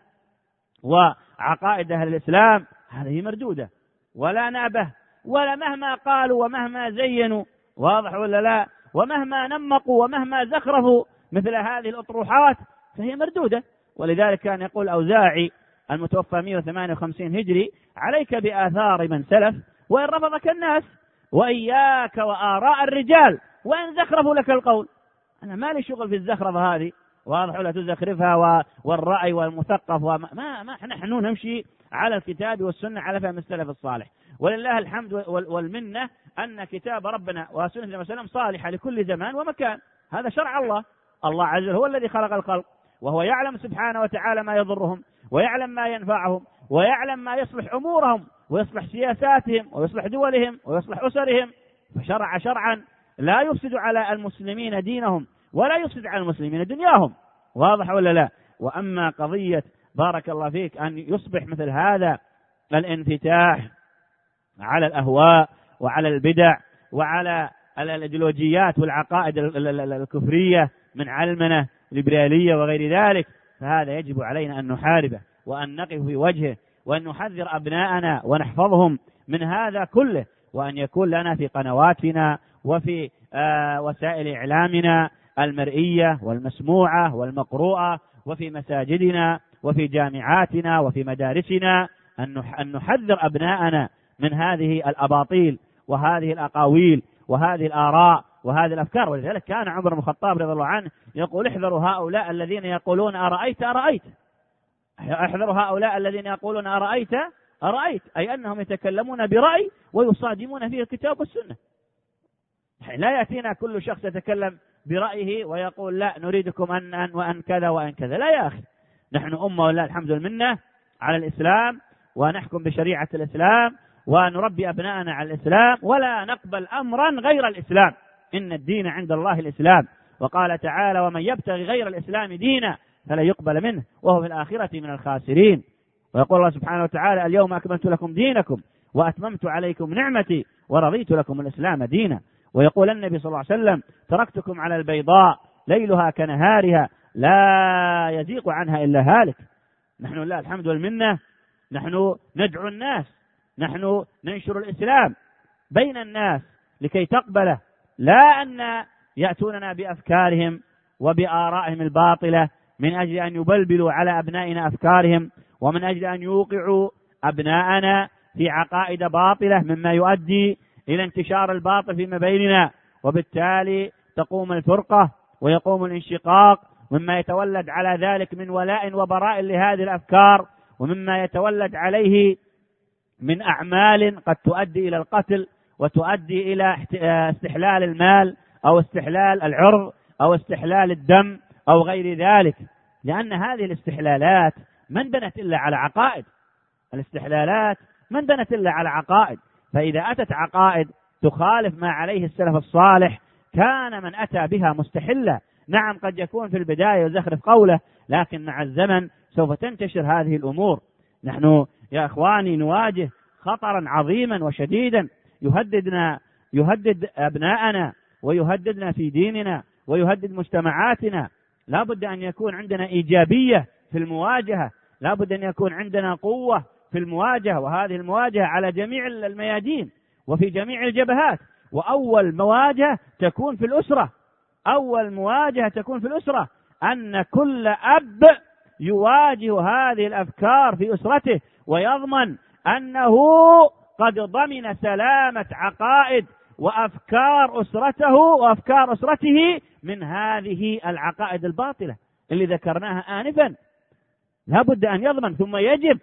وعقائد أهل الإسلام هذه مردودة، ولا نأبه، ولا مهما قالوا ومهما زينوا، واضح ولا لا؟ ومهما نمقوا ومهما زخرفوا مثل هذه الأطروحات فهي مردودة. ولذلك كان يقول أوزاعي المتوفى 158 هجري: عليك بآثار من سلف وإن رفضك الناس، وإياك وآراء الرجال وإن زخرفوا لك القول. أنا ما لي شغل في الزخرفة هذه، واضح ولا تزخرفها والرأي والمثقف ما نحن نمشي على الكتاب والسنة على فهم السلف الصالح. ولله الحمد والمنة أن كتاب ربنا وسنة النبي صلى الله عليه وسلم صالحة لكل زمان ومكان. هذا شرع الله. الله عز وجل هو الذي خلق الخلق، وهو يعلم سبحانه وتعالى ما يضرهم ويعلم ما ينفعهم ويعلم ما يصلح أمورهم ويصلح سياساتهم ويصلح دولهم ويصلح أسرهم، فشرع شرعا لا يفسد على المسلمين دينهم ولا يفسد على المسلمين دنياهم. واضح ولا لا؟ وأما قضية بارك الله فيك أن يصبح مثل هذا الانفتاح على الأهواء وعلى البدع وعلى الأيديولوجيات والعقائد الكفرية من علمنة ليبرالية وغير ذلك، فهذا يجب علينا أن نحاربه وأن نقف في وجهه وأن نحذر أبناءنا ونحفظهم من هذا كله، وأن يكون لنا في قنواتنا وفي وسائل إعلامنا المرئية والمسموعة والمقروءة وفي مساجدنا وفي جامعاتنا وفي مدارسنا أن نحذر أبناءنا من هذه الأباطيل وهذه الأقاويل وهذه الآراء وهذه الأفكار. ولذلك كان عمر بن الخطاب رضي الله عنه يقول: احذروا هؤلاء الذين يقولون أرأيت، احذروا هؤلاء الذين يقولون أرأيت أرأيت، أي أنهم يتكلمون برأي ويصادمون فيه الكتاب والسنة. لا يأتينا كل شخص يتكلم برأيه ويقول لا نريدكم أن وأن كذا وأن كذا. لا يا أخي، نحن أمة ولله الحمد والمنة على الإسلام، ونحكم بشريعة الإسلام، ونربي أبناءنا على الإسلام، ولا نقبل أمرا غير الإسلام. إن الدين عند الله الإسلام، وقال تعالى ومن يبتغي غير الإسلام دينا فلا يقبل منه وهو في الآخرة من الخاسرين. ويقول الله سبحانه وتعالى اليوم أكملت لكم دينكم وأتممت عليكم نعمتي ورضيت لكم الإسلام دينا. ويقول النبي صلى الله عليه وسلم تركتكم على البيضاء ليلها كنهارها لا يزيغ عنها إلا هالك. نحن لله الحمد والمنة، نحن ندعو الناس، نحن ننشر الإسلام بين الناس لكي تقبله، لا أن يأتوننا بأفكارهم وبآرائهم الباطلة من أجل أن يبلبلوا على أبنائنا أفكارهم، ومن أجل أن يوقعوا أبناءنا في عقائد باطلة مما يؤدي إلى انتشار الباطل فيما بيننا، وبالتالي تقوم الفرقة ويقوم الانشقاق، مما يتولد على ذلك من ولاء وبراء لهذه الأفكار، ومما يتولد عليه من أعمال قد تؤدي إلى القتل وتؤدي إلى استحلال المال أو استحلال العرض أو استحلال الدم أو غير ذلك. لأن هذه الاستحلالات من بنت إلا على عقائد، الاستحلالات من بنت إلا على عقائد. فإذا أتت عقائد تخالف ما عليه السلف الصالح كان من أتى بها مستحلا. نعم قد يكون في البداية يزخرف قوله، لكن مع الزمن سوف تنتشر هذه الأمور. نحن يا إخواني نواجه خطرا عظيما وشديدا يهدد أبناءنا ويهددنا في ديننا ويهدد مجتمعاتنا. لا بد أن يكون عندنا إيجابية في المواجهة، لا بد أن يكون عندنا قوة في المواجهة، وهذه المواجهة على جميع الميادين وفي جميع الجبهات. وأول مواجهة تكون في الأسرة، أول مواجهة تكون في الأسرة، أن كل أب يواجه هذه الأفكار في أسرته ويضمن أنه قد ضمن سلامة عقائد وأفكار أسرته وأفكار أسرته من هذه العقائد الباطلة اللي ذكرناها آنفا. لا بد أن يضمن. ثم يجب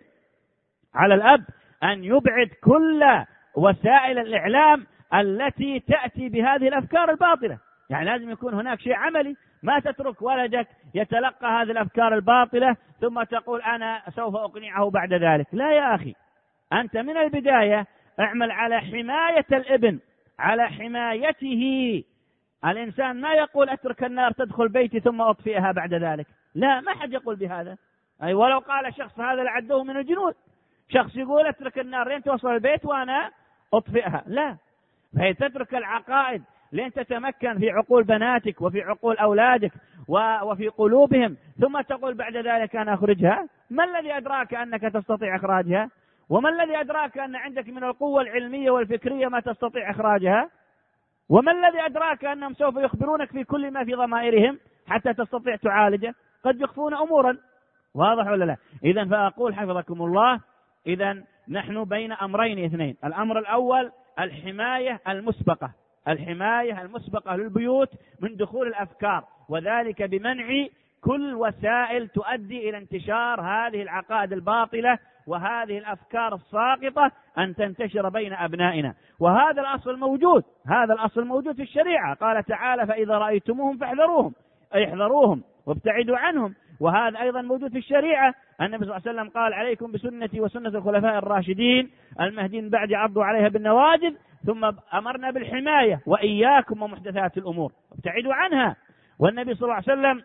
على الأب أن يبعد كل وسائل الإعلام التي تأتي بهذه الأفكار الباطلة. يعني لازم يكون هناك شيء عملي، ما تترك ولدك يتلقى هذه الأفكار الباطلة ثم تقول أنا سوف أقنعه بعد ذلك. لا يا أخي، أنت من البداية اعمل على حماية الابن، على حمايته. الإنسان ما يقول أترك النار تدخل بيتي ثم أطفئها بعد ذلك، لا، ما حد يقول بهذا. أي ولو قال شخص هذا لعده من الجنود، شخص يقول أترك النار لين توصل البيت وأنا أطفئها، لا. فهي تترك العقائد لين تتمكن في عقول بناتك وفي عقول أولادك وفي قلوبهم، ثم تقول بعد ذلك أنا أخرجها. ما الذي أدراك أنك تستطيع إخراجها؟ وما الذي أدراك أن عندك من القوة العلمية والفكرية ما تستطيع إخراجها؟ وما الذي أدراك أنهم سوف يخبرونك في كل ما في ضمائرهم حتى تستطيع تعالجه؟ قد يخفون أمورا. واضح ولا لا؟ إذن فأقول حفظكم الله، إذن نحن بين أمرين اثنين. الأمر الأول الحماية المسبقة، الحماية المسبقة للبيوت من دخول الأفكار، وذلك بمنع كل وسائل تؤدي إلى انتشار هذه العقائد الباطلة وهذه الأفكار الساقطة أن تنتشر بين أبنائنا. وهذا الأصل موجود، هذا الأصل موجود في الشريعة. قال تعالى فإذا رأيتموهم فاحذروهم، أي احذروهم وابتعدوا عنهم. وهذا أيضا موجود في الشريعة. النبي صلى الله عليه وسلم قال عليكم بسنتي وسنة الخلفاء الراشدين المهديين بعد عضوا عليها بالنواجذ، ثم أمرنا بالحماية وإياكم ومحدثات الأمور ابتعدوا عنها. والنبي صلى الله عليه وسلم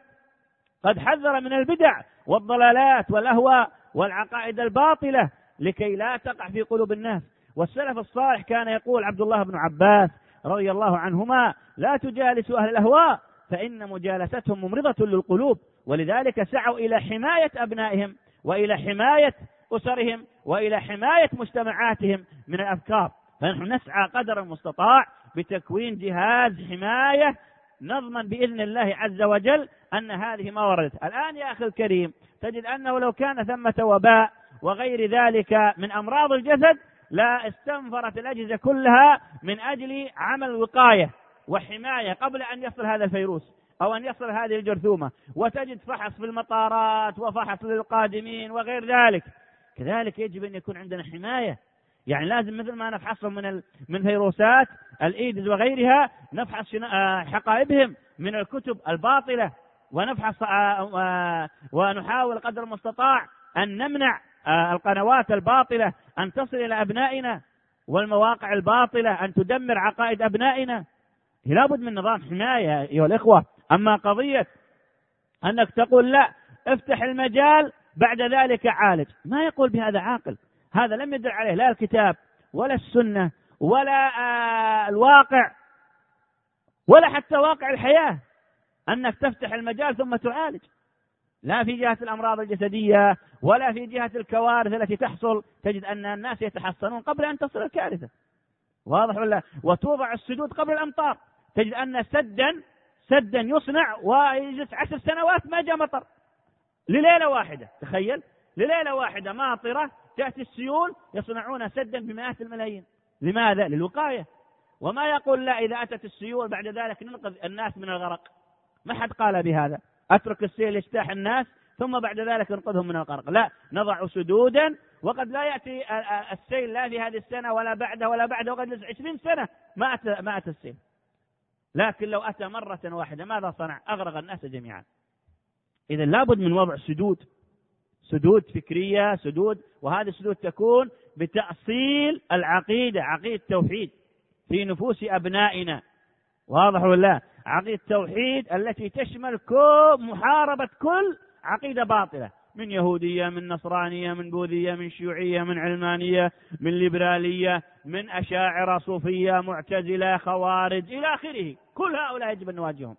قد حذر من البدع والضلالات والأهواء والعقائد الباطلة لكي لا تقع في قلوب الناس. والسلف الصالح كان يقول عبد الله بن عباس رضي الله عنهما لا تجالسوا أهل الأهواء فإن مجالستهم ممرضة للقلوب. ولذلك سعوا إلى حماية أبنائهم وإلى حماية أسرهم وإلى حماية مجتمعاتهم من الأفكار. فنحن نسعى قدر المستطاع بتكوين جهاز حماية نضمن بإذن الله عز وجل أن هذه ما وردت. الآن يا أخي الكريم تجد أنه لو كان ثمة وباء وغير ذلك من أمراض الجسد لا استنفرت الأجهزة كلها من أجل عمل وقاية وحماية قبل أن يصل هذا الفيروس أو أن يصل هذه الجرثومة. وتجد فحص في المطارات وفحص للقادمين وغير ذلك. كذلك يجب أن يكون عندنا حماية. يعني لازم مثل ما نفحصهم من فيروسات الإيدز وغيرها، نفحص حقائبهم من الكتب الباطلة، ونفحص ونحاول قدر المستطاع أن نمنع القنوات الباطلة أن تصل إلى أبنائنا، والمواقع الباطلة أن تدمر عقائد أبنائنا. لابد من نظام حماية أيها الإخوة. أما قضية أنك تقول لا افتح المجال بعد ذلك عالج، ما يقول بهذا عاقل. هذا لم يدل عليه لا الكتاب ولا السنة ولا الواقع ولا حتى واقع الحياة، أنك تفتح المجال ثم تعالج، لا في جهة الأمراض الجسدية ولا في جهة الكوارث التي تحصل. تجد أن الناس يتحصنون قبل أن تصل الكارثة، واضح ولا؟ وتوضع السدود قبل الأمطار. تجد أن سدا يصنع ويجلس 10 سنوات ما جاء مطر، لليلة واحدة. تخيل، لليلة واحدة ماطرة تأتي السيول، يصنعون سدا بمئات الملايين. لماذا؟ للوقاية. وما يقول لا إذا أتت السيول بعد ذلك ننقذ الناس من الغرق. ما حد قال بهذا، أترك السيل يجتاح الناس ثم بعد ذلك ننقذهم من الغرق. لا، نضع سدودا، وقد لا يأتي السيل لا في هذه السنة ولا بعدها ولا بعدها، وقد 20 سنة ما أتى السيل. لكن لو أتى مرة واحدة ماذا صنع؟ أغرق الناس جميعا. إذا لابد من وضع سدود فكرية، وهذه السدود تكون بتأصيل العقيدة، عقيدة التوحيد في نفوس أبنائنا، واضح ولا؟ عقيدة التوحيد التي تشمل محاربة كل عقيدة باطلة، من يهودية، من نصرانية، من بوذية، من شيوعية، من علمانية، من ليبرالية، من أشاعرة، صوفية، معتزلة، خوارج، إلى آخره. كل هؤلاء يجب أن نواجههم،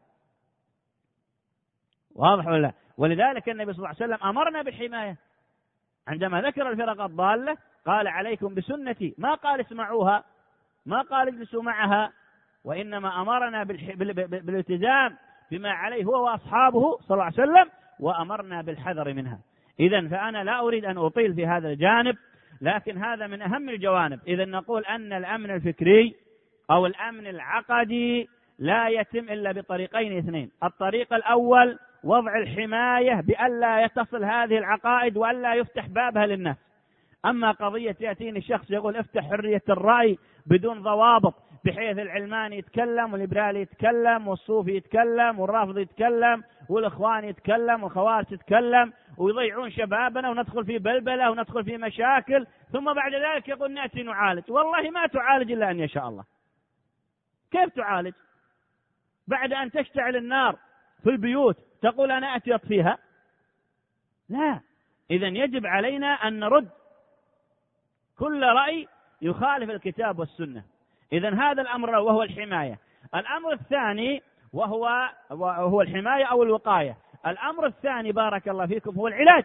واضح ولا؟ ولذلك النبي صلى الله عليه وسلم أمرنا بالحماية عندما ذكر الفرق الضالة، قال عليكم بسنتي، ما قال اسمعوها، ما قال اجلسوا معها، وإنما أمرنا بالالتزام بما عليه هو وأصحابه صلى الله عليه وسلم، وأمرنا بالحذر منها. إذن فأنا لا أريد أن أطيل في هذا الجانب، لكن هذا من أهم الجوانب. إذن نقول أن الأمن الفكري أو الأمن العقدي لا يتم إلا بطريقين اثنين. الطريق الأول وضع الحماية بألا يتصل هذه العقائد وألا يفتح بابها للناس. أما قضية يأتيني شخص يقول افتح حرية الرأي بدون ضوابط، بحيث العلماني يتكلم والليبرالي يتكلم والصوفي يتكلم والرافضي يتكلم والإخوان يتكلم والخوارج يتكلم، ويضيعون شبابنا وندخل في بلبلة وندخل في مشاكل، ثم بعد ذلك يقول نأتي نعالج. والله ما تعالج إلا أن يشاء الله. كيف تعالج؟ بعد أن تشتعل النار في البيوت تقول أنا أتي أطفيها؟ لا. إذن يجب علينا أن نرد كل رأي يخالف الكتاب والسنة. إذن هذا الأمر وهو الحماية. الأمر الثاني وهو الحماية أو الوقاية. الأمر الثاني بارك الله فيكم هو العلاج.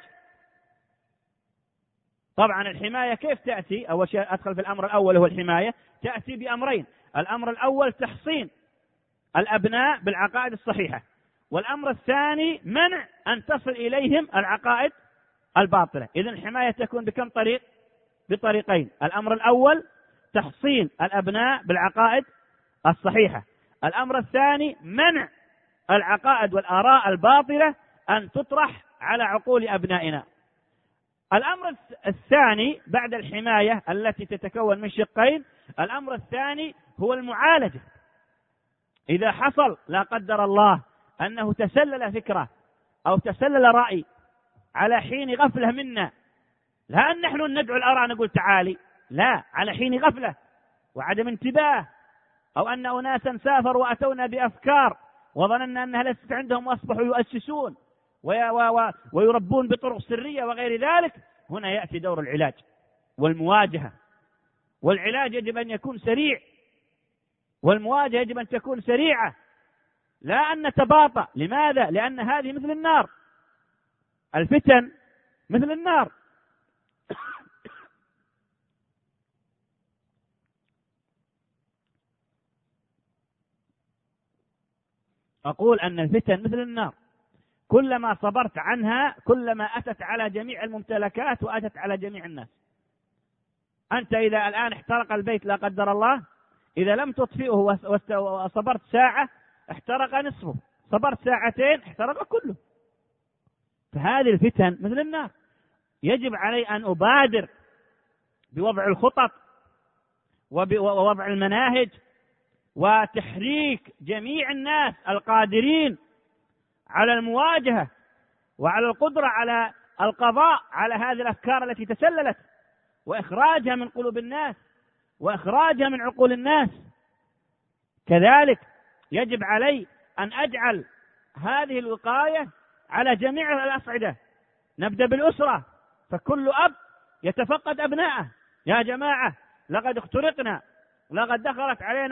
طبعا الحماية كيف تأتي؟ أول شيء أدخل في الأمر الأول هو الحماية، تأتي بأمرين. الأمر الأول تحصين الأبناء بالعقائد الصحيحة، والأمر الثاني منع أن تصل إليهم العقائد الباطلة. إذن الحماية تكون بكم طريق؟ بطريقين. الأمر الأول تحصين الأبناء بالعقائد الصحيحة، الأمر الثاني منع العقائد والآراء الباطلة أن تطرح على عقول أبنائنا. الأمر الثاني بعد الحماية التي تتكون من شقين، الأمر الثاني هو المعالجة. إذا حصل لا قدر الله أنه تسلل فكرة أو تسلل رأي على حين غفلة منا، لا أن نحن ندعو الآراء نقول تعالي، لا، على حين غفلة وعدم انتباه، أو أن أناسا سافروا وأتونا بأفكار وظننا أنها ليست عندهم وأصبحوا يؤسسون ويربون بطرق سرية وغير ذلك. هنا يأتي دور العلاج والمواجهة، والعلاج يجب أن يكون سريع، والمواجهة يجب أن تكون سريعة، لا أن نتباطأ. لماذا؟ لأن هذه مثل النار، الفتن مثل النار. أقول أن الفتن مثل النار، كلما صبرت عنها كلما أتت على جميع الممتلكات وأتت على جميع الناس. أنت إذا الآن احترق البيت لا قدر الله، إذا لم تطفئه وصبرت ساعة احترق نصفه، صبرت ساعتين احترق كله. فهذه الفتن مثل النار. يجب علي أن أبادر بوضع الخطط ووضع المناهج وتحريك جميع الناس القادرين على المواجهة وعلى القدرة على القضاء على هذه الأفكار التي تسللت، وإخراجها من قلوب الناس وإخراجها من عقول الناس. كذلك يجب علي أن أجعل هذه الوقاية على جميع الأصعدة. نبدأ بالأسرة، فكل أب يتفقد أبنائه: يا جماعة لقد اخترقنا، لقد دخلت علينا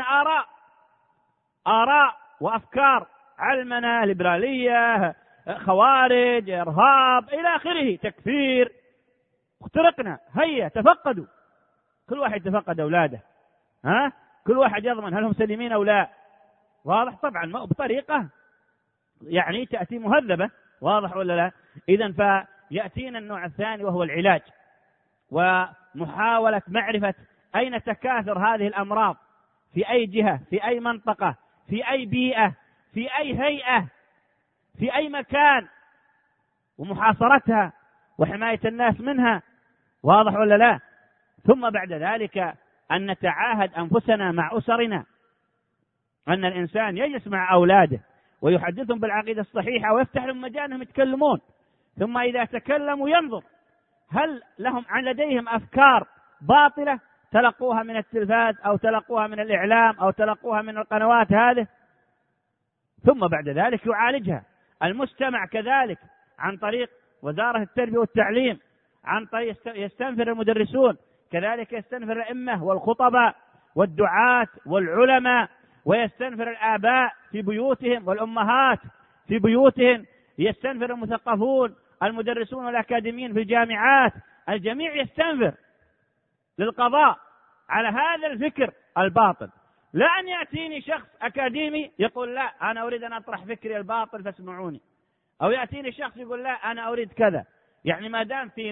آراء وأفكار علمنة، ليبرالية، خوارج، إرهاب إلى آخره، تكفير، اخترقنا، هيا تفقدوا. كل واحد يتفقد أولاده، كل واحد يضمن هل هم سليمين أو لا. واضح؟ طبعا بطريقة يعني تأتي مهذبة. واضح ولا لا؟ إذن فيأتينا النوع الثاني وهو العلاج، ومحاولة معرفة أين تكاثر هذه الأمراض، في أي جهة، في أي منطقة، في أي بيئة، في أي هيئة، في أي مكان، ومحاصرتها وحماية الناس منها. واضح ولا لا؟ ثم بعد ذلك أن نتعاهد أنفسنا مع أسرنا، أن الإنسان يجلس مع أولاده ويحدثهم بالعقيدة الصحيحة ويفتح لهم مجال أنهم يتكلمون، ثم إذا تكلموا ينظر هل لديهم أفكار باطلة تلقوها من التلفاز أو تلقوها من الإعلام أو تلقوها من القنوات هذه، ثم بعد ذلك يعالجها. المجتمع كذلك عن طريق وزارة التربية والتعليم، عن طريق يستنفر المدرسون، كذلك يستنفر الأئمة والخطباء والدعاة والعلماء، ويستنفر الآباء في بيوتهم والأمهات في بيوتهم، يستنفر المثقفون، المدرسون والأكاديميين في الجامعات، الجميع يستنفر للقضاء على هذا الفكر الباطل. لا أن يأتيني شخص أكاديمي يقول لا أنا أريد أن أطرح فكري الباطل فاسمعوني، أو يأتيني شخص يقول لا أنا أريد كذا. يعني ما دام في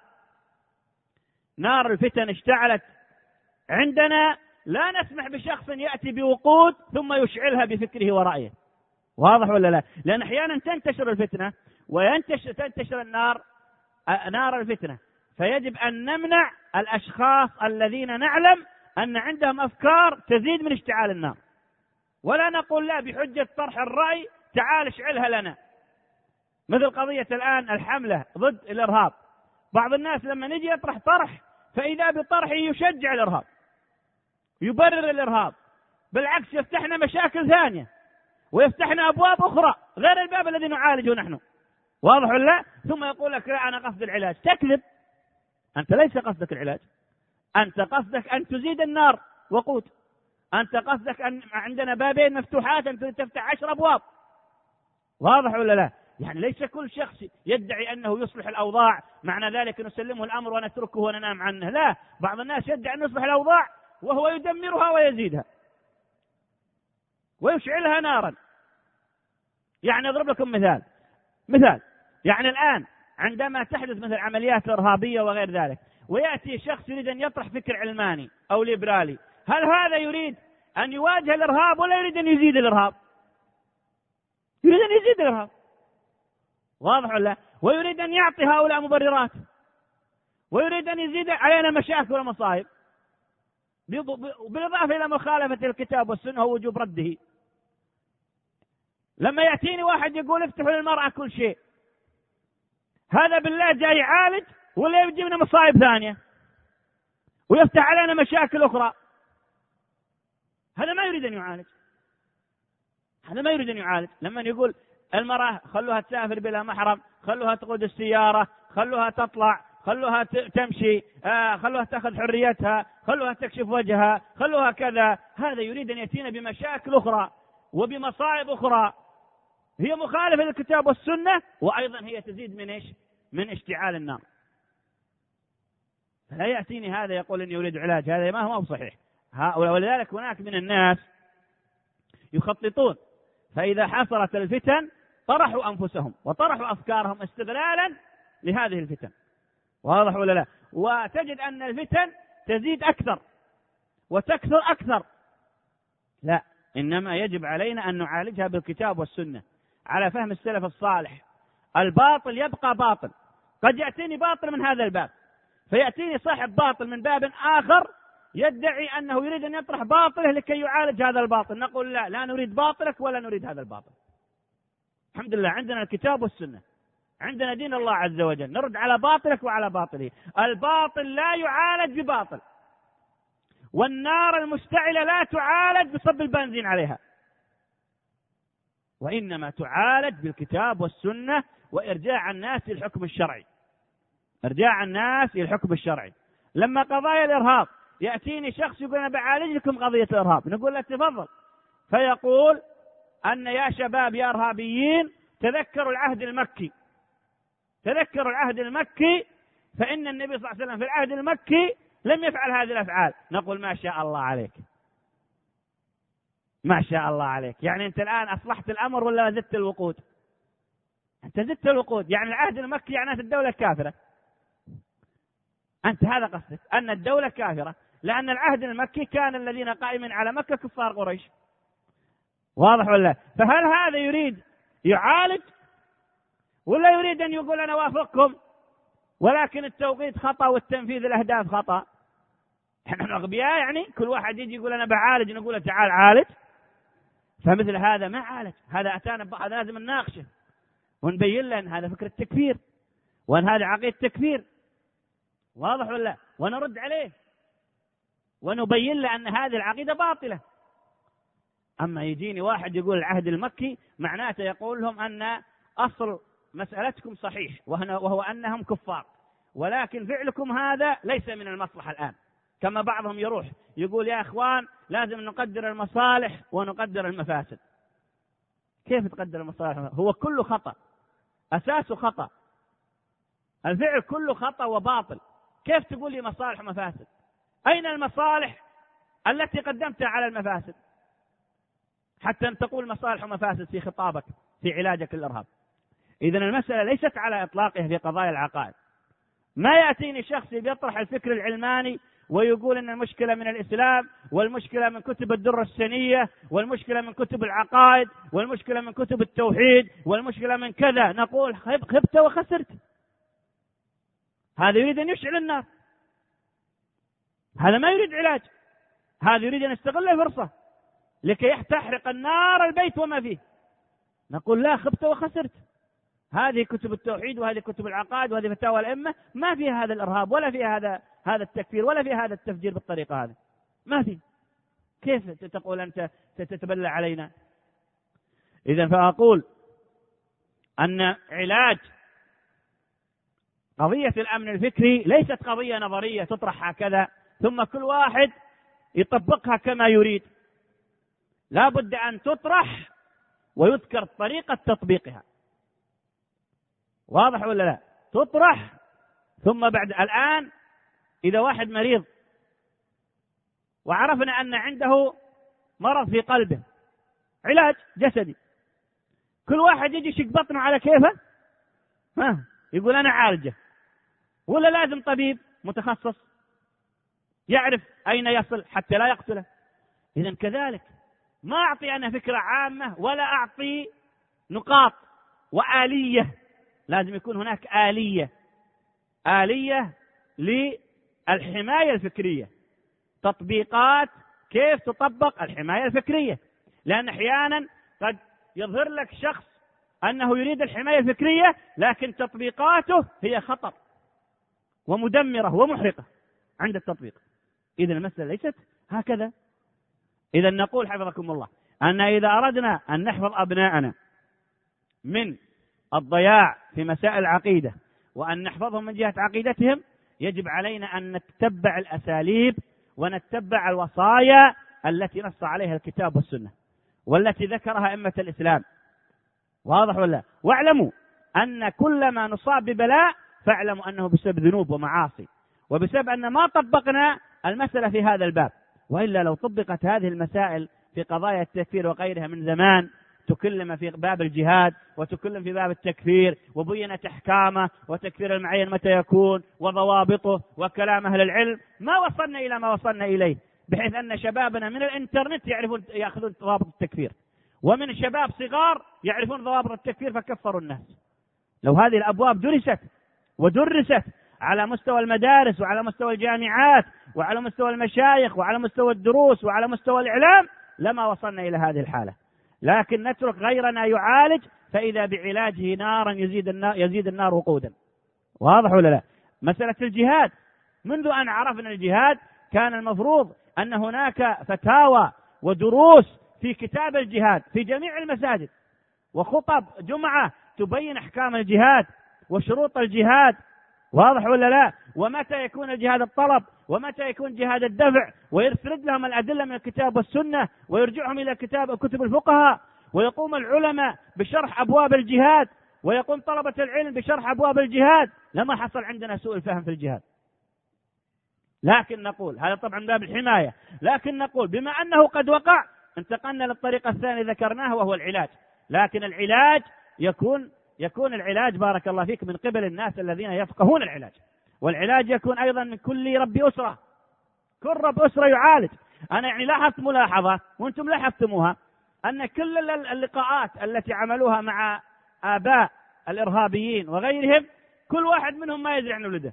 نار الفتن اشتعلت عندنا، لا نسمح بشخص يأتي بوقود ثم يشعلها بفكره ورأيه. واضح ولا لا؟ لأن أحيانا تنتشر الفتنة وتنتشر نار الفتنة، فيجب أن نمنع الأشخاص الذين نعلم أن عندهم أفكار تزيد من اشتعال النار، ولا نقول لا بحجة طرح الرأي تعال اشعلها لنا. مثل قضية الآن الحملة ضد الإرهاب، بعض الناس لما نجي يطرح طرح فإذا بطرحه يشجع الإرهاب، يبرر الإرهاب، بالعكس يفتحنا مشاكل ثانية ويفتحنا أبواب أخرى غير الباب الذي نعالجه نحن. واضح ولا لا؟ ثم يقول لك لا أنا قصد العلاج. تكذب، أنت ليس قصدك العلاج، أنت قصدك أن تزيد النار وقود، أنت قصدك أن عندنا بابين مفتوحات أنت تفتح 10 أبواب. واضح ولا لا؟ يعني ليس كل شخص يدعي أنه يصلح الأوضاع معنى ذلك نسلمه الأمر ونتركه وننام عنه. لا، بعض الناس يدعي أن يصلح الأوضاع وهو يدمرها ويزيدها ويشعلها نارا. يعني أضرب لكم مثال، يعني الآن عندما تحدث مثل عمليات إرهابية وغير ذلك، ويأتي شخص يريد أن يطرح فكر علماني أو ليبرالي، هل هذا يريد أن يواجه الإرهاب ولا يريد أن يزيد الإرهاب؟ يريد أن يزيد الإرهاب. واضح ولا؟ ويريد أن يعطي هؤلاء مبررات، ويريد أن يزيد علينا مشاكل ومصائب، بالإضافة إلى مخالفة الكتاب والسنة ووجوب رده. لما يأتيني واحد يقول افتحوا للمرأة كل شيء، هذا بالله جاي يعالج ولا يجيبنا مصائب ثانية ويفتح علينا مشاكل أخرى؟ هذا ما يريد أن يعالج، هذا ما يريد أن يعالج. لما يقول المرأة خلوها تسافر بلا محرم، خلوها تقود السيارة، خلوها تطلع، خلوها تمشي، خلوها تأخذ حريتها، خلوها تكشف وجهها، خلوها كذا، هذا يريد أن يأتينا بمشاكل أخرى وبمصائب أخرى هي مخالفة للكتاب والسنة، وأيضا هي تزيد من إيش؟ من اشتعال النار. لا يأتيني هذا يقول إني أريد علاج، هذا ما هو صحيح. ولذلك هناك من الناس يخططون، فإذا حصلت الفتن طرحوا أنفسهم وطرحوا أفكارهم استغلالا لهذه الفتن. واضح ولا لا؟ وتجد أن الفتن تزيد أكثر وتكثر أكثر. لا، إنما يجب علينا أن نعالجها بالكتاب والسنة على فهم السلف الصالح. الباطل يبقى باطل قد يأتيني باطل من هذا الباب، فيأتيني صاحب باطل من باب آخر يدعي أنه يريد أن يطرح باطله لكي يعالج هذا الباطل. نقول لا، لا نريد باطلك ولا نريد هذا الباطل. الحمد لله عندنا الكتاب والسنة، عندنا دين الله عز وجل، نرد على باطلك وعلى باطله. الباطل لا يعالج بباطل، والنار المشتعلة لا تعالج بصب البنزين عليها، وإنما تعالج بالكتاب والسنة وإرجاع الناس إلى الحكم الشرعي. إرجاع الناس إلى الحكم الشرعي. لما قضايا الإرهاب يأتيني شخص يقول أنا بعالج لكم قضية الإرهاب، نقول له تفضل، فيقول أن يا شباب يا إرهابيين تذكروا العهد المكي، تذكروا العهد المكي، فإن النبي صلى الله عليه وسلم في العهد المكي لم يفعل هذه الأفعال. نقول ما شاء الله عليك، ما شاء الله عليك. يعني أنت الآن أصلحت الأمر ولا زدت الوقود؟ أنت زدت الوقود. يعني العهد المكي يعني الدولة الكافرة، أنت هذا قصدك أن الدولة كافرة، لأن العهد المكي كان الذين قائمين على مكة كفار قريش. واضح ولا؟ فهل هذا يريد يعالج ولا يريد أن يقول أنا وافقكم ولكن التوقيت خطأ والتنفيذ الأهداف خطأ؟ نحن أغبياء يعني كل واحد يجي يقول أنا بعالج نقول له تعال عالج. فمثل هذا ما عالج، هذا أتانا، هذا لازم نناقشه ونبين له أن هذا فكرة تكفير وأن هذا عقيدة تكفير. واضح ولا؟ ونرد عليه ونبين له أن هذه العقيدة باطلة. أما يجيني واحد يقول العهد المكي معناته يقول لهم أن أصل مسألتكم صحيح وهو أنهم كفار، ولكن فعلكم هذا ليس من المصلحة الآن. كما بعضهم يروح يقول يا أخوان لازم نقدر المصالح ونقدر المفاسد. كيف تقدر المصالح؟ هو كله خطأ، أساسه خطأ، الفعل كله خطأ وباطل. كيف تقول لي مصالح ومفاسد؟ أين المصالح التي قدمتها على المفاسد حتى أن تقول مصالح ومفاسد في خطابك في علاجك للإرهاب؟ إذن المسألة ليست على إطلاقها في قضايا العقائد. ما يأتيني شخص يطرح الفكر العلماني ويقول أن المشكلة من الإسلام، والمشكلة من كتب الدرة السنية، والمشكلة من كتب العقائد، والمشكلة من كتب التوحيد، والمشكلة من كذا. نقول خبت وخسرت. هذا يريد أن يشعل النار، هذا ما يريد علاج، هذا يريد أن يستغل فرصة لكي تحرق النار البيت وما فيه. نقول لا، خبت وخسرت. هذه كتب التوحيد وهذه كتب العقائد وهذه فتاوى الأئمة ما فيها هذا الإرهاب ولا فيها هذا التكفير ولا فيها هذا التفجير بالطريقة هذه، ما في. كيف تقول أنت تتبلى علينا؟ إذن فأقول أن علاج قضية الأمن الفكري ليست قضية نظرية تطرح هكذا ثم كل واحد يطبقها كما يريد. لا بد أن تطرح ويذكر طريقة تطبيقها. واضح ولا لا؟ تطرح ثم بعد الآن إذا واحد مريض وعرفنا أن عنده مرض في قلبه، علاج جسدي، كل واحد يجي يشق بطنه على كيفه يقول أنا عالجه، ولا لازم طبيب متخصص يعرف أين يصل حتى لا يقتله؟ إذن كذلك ما أعطي أنا فكرة عامة ولا أعطي نقاط وآلية، لازم يكون هناك آلية للحماية الفكرية، تطبيقات كيف تطبق الحماية الفكرية. لأن أحيانا قد يظهر لك شخص أنه يريد الحماية الفكرية لكن تطبيقاته هي خطر ومدمرة ومحرقة عند التطبيق. إذن المسألة ليست هكذا. إذن نقول حفظكم الله أن إذا أردنا أن نحفظ أبناءنا من الضياع في مسائل العقيدة وأن نحفظهم من جهة عقيدتهم، يجب علينا أن نتبع الأساليب ونتبع الوصايا التي نص عليها الكتاب والسنة والتي ذكرها أئمة الإسلام. واضح ولا؟ واعلموا أن كل ما نصاب ببلاء فاعلموا أنه بسبب ذنوب ومعاصي وبسبب أن ما طبقنا المسألة في هذا الباب. وإلا لو طبقت هذه المسائل في قضايا التكفير وغيرها من زمان، تكلم في باب الجهاد وتكلم في باب التكفير وبينت أحكامه وتكفير المعين متى يكون وضوابطه وكلام أهل العلم، ما وصلنا إلى ما وصلنا إليه، بحيث أن شبابنا من الإنترنت يأخذون ضوابط التكفير، ومن شباب صغار يعرفون ضوابط التكفير فكفروا الناس. لو هذه الأبواب درست ودرست على مستوى المدارس وعلى مستوى الجامعات وعلى مستوى المشايخ وعلى مستوى الدروس وعلى مستوى الإعلام لما وصلنا إلى هذه الحالة. لكن نترك غيرنا يعالج، فإذا بعلاجه نارا يزيد النار وقودا. واضح ولا لا؟ مسألة الجهاد، منذ أن عرفنا الجهاد كان المفروض أن هناك فتاوى ودروس في كتاب الجهاد في جميع المساجد، وخطب جمعة تبين أحكام الجهاد وشروط الجهاد. واضح ولا لا؟ ومتى يكون الجهاد الطلب ومتى يكون جهاد الدفع، ويسرد لهم الأدلة من الكتاب والسنة ويرجعهم إلى كتب الفقهاء، ويقوم العلماء بشرح أبواب الجهاد، ويقوم طلبة العلم بشرح أبواب الجهاد، لما حصل عندنا سوء الفهم في الجهاد. لكن نقول هذا طبعا باب الحماية، لكن نقول بما أنه قد وقع انتقلنا للطريقة الثانية ذكرناها وهو العلاج. لكن العلاج يكون العلاج بارك الله فيك من قبل الناس الذين يفقهون العلاج، والعلاج يكون أيضا من كل رب أسرة، كل رب أسرة يعالج. أنا يعني لاحظت ملاحظة وأنتم لاحظتموها، أن كل اللقاءات التي عملوها مع آباء الإرهابيين وغيرهم كل واحد منهم ما يدري عن ولده،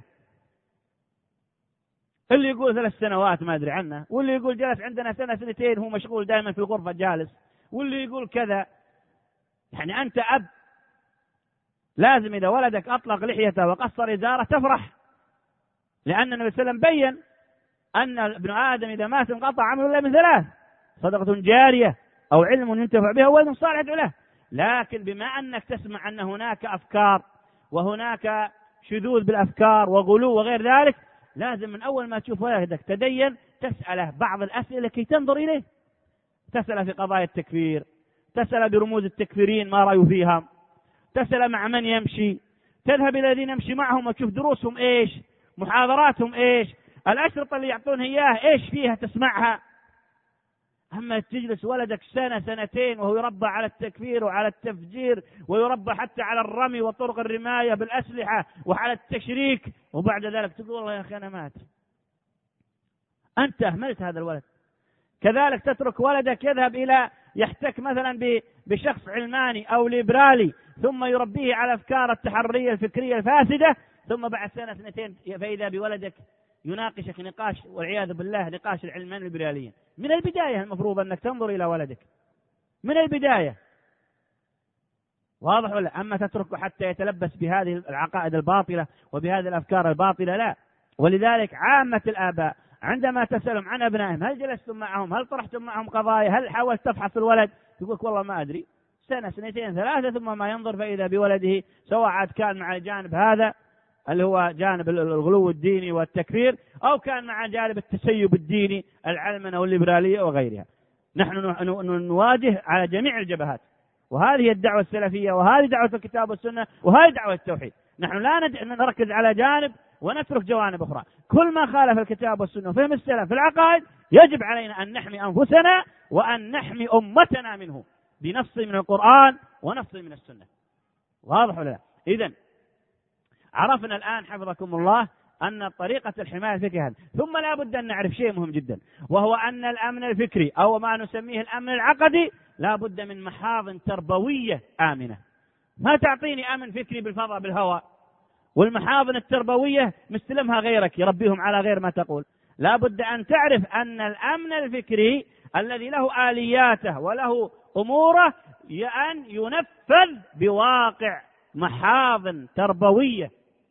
اللي يقول 3 سنوات ما أدري عنه، واللي يقول جلس عندنا 1 2 هو مشغول دائما في الغرفة جالس، واللي يقول كذا. يعني أنت أب لازم إذا ولدك أطلق لحيته وقصر إزاره تفرح، لأن النبي صلى الله عليه وسلم بين أن ابن آدم إذا مات انقطع عمله إلا من 3: صدقة جارية أو علم ينتفع بها وولد صالح يدعو له. لكن بما أنك تسمع أن هناك أفكار وهناك شذوذ بالأفكار وغلو وغير ذلك، لازم من أول ما تشوف ولدك تدين تسأله بعض الأسئلة كي تنظر إليه، تسأله في قضايا التكفير، تسأله برموز التكفيرين ما رأيه فيها، تسأل مع من يمشي، تذهب إلى الذين يمشي معهم وتشوف دروسهم إيش، محاضراتهم إيش، الأشرطة اللي يعطون إياه إيش فيها تسمعها. أما تجلس ولدك 1 2 وهو يربى على التكفير وعلى التفجير ويربى حتى على الرمي وطرق الرماية بالأسلحة وعلى التشريك، وبعد ذلك تقول والله يا أخي أنا مات، أنت أهملت هذا الولد. كذلك تترك ولدك يذهب إلى يحتك مثلا بشخص علماني أو ليبرالي ثم يربيه على أفكار التحرية الفكرية الفاسدة، ثم بعد 1 2 فإذا بولدك يناقشك نقاش والعياذ بالله نقاش العلمان الليبراليين. من البداية المفروض أنك تنظر إلى ولدك من البداية. واضح ولا؟ أما تتركه حتى يتلبس بهذه العقائد الباطلة وبهذه الأفكار الباطلة لا. ولذلك عامة الآباء عندما تسألهم عن أبنائهم هل جلستم معهم، هل طرحتم معهم قضايا، هل حاولت تفحص الولد، يقول والله ما أدري، 1 2 3 ثم ما ينظر فإذا بولده سواء عاد كان مع الجانب هذا اللي هو جانب الغلو الديني والتكفير أو كان مع جانب التسيب الديني العلمنة والليبرالية وغيرها. نحن نواجه على جميع الجبهات، وهذه الدعوة السلفية وهذه دعوة الكتاب والسنة وهذه دعوة التوحيد. نحن لا نركز على جانب ونترك جوانب أخرى. كل ما خالف الكتاب والسنة وفهم السلف في العقائد يجب علينا أن نحمي أنفسنا وأن نحمي أمتنا منه بنص من القرآن ونص من السنة. واضح ولا لا؟ إذن عرفنا الآن حفظكم الله أن طريقة الحماية الفكرية هذه. ثم لا بد أن نعرف شيء مهم جدا، وهو أن الأمن الفكري أو ما نسميه الأمن العقدي لا بد من محاضن تربوية آمنة. ما تعطيني أمن فكري بالفضاء بالهواء، والمحاضن التربوية مستلمها غيرك يربيهم على غير ما تقول. لا بد أن تعرف أن الأمن الفكري الذي له آلياته وله أموره أن ينفذ بواقع محاضن تربوية.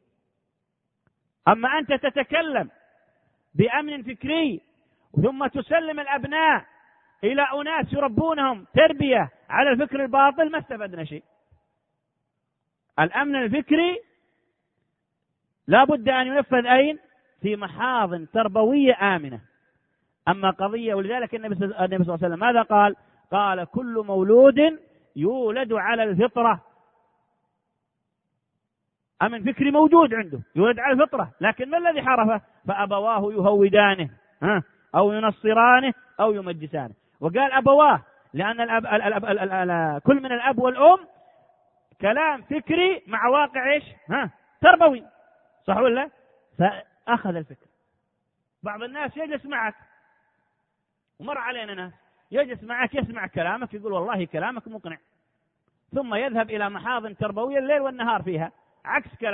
أما أنت تتكلم بأمن فكري ثم تسلم الأبناء إلى أناس يربونهم تربية على الفكر الباطل ما استفدنا شيء. الأمن الفكري لا بد أن ينفذ أين؟ في محاضن تربوية آمنة. أما قضية، ولذلك النبي صلى الله عليه وسلم ماذا قال؟ قال كل مولود يولد على الفطرة. أمن فكري موجود عنده يولد على الفطرة، لكن ما الذي حرفه؟ فأبواه يهودانه أو ينصرانه أو يمجسانه. وقال أبواه لأن كل من الأب والأم كلام فكري مع واقع إيش؟ تربوي، صح ولا؟ فأخذ الفكر. بعض الناس يجلس معك، ومر علينا ناس يجلس معك يسمع كلامك يقول والله كلامك مقنع، ثم يذهب إلى محاضن تربوية الليل والنهار فيها عكس كلامك،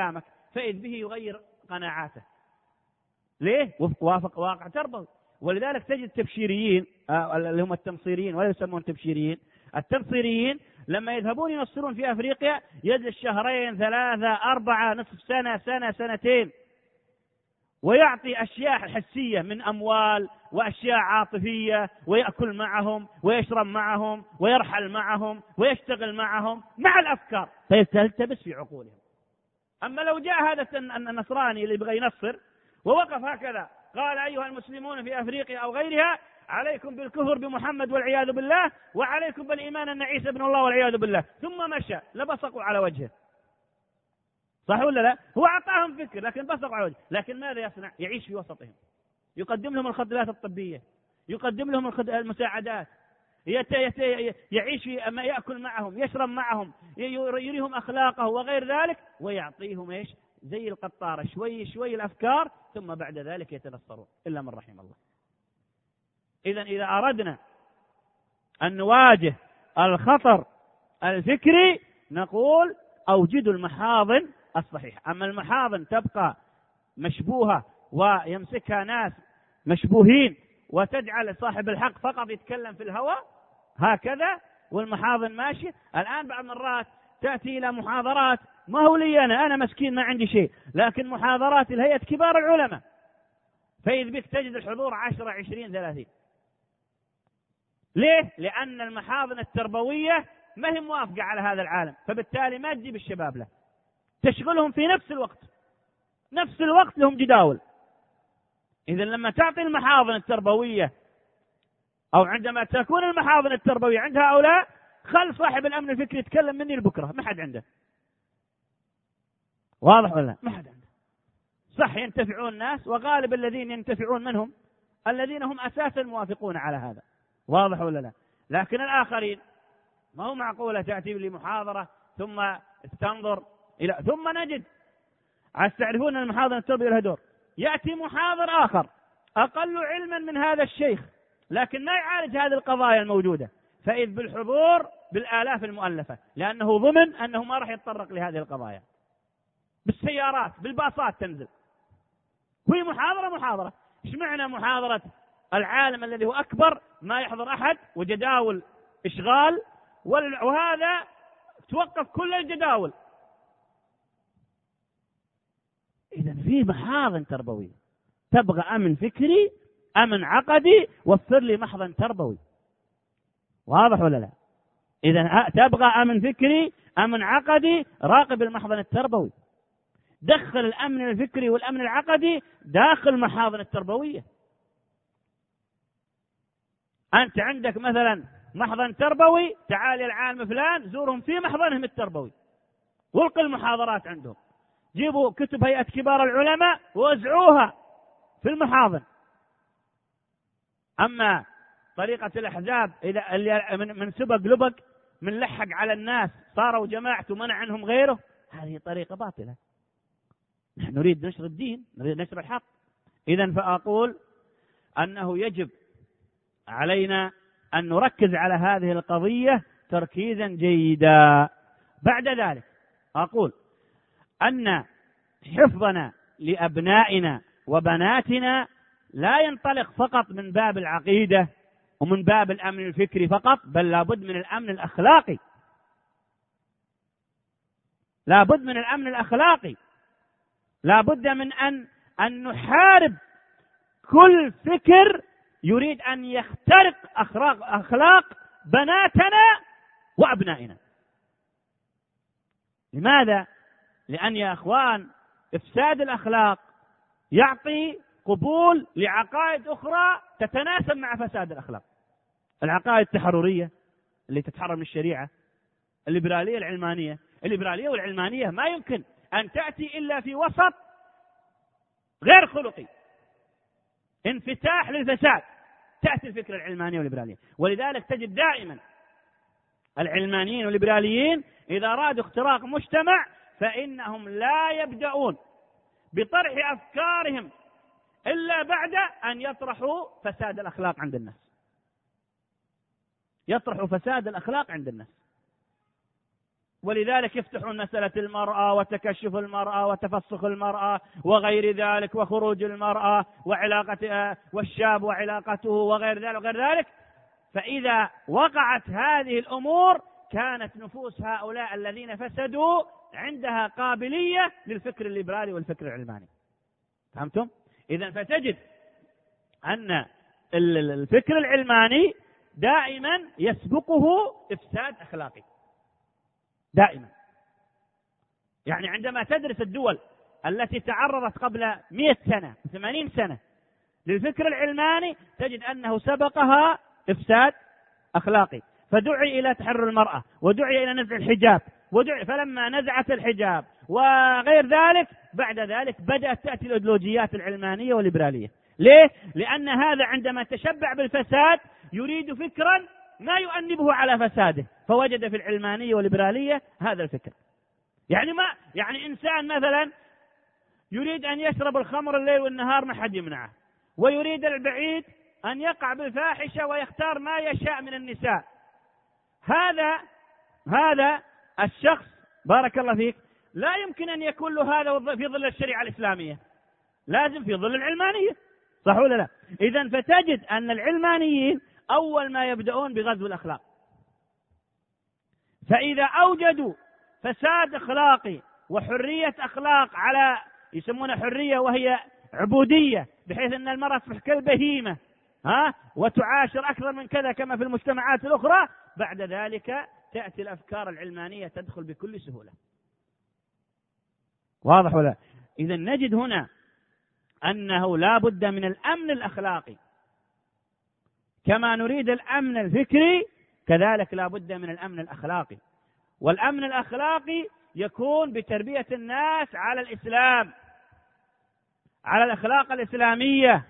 فإذ به يغير قناعاته. ليه؟ وافق واقع تربوي. ولذلك تجد التبشيريين اللي هم التنصيريين ولا يسمون تبشيريين، التنصيريين لما يذهبون ينصرون في أفريقيا يجلس شهرين 3 4 نصف سنة سنة سنتين، ويعطي أشياء حسية من أموال وأشياء عاطفية، ويأكل معهم ويشرب معهم ويرحل معهم ويشتغل معهم مع الأفكار فيلتبس في عقولهم. أما لو جاء هذا النصراني اللي يبغى ينصر ووقف هكذا قال أيها المسلمون في أفريقيا أو غيرها عليكم بالكفر بمحمد والعياذ بالله، وعليكم بالإيمان أن عيسى ابن الله والعياذ بالله، ثم مشى لبصقوا على وجهه، صح ولا لا؟ هو أعطاهم فكر لكن بصقوا على وجهه. لكن ماذا يصنع؟ يعيش في وسطهم، يقدم لهم الخدمات الطبية، يقدم لهم المساعدات، يعيش يأكل معهم، يشرب معهم، يريهم أخلاقه وغير ذلك، ويعطيهم إيش؟ زي القطارة شوي شوي الأفكار، ثم بعد ذلك يتنصرون إلا من رحم الله. إذا أردنا أن نواجه الخطر الفكري نقول أوجدوا المحاضن الصحيحة. أما المحاضن تبقى مشبوهة ويمسكها ناس مشبوهين وتجعل صاحب الحق فقط يتكلم في الهواء هكذا والمحاضن ماشي. الآن بعض مرات تأتي إلى محاضرات، ما هو لي أنا مسكين ما عندي شيء، لكن محاضرات الهيئة كبار العلماء، فإذ بك تجد الحضور 10 20 30. ليه؟ لأن المحاضن التربوية ما هي موافقة على هذا العالم، فبالتالي ما تجيب الشباب له، تشغلهم في نفس الوقت لهم جداول. إذا لما تعطي المحاضن التربوية أو عندما تكون المحاضن التربوية عند هؤلاء، خل صاحب الأمن الفكري يتكلم مني لبكرة، ما حد عنده. واضح ولا ما حد عنده؟ صح ينتفعون الناس، وغالب الذين ينتفعون منهم الذين هم أساسا موافقون على هذا. واضح ولا لا؟ لكن الآخرين ما هو معقولة تأتي لي محاضرة ثم تنظر إلى ثم نجد تعرفون المحاضرة التربية لها دور، يأتي محاضر آخر أقل علما من هذا الشيخ لكن ما يعالج هذه القضايا الموجودة، فإذ بالحضور بالآلاف المؤلفة، لأنه ضمن أنه ما راح يتطرق لهذه القضايا. بالسيارات بالباصات تنزل وهي محاضرة. إيش معنى محاضرة العالم الذي هو أكبر ما يحضر أحد وجداول إشغال، وهذا توقف كل الجداول. إذا في محاضن تربوي، تبغى أمن فكري أمن عقدي وفر لي محضن تربوي. واضح ولا لا؟ إذا تبغى أمن فكري أمن عقدي راقب المحضن التربوي، دخل الأمن الفكري والأمن العقدي داخل المحاضن التربوية. أنت عندك مثلا محضن تربوي، تعال العالم فلان زورهم في محضنهم التربوي والقوا المحاضرات عندهم، جيبوا كتب هيئة كبار العلماء ووزعوها في المحاضن. أما طريقة الأحزاب اللي من سبق لبق من لحق على الناس صاروا جماعة ومنع عنهم غيره، هذه طريقة باطلة. نحن نريد نشر الدين، نريد نشر الحق. إذن فأقول أنه يجب علينا أن نركز على هذه القضية تركيزا جيدا. بعد ذلك أقول أن حفظنا لأبنائنا وبناتنا لا ينطلق فقط من باب العقيدة ومن باب الأمن الفكري فقط، بل لابد من الأمن الأخلاقي. لابد من الأمن الأخلاقي، لابد من أن نحارب كل فكر يريد أن يخترق أخلاق بناتنا وأبنائنا. لماذا؟ لأن يا أخوان إفساد الأخلاق يعطي قبول لعقائد أخرى تتناسب مع فساد الأخلاق. العقائد التحررية اللي تتحرر من الشريعة، الليبرالية العلمانية. الليبرالية والعلمانية ما يمكن أن تأتي إلا في وسط غير خلقي، انفتاح للفساد، تأتي الفكرة العلمانية والليبرالية. ولذلك تجد دائما العلمانيين والليبراليين إذا أرادوا اختراق مجتمع فإنهم لا يبدأون بطرح أفكارهم إلا بعد أن يطرحوا فساد الأخلاق عند الناس. يطرحوا فساد الأخلاق عند الناس. ولذلك يفتحون مسألة المرأة وتكشف المرأة وتفسخ المرأة وغير ذلك وخروج المرأة وعلاقة والشاب وعلاقته وغير ذلك. فإذا وقعت هذه الأمور كانت نفوس هؤلاء الذين فسدوا عندها قابلية للفكر الليبرالي والفكر العلماني. فهمتم؟ إذن فتجد أن الفكر العلماني دائما يسبقه إفساد أخلاقي دائما. يعني عندما تدرس الدول التي تعرضت قبل 100 سنة 80 سنة للفكر العلماني تجد أنه سبقها إفساد أخلاقي، فدعي إلى تحرر المرأة ودعي إلى نزع الحجاب فلما نزعت الحجاب وغير ذلك بعد ذلك بدأت تأتي الأيديولوجيات العلمانية والليبرالية. ليه؟ لأن هذا عندما تشبع بالفساد يريد فكرا ما يؤنبه على فساده، فوجد في العلمانية والليبرالية هذا الفكر. يعني إنسان مثلا يريد أن يشرب الخمر الليل والنهار ما حد يمنعه، ويريد البعيد أن يقع بالفاحشة ويختار ما يشاء من النساء. هذا الشخص بارك الله فيك لا يمكن أن يكون له هذا في ظل الشريعة الإسلامية، لازم في ظل العلمانية، صح ولا لا؟ إذن فتجد أن العلمانيين أول ما يبدأون بغزو الأخلاق، فإذا أوجدوا فساد أخلاقي وحرية أخلاق على يسمونها حرية وهي عبودية، بحيث أن المرأة تصبح كالبهيمة وتعاشر أكثر من كذا كما في المجتمعات الأخرى، بعد ذلك تأتي الأفكار العلمانية تدخل بكل سهولة. واضح ولا؟ إذن نجد هنا أنه لا بد من الأمن الأخلاقي، كما نريد الأمن الفكري كذلك لا بد من الأمن الأخلاقي. والأمن الأخلاقي يكون بتربية الناس على الإسلام، على الأخلاق الإسلامية،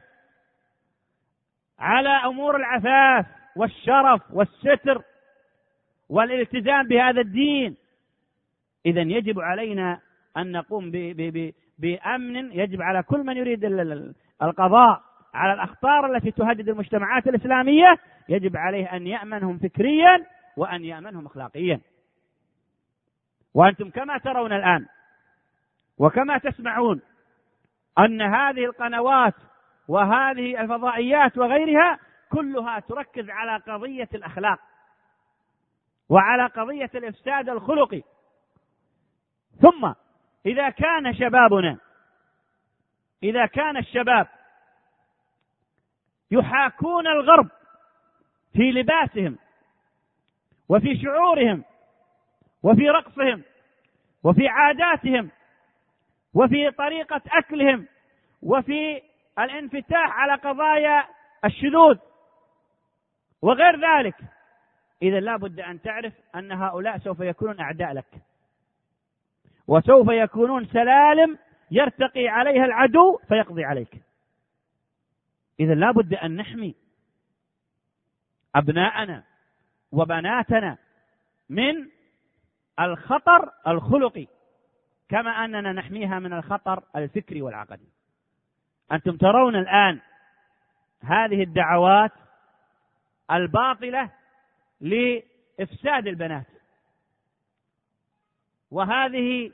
على أمور العفاف والشرف والستر والالتزام بهذا الدين. إذن يجب علينا أن نقوم بأمن، يجب على كل من يريد القضاء على الأخطار التي تهدد المجتمعات الإسلامية، يجب عليه أن يأمنهم فكريا وأن يأمنهم أخلاقيا. وأنتم كما ترون الآن وكما تسمعون أن هذه القنوات وهذه الفضائيات وغيرها كلها تركز على قضية الأخلاق وعلى قضية الإفساد الخلقي. ثم إذا كان الشباب يحاكون الغرب في لباسهم وفي شعورهم وفي رقصهم وفي عاداتهم وفي طريقة أكلهم وفي الانفتاح على قضايا الشذوذ وغير ذلك، إذا لا بد أن تعرف أن هؤلاء سوف يكونون أعداء لك، وسوف يكونون سلالم يرتقي عليها العدو فيقضي عليك. إذا لا بد أن نحمي أبناءنا وبناتنا من الخطر الخلقي كما أننا نحميها من الخطر الفكري والعقدي. أنتم ترون الآن هذه الدعوات الباطلة لإفساد البنات، وهذه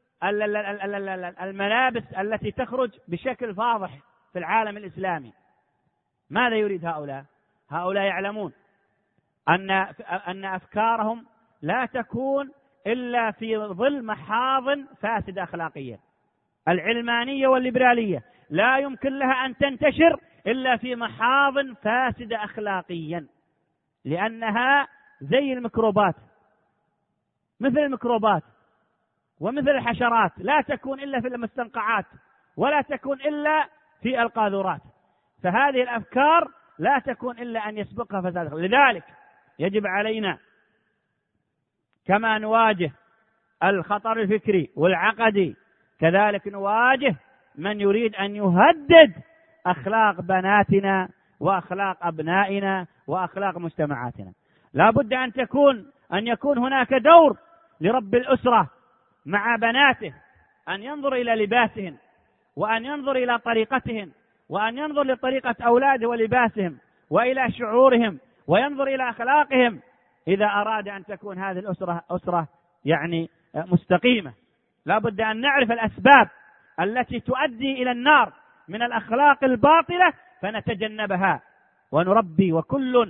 الملابس التي تخرج بشكل فاضح في العالم الإسلامي. ماذا يريد هؤلاء؟ هؤلاء يعلمون أن أفكارهم لا تكون إلا في ظل محاضن فاسدة أخلاقيا. العلمانية والليبرالية لا يمكن لها أن تنتشر إلا في محاضن فاسدة أخلاقيا، لأنها زي الميكروبات، مثل الميكروبات ومثل الحشرات، لا تكون إلا في المستنقعات ولا تكون إلا في القاذورات. فهذه الأفكار لا تكون إلا أن يسبقها فساد. لذلك يجب علينا كما نواجه الخطر الفكري والعقدي كذلك نواجه من يريد أن يهدد أخلاق بناتنا وأخلاق أبنائنا وأخلاق مجتمعاتنا. لا بد أن يكون هناك دور لرب الأسرة مع بناته، أن ينظر إلى لباسهن وأن ينظر إلى طريقتهن وأن ينظر لطريقة أولاده ولباسهم وإلى شعورهم وينظر إلى أخلاقهم إذا أراد أن تكون هذه الأسرة أسرة يعني مستقيمة. لا بد أن نعرف الأسباب التي تؤدي إلى النار من الأخلاق الباطلة فنتجنبها ونربي، وكل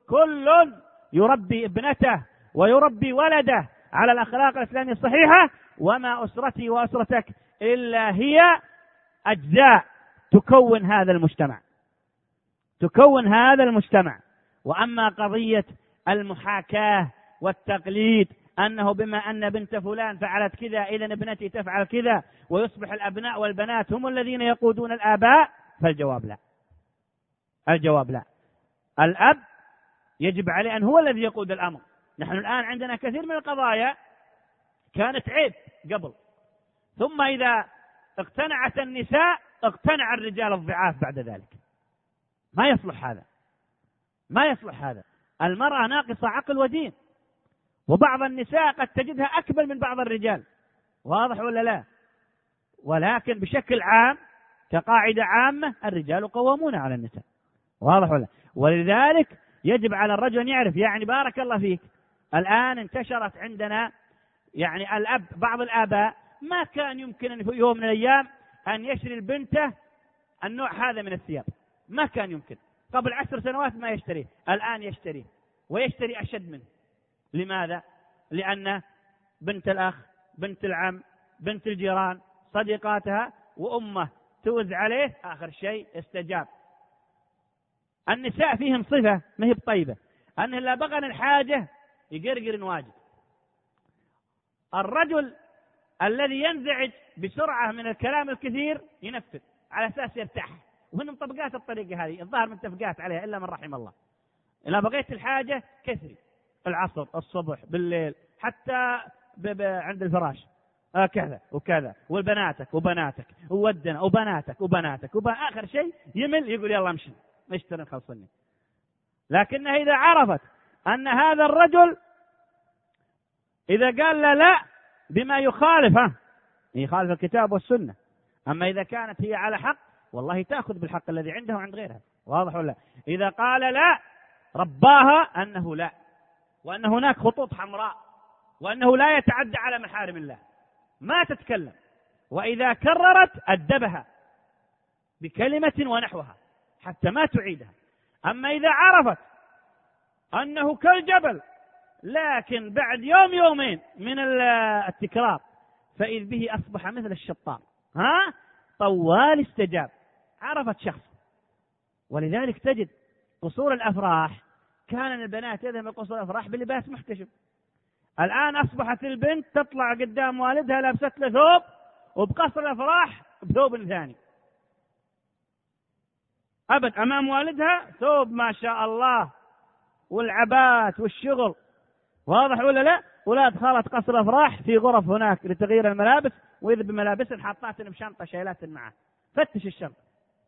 يربي ابنته ويربي ولده على الأخلاق الإسلامية الصحيحة، وما أسرتي وأسرتك إلا هي أجزاء تكون هذا المجتمع. وأما قضية المحاكاة والتقليد، أنه بما أن بنت فلان فعلت كذا إذن ابنتي تفعل كذا، ويصبح الأبناء والبنات هم الذين يقودون الآباء، فالجواب لا. الجواب لا. الأب يجب عليه أن هو الذي يقود الأمر. نحن الآن عندنا كثير من القضايا كانت عيب قبل، ثم إذا اقتنعت النساء اقتنع الرجال الضعاف بعد ذلك. ما يصلح هذا. المرأة ناقصة عقل ودين، وبعض النساء قد تجدها أكبر من بعض الرجال، واضح ولا لا؟ ولكن بشكل عام كقاعدة عامة الرجال قوامون على النساء، واضح ولا؟ ولذلك يجب على الرجل أن يعرف، يعني بارك الله فيك، الآن انتشرت عندنا يعني بعض الآباء ما كان يمكن أن في يوم من الأيام أن يشتري البنته النوع هذا من الثياب، ما كان يمكن. قبل 10 سنوات ما يشتريه، الآن يشتريه ويشتري أشد منه. لماذا؟ لأن بنت الأخ، بنت العم، بنت الجيران، صديقاتها وأمه توز عليه، آخر شيء استجاب. النساء فيهم صفة ما هي بطيبة، أنه لا بغن الحاجة يقرقر واجب. الرجل الذي ينزعج بسرعة من الكلام الكثير ينفذ على أساس يرتاح، وهن مطبقات الطريقة هذه الظاهر متفقات عليها إلا من رحم الله. إذا بغيت الحاجة كثري، العصر، الصبح، بالليل، حتى عند الفراش كذا وكذا، وبناتك وودنا وبناتك آخر شيء يمل يقول يلا امشي اشتري خلصني. لكنها إذا عرفت أن هذا الرجل إذا قال لا بما يخالف الكتاب والسنة، أما إذا كانت هي على حق والله تأخذ بالحق الذي عنده وعند غيرها، واضح ولا؟ إذا قال لا رباها أنه لا، وأن هناك خطوط حمراء، وأنه لا يتعدى على محارم الله، ما تتكلم. وإذا كررت أدبها بكلمة ونحوها حتى ما تعيدها. أما إذا عرفت أنه كالجبل لكن بعد يومين من التكرار فإذ به أصبح مثل الشطار، طوال استجاب، عرفت شخص. ولذلك تجد قصور الأفراح، كان البنات يذهبن قصور الأفراح بلباس محتشم، الآن أصبحت البنت تطلع قدام والدها لابست له ثوب، وبقصر الأفراح بثوب ثاني، أبد أمام والدها ثوب ما شاء الله والعبات والشغل، واضح ولا لا؟ ولا دخلت قصر الأفراح في غرف هناك لتغيير الملابس، وإذا بملابس حاطات بشنطة شايلات معه، فتش الشنطة،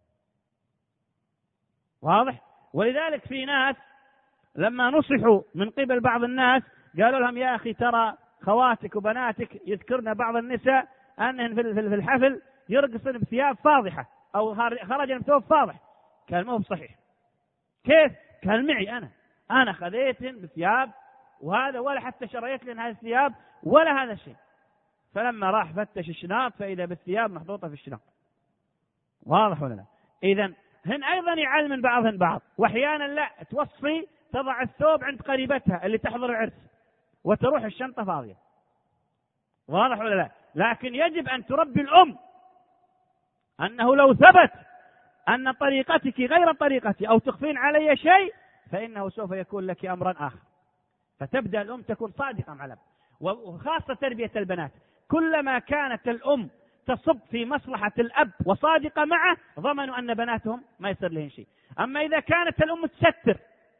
واضح؟ ولذلك في ناس لما نصحوا من قبل بعض الناس قالوا لهم يا أخي ترى خواتك وبناتك يذكرن بعض النساء أنهن في الحفل يرقصن بثياب فاضحة أو خرجن بثوب فاضح. كان ما هو صحيح. كيف؟ قال معي أنا خذيتن بثياب وهذا، ولا حتى شريت لن هذه الثياب ولا هذا الشيء. فلما راح فتش الشناط فإذا بالثياب محطوطة في الشناط، واضح ولا لا؟ إذن هن أيضا يعلمن بعضهن بعض، وأحيانا لا توصي تضع الثوب عند قريبتها اللي تحضر العرس وتروح الشنطة فاضية، واضح ولا لا؟ لكن يجب أن تربي الأم أنه لو ثبت أن طريقتك غير طريقتي أو تخفين علي شيء فإنه سوف يكون لك أمرا آخر. فتبدأ الأم تكون صادقة مع الأب، وخاصة تربية البنات، كلما كانت الأم تصب في مصلحة الأب وصادقة معه ضمنوا أن بناتهم ما يصير لهم شيء. أما إذا كانت الأم تستر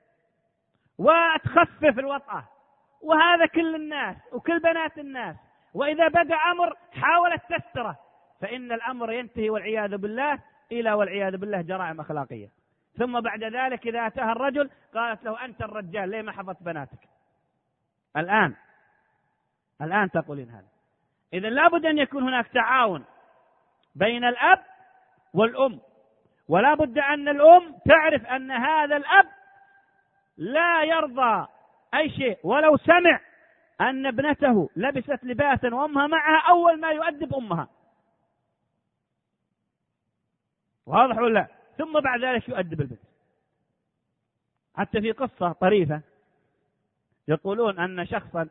وتخفف الوطأة، وهذا كل الناس وكل بنات الناس، وإذا بدأ أمر حاولت تستره، فإن الأمر ينتهي والعياذ بالله جرائم أخلاقية. ثم بعد ذلك إذا أتاها الرجل قالت له أنت الرجال ليه ما حفظت بناتك؟ الآن تقولين هذا. إذن لابد أن يكون هناك تعاون بين الأب والأم، ولا بد أن الأم تعرف أن هذا الأب لا يرضى أي شيء ولو سمع أن ابنته لبست لباسا وأمها معها أول ما يؤدب أمها، واضح ولا؟ ثم بعد ذلك يؤدب البنت. حتى في قصة طريفة يقولون أن شخصا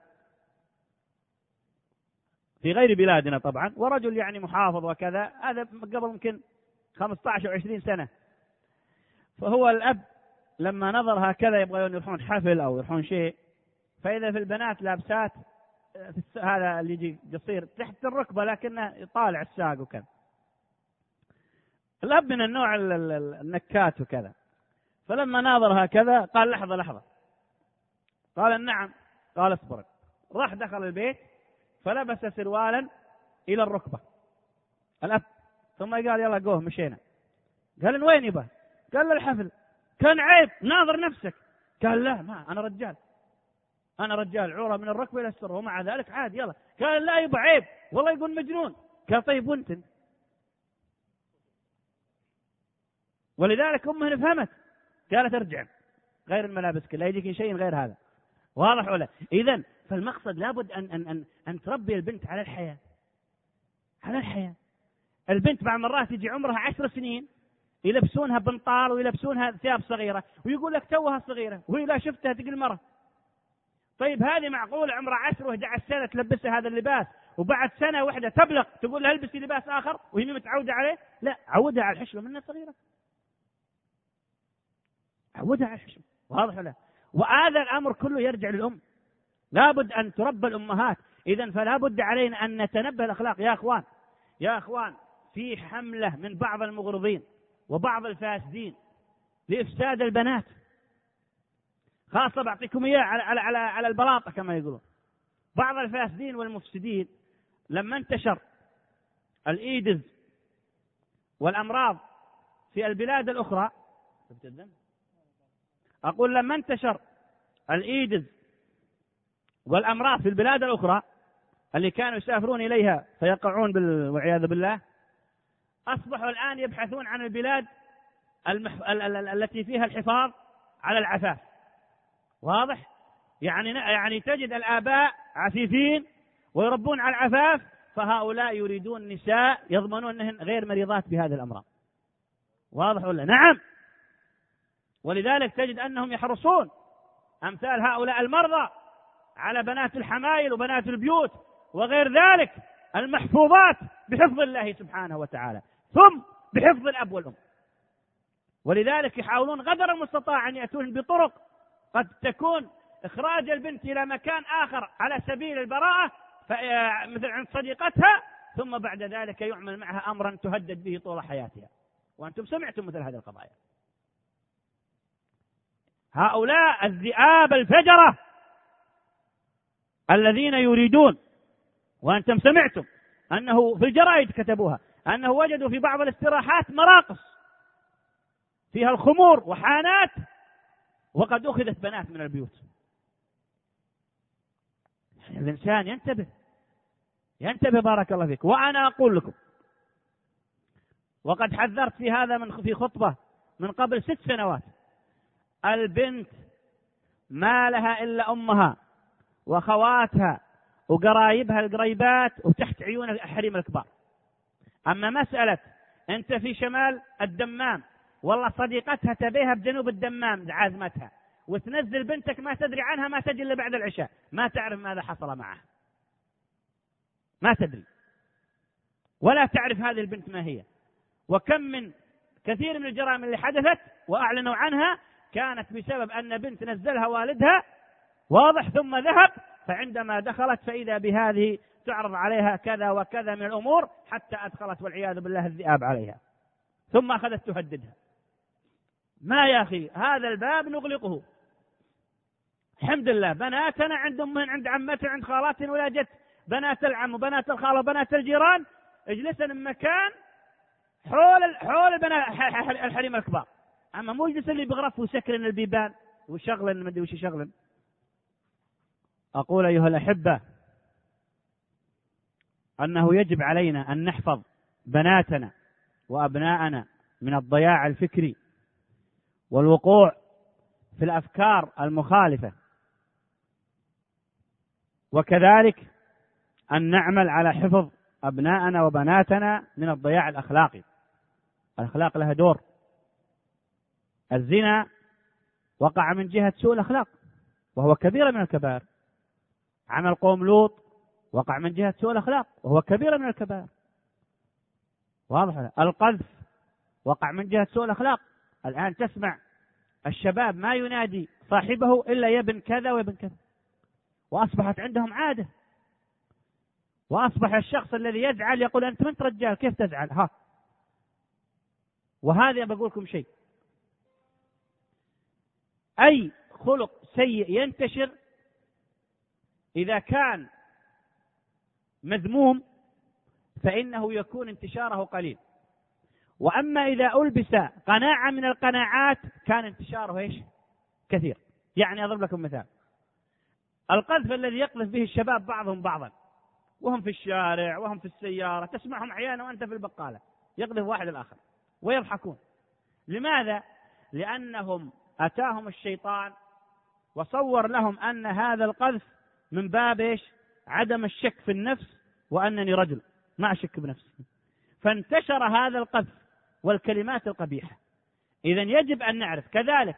في غير بلادنا طبعا، ورجل يعني محافظ وكذا، هذا قبل ممكن 15 أو 20 سنة، فهو الأب لما نظر هكذا يبغون يروحون حفل أو يروحون شيء، فإذا في البنات لابسات هذا اللي يجي قصير تحت الركبة لكنه يطالع الساق وكذا. الأب من النوع النكات وكذا، فلما ناظر هكذا قال لحظة. قال نعم. قال اصبر. راح دخل البيت فلبس سروالا إلى الركبة الأب، ثم قال يلا قوه مشينا. قال وين يبا؟ قال الحفل. كان عيب، ناظر نفسك. قال لا، ما أنا رجال عورة من الركبة إلى السر، ومع ذلك عاد يلا. قال لا يبا عيب، والله يقول مجنون. قال طيب وانت؟ ولذلك أمه فهمت، قالت ارجع غير الملابس كلها، يجيك شيء غير هذا، واضح ولا؟ إذن فالمقصد لابد أن تربي البنت على الحياة. البنت بعض مرات يجي عمرها 10 سنين يلبسونها بنطال ويلبسونها ثياب صغيرة ويقول لك توها صغيرة، وهي لا شفتها تقول مرة. طيب هذه معقول عمرها 10 و11 سنة تلبسها هذا اللباس، وبعد سنة واحدة تبلغ تقول لها البسي لباس آخر وهي متعودة عليه؟ لا، عودها على الحشمة منها صغيرة، عودها على الحشمة، واضح ولا؟ وهذا الأمر كله يرجع للأم. لابد أن تربى الأمهات. إذن فلا بد علينا أن نتنبه الأخلاق. يا أخوان في حملة من بعض المغرضين وبعض الفاسدين لإفساد البنات، خاصة بعطيكم إياه على البلاطة كما يقولون. بعض الفاسدين والمفسدين لما انتشر الإيدز والأمراض في البلاد الأخرى، أقول لما انتشر الإيدز والأمراض في البلاد الأخرى اللي كانوا يسافرون إليها فيقعون والعياذ بالله، أصبحوا الآن يبحثون عن البلاد التي فيها الحفاظ على العفاف، واضح؟ يعني تجد الآباء عفيفين ويربون على العفاف، فهؤلاء يريدون نساء يضمنون أنهن غير مريضات بهذه الأمراض، واضح ولا؟ نعم. ولذلك تجد أنهم يحرصون أمثال هؤلاء المرضى على بنات الحمايل وبنات البيوت وغير ذلك المحفوظات بحفظ الله سبحانه وتعالى، ثم بحفظ الأب والأم. ولذلك يحاولون قدر المستطاع أن يأتون بطرق قد تكون إخراج البنت إلى مكان آخر على سبيل البراءة، مثل عند صديقتها، ثم بعد ذلك يعمل معها أمرا تهدد به طول حياتها. وأنتم سمعتم مثل هذه القضايا. هؤلاء الذئاب الفجرة الذين يريدون، وأنتم سمعتم أنه في الجرائد كتبوها أنه وجدوا في بعض الاستراحات مراقص فيها الخمور وحانات، وقد أخذت بنات من البيوت. الإنسان ينتبه بارك الله فيك. وأنا أقول لكم، وقد حذرت في هذا في خطبة من قبل 6 سنوات، البنت ما لها إلا أمها وخواتها وقرايبها القريبات وتحت عيون الحريم الكبار. أما مسألة أنت في شمال الدمام والله صديقتها تبيها بجنوب الدمام عازمتها، وتنزل بنتك ما تدري عنها، ما تجي إلا بعد العشاء، ما تعرف ماذا حصل معها، ما تدري ولا تعرف هذه البنت ما هي. وكم من كثير من الجرائم اللي حدثت وأعلنوا عنها كانت بسبب أن بنت نزلها والدها، واضح، ثم ذهب، فعندما دخلت فإذا بهذه تعرض عليها كذا وكذا من الأمور، حتى أدخلت والعياذ بالله الذئاب عليها، ثم أخذت تهددها. ما يا أخي، هذا الباب نغلقه. الحمد لله بناتنا عند أمهن، عند عمتنا، عند خالاتنا ولا جت، بنات العم وبنات الخالة وبنات الجيران اجلسن مكان حول الحريم الكبار. أما مو يجلس اللي بغرف وسكرن البيبان وشغلن ما ادري وش شغلن. أقول أيها الأحبة أنه يجب علينا أن نحفظ بناتنا وأبناءنا من الضياع الفكري والوقوع في الأفكار المخالفة. وكذلك أن نعمل على حفظ أبناءنا وبناتنا من الضياع الأخلاقي. الأخلاق لها دور. الزنا وقع من جهة سوء الأخلاق وهو كبيرة من الكبائر. عمل قوم لوط وقع من جهة سوء الأخلاق وهو كبيرة من الكبائر. واضح؟ القذف وقع من جهة سوء الأخلاق. الآن تسمع الشباب ما ينادي صاحبه إلا يا ابن كذا وابن كذا، وأصبحت عندهم عادة. وأصبح الشخص الذي يزعل يقول أنت من رجال كيف تزعل ها. وهذا بقول لكم شيء، أي خلق سيء ينتشر إذا كان مذموم فإنه يكون انتشاره قليل، وأما إذا ألبس قناعة من القناعات كان انتشاره إيش؟ كثير. يعني أضرب لكم مثال، القذف الذي يقذف به الشباب بعضهم بعضا وهم في الشارع وهم في السيارة، تسمعهم أحيانا وأنت في البقالة يقذف واحد الآخر ويضحكون. لماذا؟ لأنهم أتاهم الشيطان وصور لهم أن هذا القذف من باب إيش؟ عدم الشك في النفس، وأنني رجل ما أشك بنفسي، فانتشر هذا القذف والكلمات القبيحة. إذن يجب أن نعرف كذلك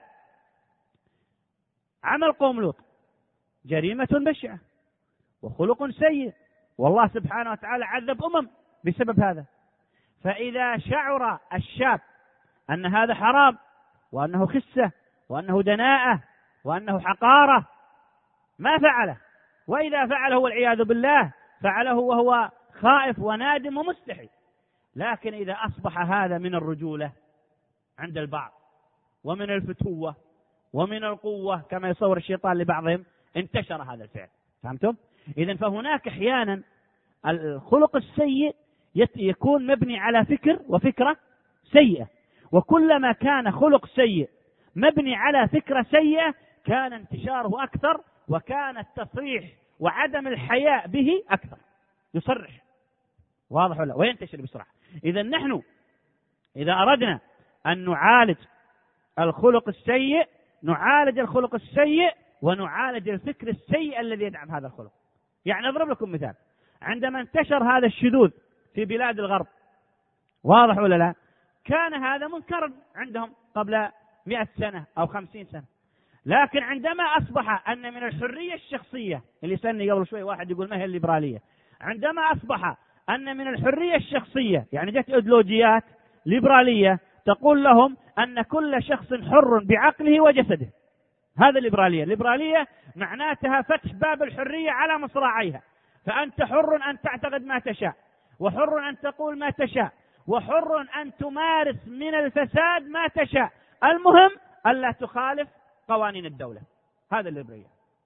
عمل قوم لوط جريمة بشعة وخلق سيء، والله سبحانه وتعالى عذب بسبب هذا. فإذا شعر الشاب أن هذا حرام وأنه خسة وأنه دناءة وأنه حقارة ما فعله، وإذا فعله والعياذ بالله فعله وهو خائف ونادم ومستحي. لكن إذا أصبح هذا من الرجولة عند البعض ومن الفتوة ومن القوة كما يصور الشيطان لبعضهم، انتشر هذا الفعل. فهمتم؟ إذن فهناك أحيانا الخلق السيء يكون مبني على فكر وفكرة سيئة، وكلما كان خلق سيء مبني على فكرة سيئة كان انتشاره أكثر، وكان التصريح وعدم الحياء به أكثر، يصرح. واضح ولا؟ وينتشر بسرعة. إذا نحن إذا أردنا أن نعالج الخلق السيء نعالج الخلق السيء ونعالج الفكر السيء الذي يدعم هذا الخلق. يعني أضرب لكم مثال، عندما انتشر هذا الشذوذ في بلاد الغرب، واضح ولا لا؟ كان هذا منكرا عندهم قبل 100 سنة أو 50 سنة، لكن عندما أصبح أن من الحرية الشخصية، اللي سني قبل شوي واحد يقول ما هي الليبرالية، عندما أصبح أن من الحرية الشخصية، يعني جت إيديولوجيات ليبرالية تقول لهم أن كل شخص حر بعقله وجسده، هذا الليبرالية. الليبرالية معناتها فتح باب الحرية على مصراعيها، فأنت حر أن تعتقد ما تشاء، وحر أن تقول ما تشاء، وحر أن تمارس من الفساد ما تشاء، المهم ألا تخالف قوانين الدولة. هذا الليبرالية.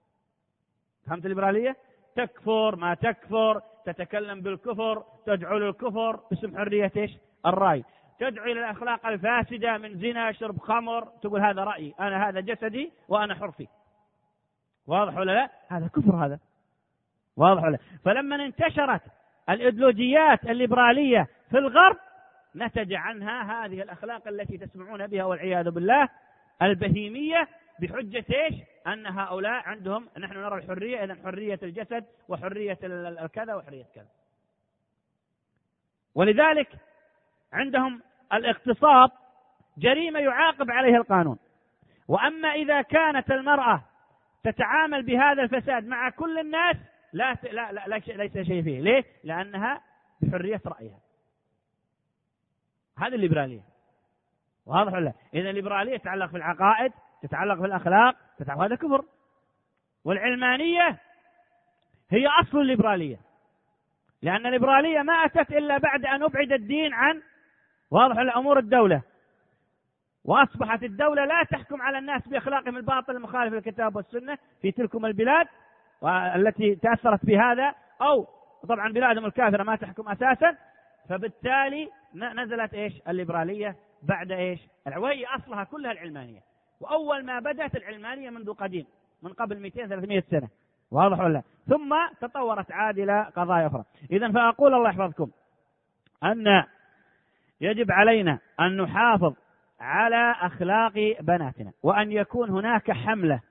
فهمت الليبرالية؟ تكفر ما تكفر، تتكلم بالكفر، تدعو للكفر باسم حرية إيش؟ الرأي، تدعو إلى الأخلاق الفاسدة من زنا شرب خمر، تقول هذا رأيي أنا، هذا جسدي وأنا حر فيه. واضح ولا لا؟ هذا كفر هذا. واضح ولا؟ فلما انتشرت الإيديولوجيات الليبرالية في الغرب نتج عنها هذه الأخلاق التي تسمعون بها والعياذ بالله البهيمية، بحجة إيش؟ أن هؤلاء عندهم نحن نرى الحرية، إذن حرية الجسد وحرية الكذا وحرية كذا. ولذلك عندهم الاغتصاب جريمة يعاقب عليها القانون. وأما إذا كانت المرأة تتعامل بهذا الفساد مع كل الناس ليس شيء فيه. ليه؟ لأنها بحرية رأيها. هذه الليبرالية. واضح ولا؟ إذا الليبرالية تتعلق في العقائد، تتعلق في الأخلاق، هذا كفر. والعلمانية هي أصل الليبرالية، لأن الليبرالية ما أتت إلا بعد أن أبعد الدين عن واضح أمور الدولة، وأصبحت الدولة لا تحكم على الناس بأخلاقهم الباطل المخالف للكتاب والسنة في تلكم البلاد التي تأثرت بهذا، أو طبعا بلادهم الكافرة ما تحكم أساسا. فبالتالي نزلت إيش؟ الليبرالية بعد إيش؟ وهي أصلها كلها العلمانية، وأول ما بدأت العلمانية منذ قديم، من قبل 200-300 سنة. واضح ولا؟ ثم تطورت عاد إلى قضايا أخرى. إذن فأقول الله يحفظكم أن يجب علينا أن نحافظ على أخلاق بناتنا، وأن يكون هناك حملة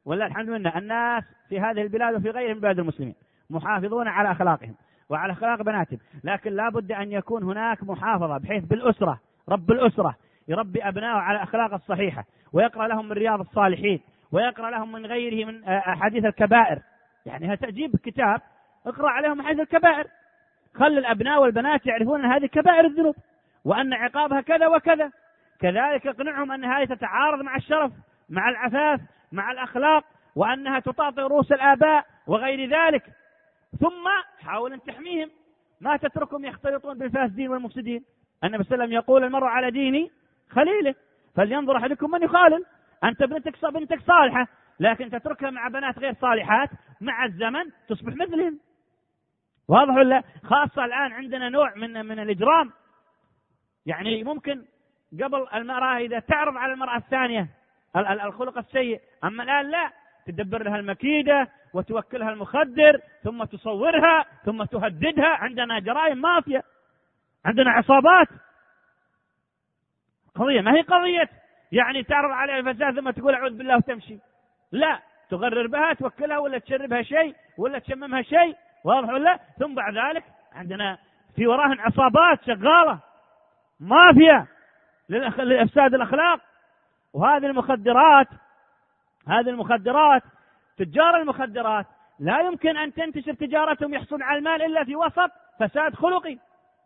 ولله الحمد لله الناس في هذه البلاد وفي غيرها من بلاد المسلمين محافظون على أخلاقهم وعلى أخلاق بناتهم، لكن لا بد أن يكون هناك محافظة بحيث بالأسرة رب الأسرة يربي أبنائه على أخلاق الصحيحة، ويقرأ لهم من رياض الصالحين، ويقرأ لهم من غيره من أحاديث الكبائر. يعني هتجيب كتاب اقرأ عليهم أحاديث الكبائر، خلي الأبناء والبنات يعرفون أن هذه كبائر الذنوب وأن عقابها كذا وكذا. كذلك اقنعهم أن هذه تتعارض مع الشرف، مع العفاف، مع الأخلاق، وأنها تطاطئ رؤوس الآباء وغير ذلك. ثم حاول أن تحميهم، ما تتركهم يختلطون بالفاسدين والمفسدين. النبي صلى الله عليه وسلم يقول المرء على دين خليله فلينظر أحدكم من يخالل. أنت بنتك صالحة لكن تتركها مع بنات غير صالحات، مع الزمن تصبح مثلهم. واضح ولا؟ خاصة الآن عندنا نوع من الإجرام، يعني ممكن قبل المرأة إذا تعرض على المرأة الثانية الخلق السيء، أما الآن لا، تدبر لها المكيدة وتوكلها المخدر ثم تصورها ثم تهددها. عندنا جرائم مافيا، عندنا عصابات. قضية ما هي قضية يعني تعرض عليها الفساد ثم تقول أعوذ بالله وتمشي، لا، تغرر بها، توكلها ولا تشربها شيء ولا تشممها شيء. واضح ولا؟ ثم بعد ذلك عندنا في وراهن عصابات شغالة مافيا لإفساد الأخلاق. وهذه المخدرات تجار المخدرات لا يمكن أن تنتشر تجارتهم يحصل على المال إلا في وسط فساد خلقي.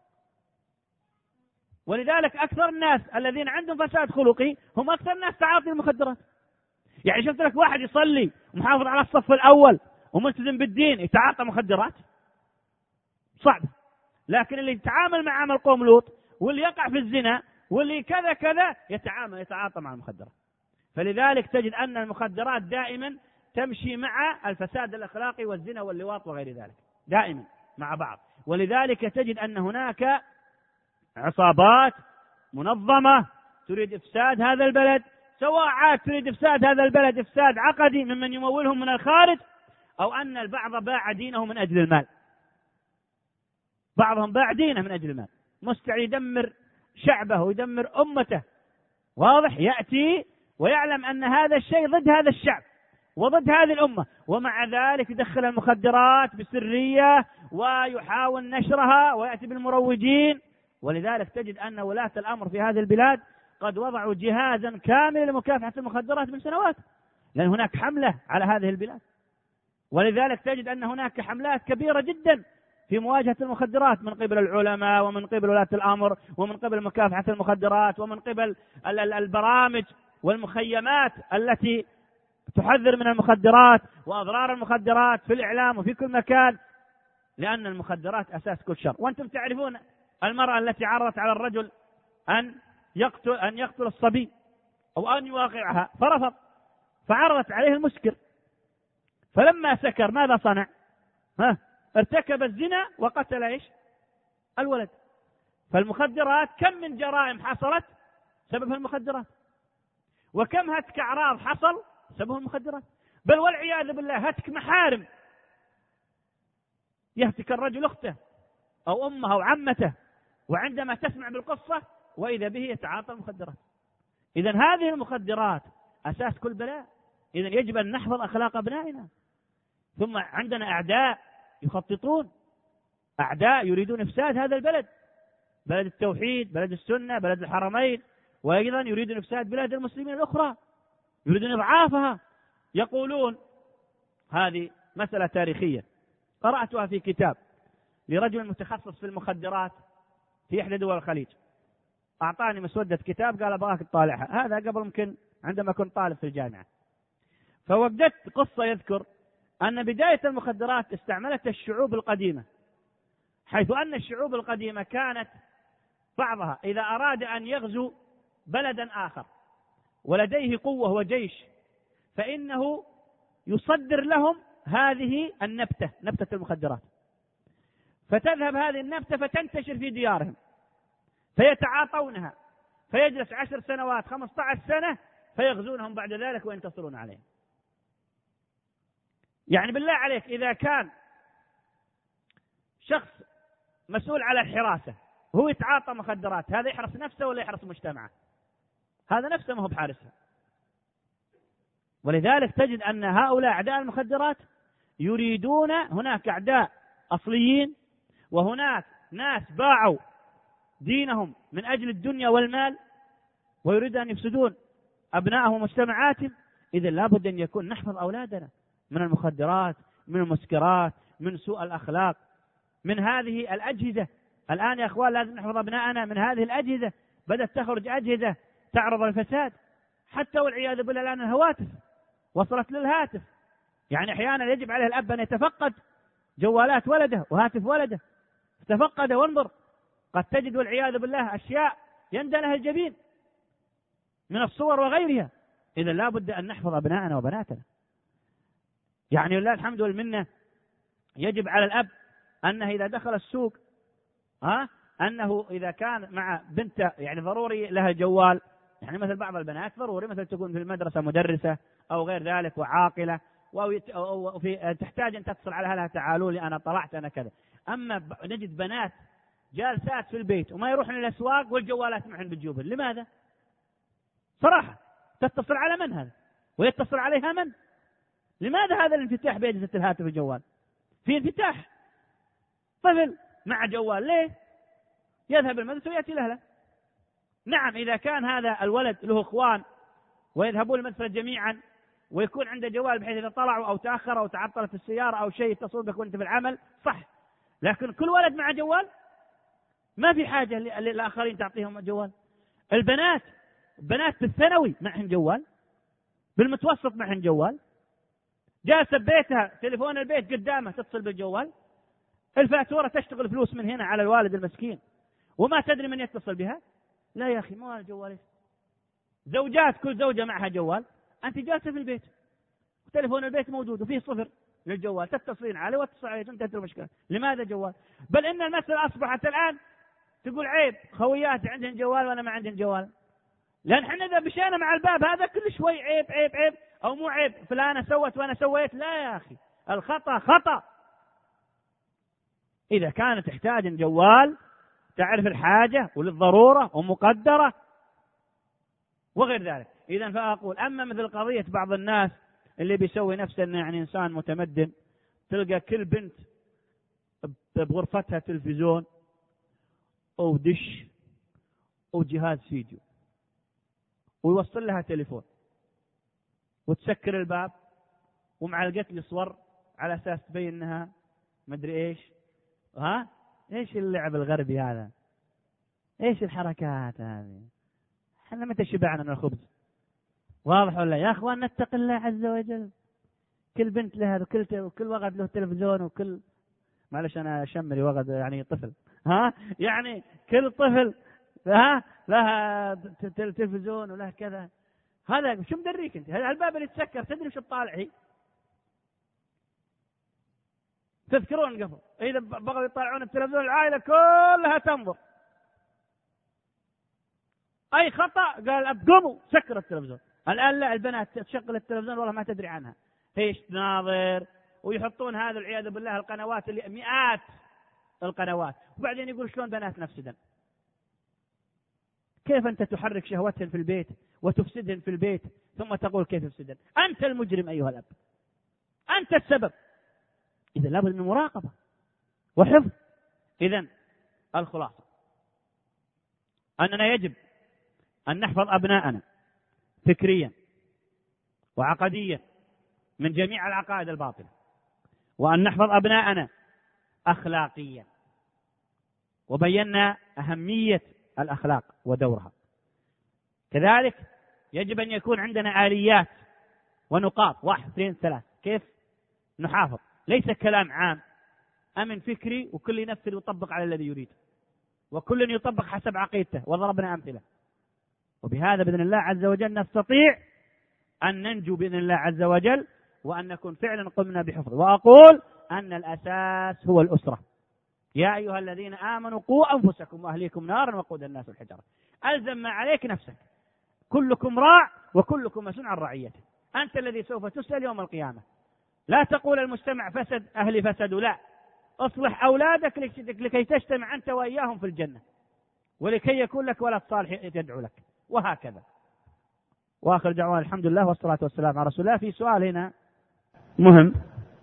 ولذلك أكثر الناس الذين عندهم فساد خلقي هم أكثر الناس تعاطي المخدرات. يعني شفت لك واحد يصلي ومحافظ على الصف الأول وملتزم بالدين يتعاطى مخدرات؟ صعب. لكن اللي يتعامل مع عمل قوم لوط واللي يقع في الزنا واللي كذا كذا يتعاطى مع المخدرات. فلذلك تجد أن المخدرات دائما تمشي مع الفساد الأخلاقي والزنا واللواط وغير ذلك، دائما مع بعض. ولذلك تجد أن هناك عصابات منظمة تريد إفساد هذا البلد، سواء عاد تريد إفساد هذا البلد إفساد عقدي ممن يمولهم من الخارج، أو أن البعض باع دينه من أجل المال. بعضهم باع دينه من أجل المال، مستعد يدمر شعبه ويدمر أمته. واضح؟ يأتي ويعلم أن هذا الشيء ضد هذا الشعب وضد هذه الأمة، ومع ذلك يدخل المخدرات بسرية ويحاول نشرها ويأتي بالمروجين. ولذلك تجد أن ولاة الأمر في هذه البلاد قد وضعوا جهازا كاملا لمكافحة المخدرات من سنوات، لأن هناك حملة على هذه البلاد. ولذلك تجد أن هناك حملات كبيرة جدا في مواجهة المخدرات من قبل العلماء ومن قبل ولاة الأمر ومن قبل مكافحة المخدرات ومن قبل البرامج والمخيمات التي تحذر من المخدرات وأضرار المخدرات في الإعلام وفي كل مكان، لأن المخدرات أساس كل شر. وأنتم تعرفون المرأة التي عرضت على الرجل أن يقتل الصبي أو أن يواقعها فرفض، فعرضت عليه المسكر، فلما سكر ماذا صنع؟ ارتكب الزنا وقتل ايش؟ الولد. فالمخدرات كم من جرائم حصلت سببها المخدرات، وكم هتك أعراض حصل سببها المخدرات، بل والعياذ بالله هتك محارم، يهتك الرجل أخته أو أمه أو عمته، وعندما تسمع بالقصة وإذا به يتعاطى المخدرات. إذن هذه المخدرات أساس كل بلاء. إذن يجب أن نحفظ أخلاق أبنائنا. ثم عندنا أعداء يخططون، أعداء يريدون إفساد هذا البلد، بلد التوحيد، بلد السنة، بلد الحرمين، وأيضا يريدون إفساد بلاد المسلمين الأخرى، يريدون إضعافها. يقولون هذه مسألة تاريخية قرأتها في كتاب لرجل متخصص في المخدرات في إحدى دول الخليج، أعطاني مسودة كتاب قال أبغاك تطالعها. هذا قبل ممكن عندما كنت طالب في الجامعة. فوجدت قصة يذكر أن بداية المخدرات استعملت الشعوب القديمة، حيث أن الشعوب القديمة كانت بعضها إذا أراد أن يغزو بلدا آخر ولديه قوة وجيش فإنه يصدر لهم هذه النبتة، نبتة المخدرات، فتذهب هذه النبتة فتنتشر في ديارهم فيتعاطونها، فيجلس 10 سنوات 15 سنة فيغزونهم بعد ذلك وينتصرون عليهم. يعني بالله عليك إذا كان شخص مسؤول على الحراسة هو يتعاطى مخدرات، هذا يحرس نفسه ولا يحرس مجتمعه؟ هذا نفسه ما هو بحارسها. ولذلك تجد أن هؤلاء أعداء المخدرات يريدون، هناك أعداء أصليين وهناك ناس باعوا دينهم من أجل الدنيا والمال ويريد أن يفسدون أبنائهم ومجتمعاتهم. إذا لابد أن يكون نحفظ أولادنا من المخدرات، من المسكرات، من سوء الأخلاق، من هذه الأجهزة. الآن يا أخوان لازم نحفظ أبنائنا من هذه الأجهزة. بدأت تخرج أجهزة تعرض الفساد، حتى والعياذ بالله الآن الهواتف وصلت للهاتف. يعني أحيانا يجب عليه الأب أن يتفقد جوالات ولده وهاتف ولده، تفقده وانظر، قد تجد والعياذ بالله أشياء يندلها الجبين من الصور وغيرها. إذا لا بد أن نحفظ أبناءنا وبناتنا. يعني لله الحمد والمنة، يجب على الأب أنه إذا دخل السوق أنه إذا كان مع بنته يعني ضروري لها جوال، يعني مثل بعض البنات ضروري مثل تكون في المدرسة مدرسة أو غير ذلك وعاقلة تحتاج أن تتصل على أهلها تعالوا لي أنا طلعت أنا كذا. أما نجد بنات جالسات في البيت وما يروحن الأسواق والجوالات معهن بجيوبهن. لماذا؟ صراحة تتصل على من هذا ويتصل عليها من؟ لماذا هذا الانفتاح بأجهزة الهاتف والجوال؟ في انفتاح. طفل مع جوال ليه؟ يذهب المدرسة ويأتي الأهل. نعم إذا كان هذا الولد له إخوان ويذهبون المدرسة جميعا ويكون عنده جوال بحيث إذا طلعوا أو تأخروا أو تعطلت في السيارة أو شيء يتصل بك وأنت في العمل صح. لكن كل ولد مع جوال ما في حاجة للآخرين تعطيهم جوال. البنات بالثانوي معهم جوال، بالمتوسط معهم جوال، جالسة ببيتها تليفون البيت قدامه تتصل بالجوال، الفاتورة تشتغل فلوس من هنا على الوالد المسكين وما تدري من يتصل بها. لا يا أخي ما الجوال. زوجات كل زوجة معها جوال، أنت جالسة في البيت تليفون البيت موجود وفيه صفر للجوال، تتصلين عليه واتصل عليه انتهت المشكلة. لماذا جوال؟ بل إن المسألة أصبحت الآن تقول عيب خويات عندهم جوال وأنا ما عندهم جوال، لأن احنا إذا مشينا مع الباب هذا كل شوي عيب عيب عيب أو مو عيب فلانة سوت وأنا سويت. لا يا أخي الخطأ خطأ. إذا كانت تحتاج جوال تعرف الحاجة وللضرورة ومقدرة وغير ذلك. إذن فأقول أما مثل قضية بعض الناس اللي بيسوي نفسه أنه يعني إنسان متمدن، تلقى كل بنت بغرفتها تلفزيون أو دش أو جهاز فيديو ويوصل لها تليفون وتسكر الباب ومعلقت لي صور على أساس تبين أنها مدري إيش. إيش اللعب الغربي هذا؟ إيش الحركات هذه؟ احنا متى شبعنا من الخبز؟ واضح ولا يا أخوان؟ نتق الله عز وجل. كل بنت لها وكل وغد له تلفزيون وكل معلش أنا شمري وغد يعني طفل يعني كل طفل لها تلفزيون وله كذا. هذا شو مدريك أنت؟ هذا الباب اللي تسكر تدري شو تطالع هي؟ تذكرون قبل إذا بغوا يطالعون التلفزيون العائلة كلها تنظر. أي خطأ قال أب قوموا سكر التلفزيون. الآن لا، البنات تشغل التلفزيون والله ما تدري عنها هيش تناظر، ويحطون هذا العياذ بالله القنوات اللي مئات القنوات، وبعدين يقول شلون بنات نفسدن. كيف أنت تحرك شهوتهن في البيت وتفسدهن في البيت ثم تقول كيف يفسدن؟ أنت المجرم أيها الأب، أنت السبب. إذا لابد من مراقبة وحفظ. إذن الخلاصة أننا يجب أن نحفظ أبناءنا فكريا وعقديا من جميع العقائد الباطلة، وأن نحفظ أبناءنا أخلاقيا، وبينا أهمية الأخلاق ودورها. كذلك يجب أن يكون عندنا آليات ونقاط 1 2 3 كيف نحافظ، ليس كلام عام أمن فكري وكل ينفذ ويطبق على الذي يريد وكل يطبق حسب عقيدته، وضربنا أمثلة. وبهذا بإذن الله عز وجل نستطيع أن ننجو بإذن الله عز وجل، وأن نكون فعلا قمنا بحفظ. وأقول أن الأساس هو الأسرة. يا أيها الذين آمنوا قوا أنفسكم وأهليكم نارا وقودها الناس والحجارة. ألزم ما عليك نفسك، كلكم راع وكلكم مسؤول عن رعيته. أنت الذي سوف تسأل يوم القيامة. لا تقول المجتمع فسد أهلي فسدوا، لا، اصلح أولادك لكي تجتمع أنت وإياهم في الجنة، ولكي يكون لك ولد صالح يدعو لك، وهكذا. وآخر دعوانا الحمد لله والصلاة والسلام على رسول الله. في سؤال هنا مهم.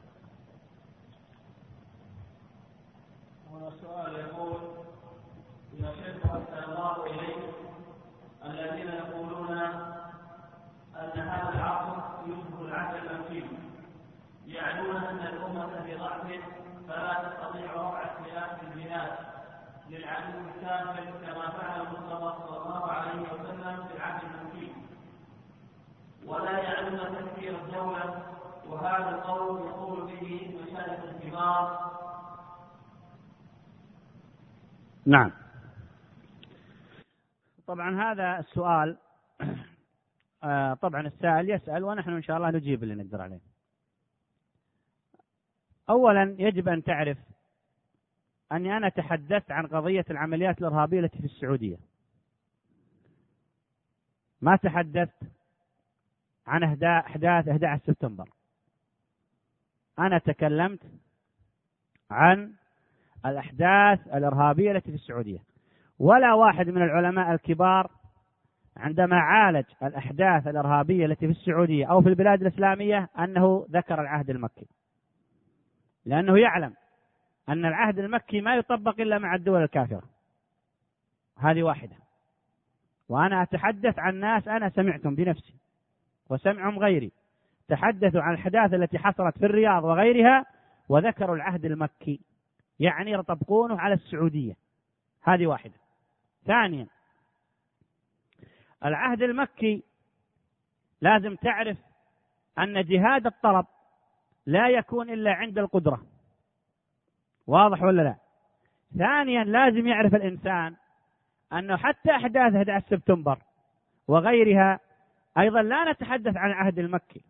السؤال يقول: يا شيخ أحسن الله إليك، الذين يقولون أن هذا العصر يشبه العهد الأمثيل، يعنون أن الأمة في ضعف فلا تستطيع رفع اختلاف البلاد للعدو الكافر كما فعل المصطفى صلى الله عليه وسلم في العهد الأمثيل، ولا يعنون تفكير الدولة، وهذا القول يقول به مشايخ الكبار. نعم، طبعا هذا السؤال طبعا السائل يسأل ونحن إن شاء الله نجيب اللي نقدر عليه. أولا يجب أن تعرف أني أنا تحدثت عن قضية العمليات الإرهابية التي في السعودية، ما تحدثت عن أحداث 11 سبتمبر. أنا تكلمت عن الأحداث الإرهابية التي في السعودية، ولا واحد من العلماء الكبار عندما عالج الأحداث الإرهابية التي في السعودية أو في البلاد الإسلامية أنه ذكر العهد المكي، لأنه يعلم أن العهد المكي ما يطبق إلا مع الدول الكافرة. هذه واحدة. وأنا أتحدث عن ناس أنا سمعتم بنفسي وسمعهم غيري تحدثوا عن الأحداث التي حصلت في الرياض وغيرها وذكروا العهد المكي، يعني يطبقونه على السعودية. هذه واحدة. ثانيا، العهد المكي لازم تعرف أن جهاد الطلب لا يكون إلا عند القدرة. واضح ولا لا؟ ثانيا، لازم يعرف الإنسان أنه حتى أحداث 11 سبتمبر وغيرها أيضا لا نتحدث عن العهد المكي،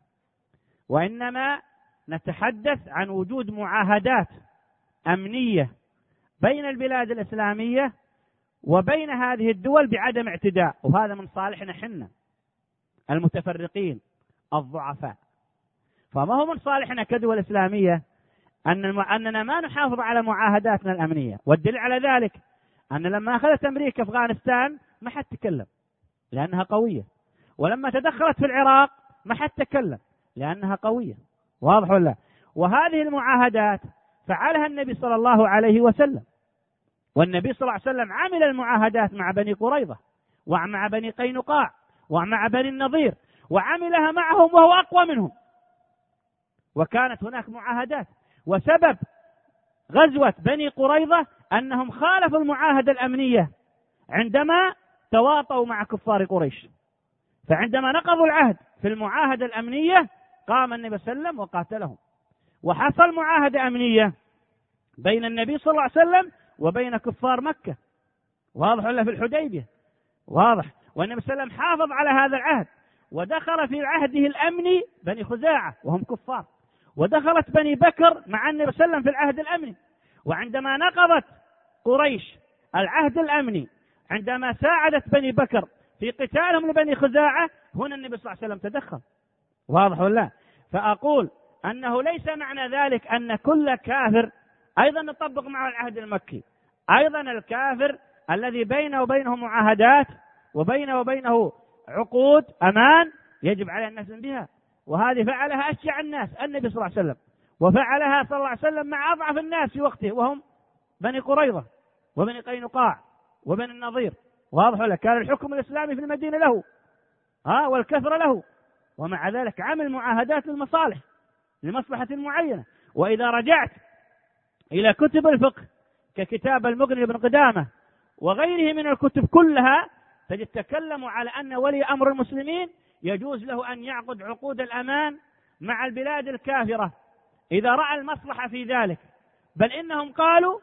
وإنما نتحدث عن وجود معاهدات أمنية بين البلاد الإسلامية وبين هذه الدول بعدم اعتداء، وهذا من صالحنا حنا المتفرقين الضعفاء. فما هو من صالحنا كدول إسلامية أننا ما نحافظ على معاهداتنا الأمنية. والدليل على ذلك أن لما أخذت أمريكا أفغانستان ما حد تكلم لأنها قوية، ولما تدخلت في العراق ما حد تكلم لأنها قوية. واضح ولا؟ وهذه المعاهدات فعلها النبي صلى الله عليه وسلم، والنبي صلى الله عليه وسلم عمل المعاهدات مع بني قريظة ومع بني قينقاع ومع بني النضير، وعملها معهم وهو أقوى منهم، وكانت هناك معاهدات. وسبب غزوة بني قريظة أنهم خالفوا المعاهدة الأمنية عندما تواطؤوا مع كفار قريش، فعندما نقضوا العهد في المعاهدة الأمنية قام النبي صلى الله عليه وسلم وقاتلهم، وحصل معاهدة أمنية بين النبي صلى الله عليه وسلم وبين كفار مكة. واضح ولا؟ في الحديبية. واضح. والنبي صلى الله عليه وسلم حافظ على هذا العهد، ودخل في عهده الأمني بني خزاعة وهم كفار، ودخلت بني بكر مع النبي صلى الله عليه وسلم في العهد الأمني. وعندما نقضت قريش العهد الأمني عندما ساعدت بني بكر في قتالهم لبني خزاعة، هنا النبي صلى الله عليه وسلم تدخل. واضح ولا؟ فأقول أنه ليس معنى ذلك أن كل كافر أيضا نطبق معه العهد المكي. أيضا الكافر الذي بينه وبينه معاهدات وبينه وبينه عقود أمان يجب عليه أن نلتزم بها، وهذه فعلها أشجع الناس النبي صلى الله عليه وسلم، وفعلها صلى الله عليه وسلم مع أضعف الناس في وقته وهم بني قريظة وبني قينقاع وبني النضير. واضح ولا؟ كان الحكم الإسلامي في المدينة له والكثرة له، ومع ذلك عمل معاهدات للمصالح لمصلحة معينة. وإذا رجعت إلى كتب الفقه ككتاب المغني بن قدامة وغيره من الكتب كلها تجد تكلموا على أن ولي أمر المسلمين يجوز له أن يعقد عقود الأمان مع البلاد الكافرة إذا رأى المصلحة في ذلك، بل إنهم قالوا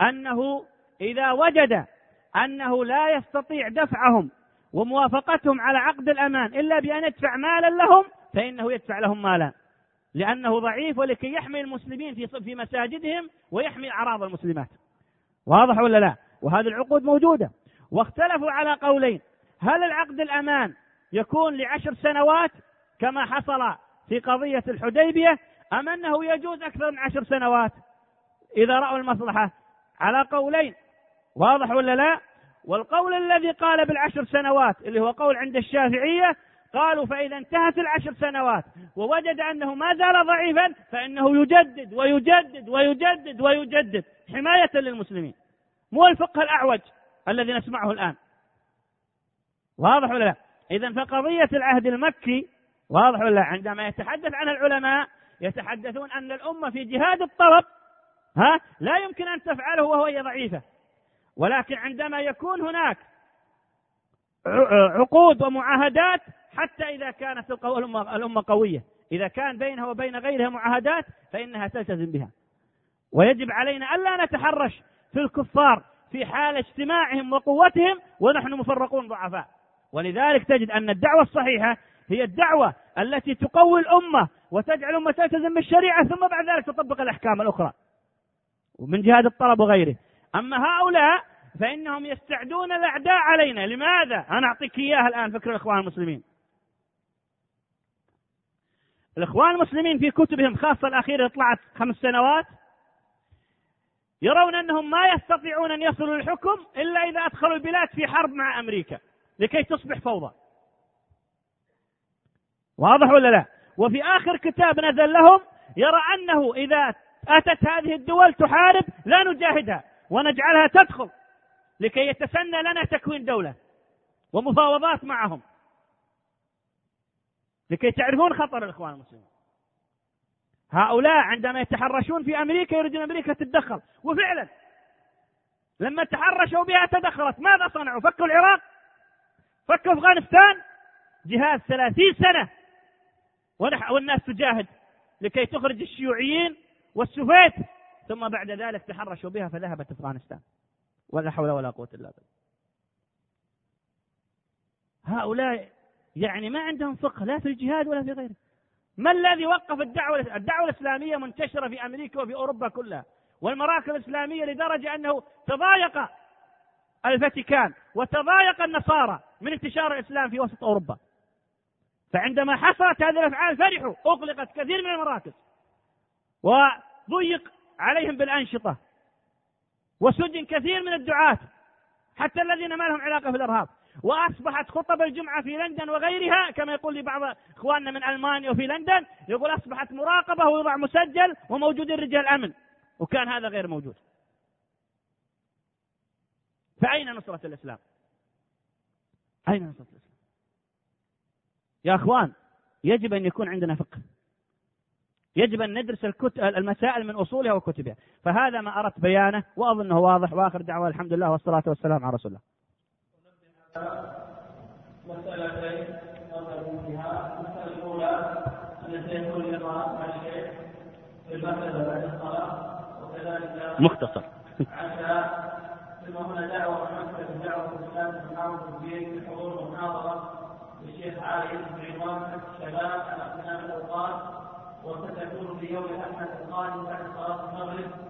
أنه إذا وجد أنه لا يستطيع دفعهم وموافقتهم على عقد الأمان إلا بأن يدفع مالا لهم فإنه يدفع لهم مالا، لأنه ضعيف ولكي يحمي المسلمين في مساجدهم ويحمي أعراض المسلمات. واضح ولا لا؟ وهذه العقود موجودة. واختلفوا على قولين: هل العقد الأمان يكون ل10 سنوات كما حصل في قضية الحديبية، أم أنه يجوز أكثر من 10 سنوات إذا رأوا المصلحة؟ على قولين. واضح ولا لا؟ والقول الذي قال بال10 سنوات اللي هو قول عند الشافعية قالوا فإذا انتهت ال10 سنوات ووجد أنه ما زال ضعيفا فإنه يجدد ويجدد ويجدد ويجدد حماية للمسلمين، مو الفقه الأعوج الذي نسمعه الآن. واضح ولا لا؟ إذن فقضية العهد المكي واضح ولا لا؟ عندما يتحدث عن العلماء يتحدثون أن الأمة في جهاد الطلب لا يمكن أن تفعله وهي ضعيفة، ولكن عندما يكون هناك عقود ومعاهدات، حتى إذا كانت الأمة قوية، إذا كان بينها وبين غيرها معاهدات فإنها تلتزم بها. ويجب علينا ألا نتحرش في الكفار في حال اجتماعهم وقوتهم ونحن مفرقون ضعفاء. ولذلك تجد أن الدعوة الصحيحة هي الدعوة التي تقوي الأمة وتجعل الأمة تلتزم بالشريعة، ثم بعد ذلك تطبق الأحكام الأخرى ومن جهاد الطلب وغيره. أما هؤلاء فإنهم يستعدون الأعداء علينا. لماذا؟ أنا أعطيك إياها الآن، فكر الإخوان المسلمين. الإخوان المسلمين في كتبهم خاصة الأخيرة طلعت 5 سنوات يرون أنهم ما يستطيعون أن يصلوا للحكم إلا إذا أدخلوا البلاد في حرب مع أمريكا لكي تصبح فوضى. واضح ولا لا؟ وفي آخر كتاب نزل لهم يرى أنه إذا أتت هذه الدول تحارب لا نجاهدها ونجعلها تدخل لكي يتسنى لنا تكوين دولة ومفاوضات معهم، لكي تعرفون خطر الإخوان المسلمين. هؤلاء عندما يتحرشون في أمريكا يريدون أمريكا تتدخل، وفعلا لما تحرشوا بها تدخلت. ماذا صنعوا؟ فكوا العراق، فكوا أفغانستان، جهاد 30 سنة والناس تجاهد لكي تخرج الشيوعيين والسوفيت، ثم بعد ذلك تحرشوا بها فذهبت أفغانستان. ولا حول ولا قوة إلا بالله. هؤلاء يعني ما عندهم فقه لا في الجهاد ولا في غيره. ما الذي وقف الدعوة الإسلامية منتشرة في أمريكا وفي أوروبا كلها والمراكز الإسلامية لدرجة أنه تضايق الفاتيكان وتضايق النصارى من انتشار الإسلام في وسط أوروبا. فعندما حصلت هذه الأفعال فرحوا، أغلقت كثير من المراكز وضيق عليهم بالأنشطة وسجن كثير من الدعاة حتى الذين ما لهم علاقة بالإرهاب. وأصبحت خطب الجمعة في لندن وغيرها كما يقول لي بعض إخواننا من ألمانيا وفي لندن، يقول أصبحت مراقبة ويضع مسجل وموجودين رجال أمن، وكان هذا غير موجود. فأين نصرة الإسلام؟ أين نصرة الإسلام؟ يا أخوان يجب أن يكون عندنا فقه، يجب أن ندرس المسائل من أصولها وكتبها. فهذا ما أردت بيانه وأظنه واضح. وآخر دعوة الحمد لله والصلاة والسلام على رسول الله. مسألتين نظر فيها. المسألة الأولى أن سيكون لقاء مع الشيخ في المكتبة بعد الصلاة، وكذلك مختصر عشاء. ثم هنا دعوة من مكتب دعوة الإسلام تناول الدين بحضور محاضرة للشيخ علي بعنوان الشباب على اغتنام الأوقات، وستكون في يوم الأحد القادم بعد صلاة المغرب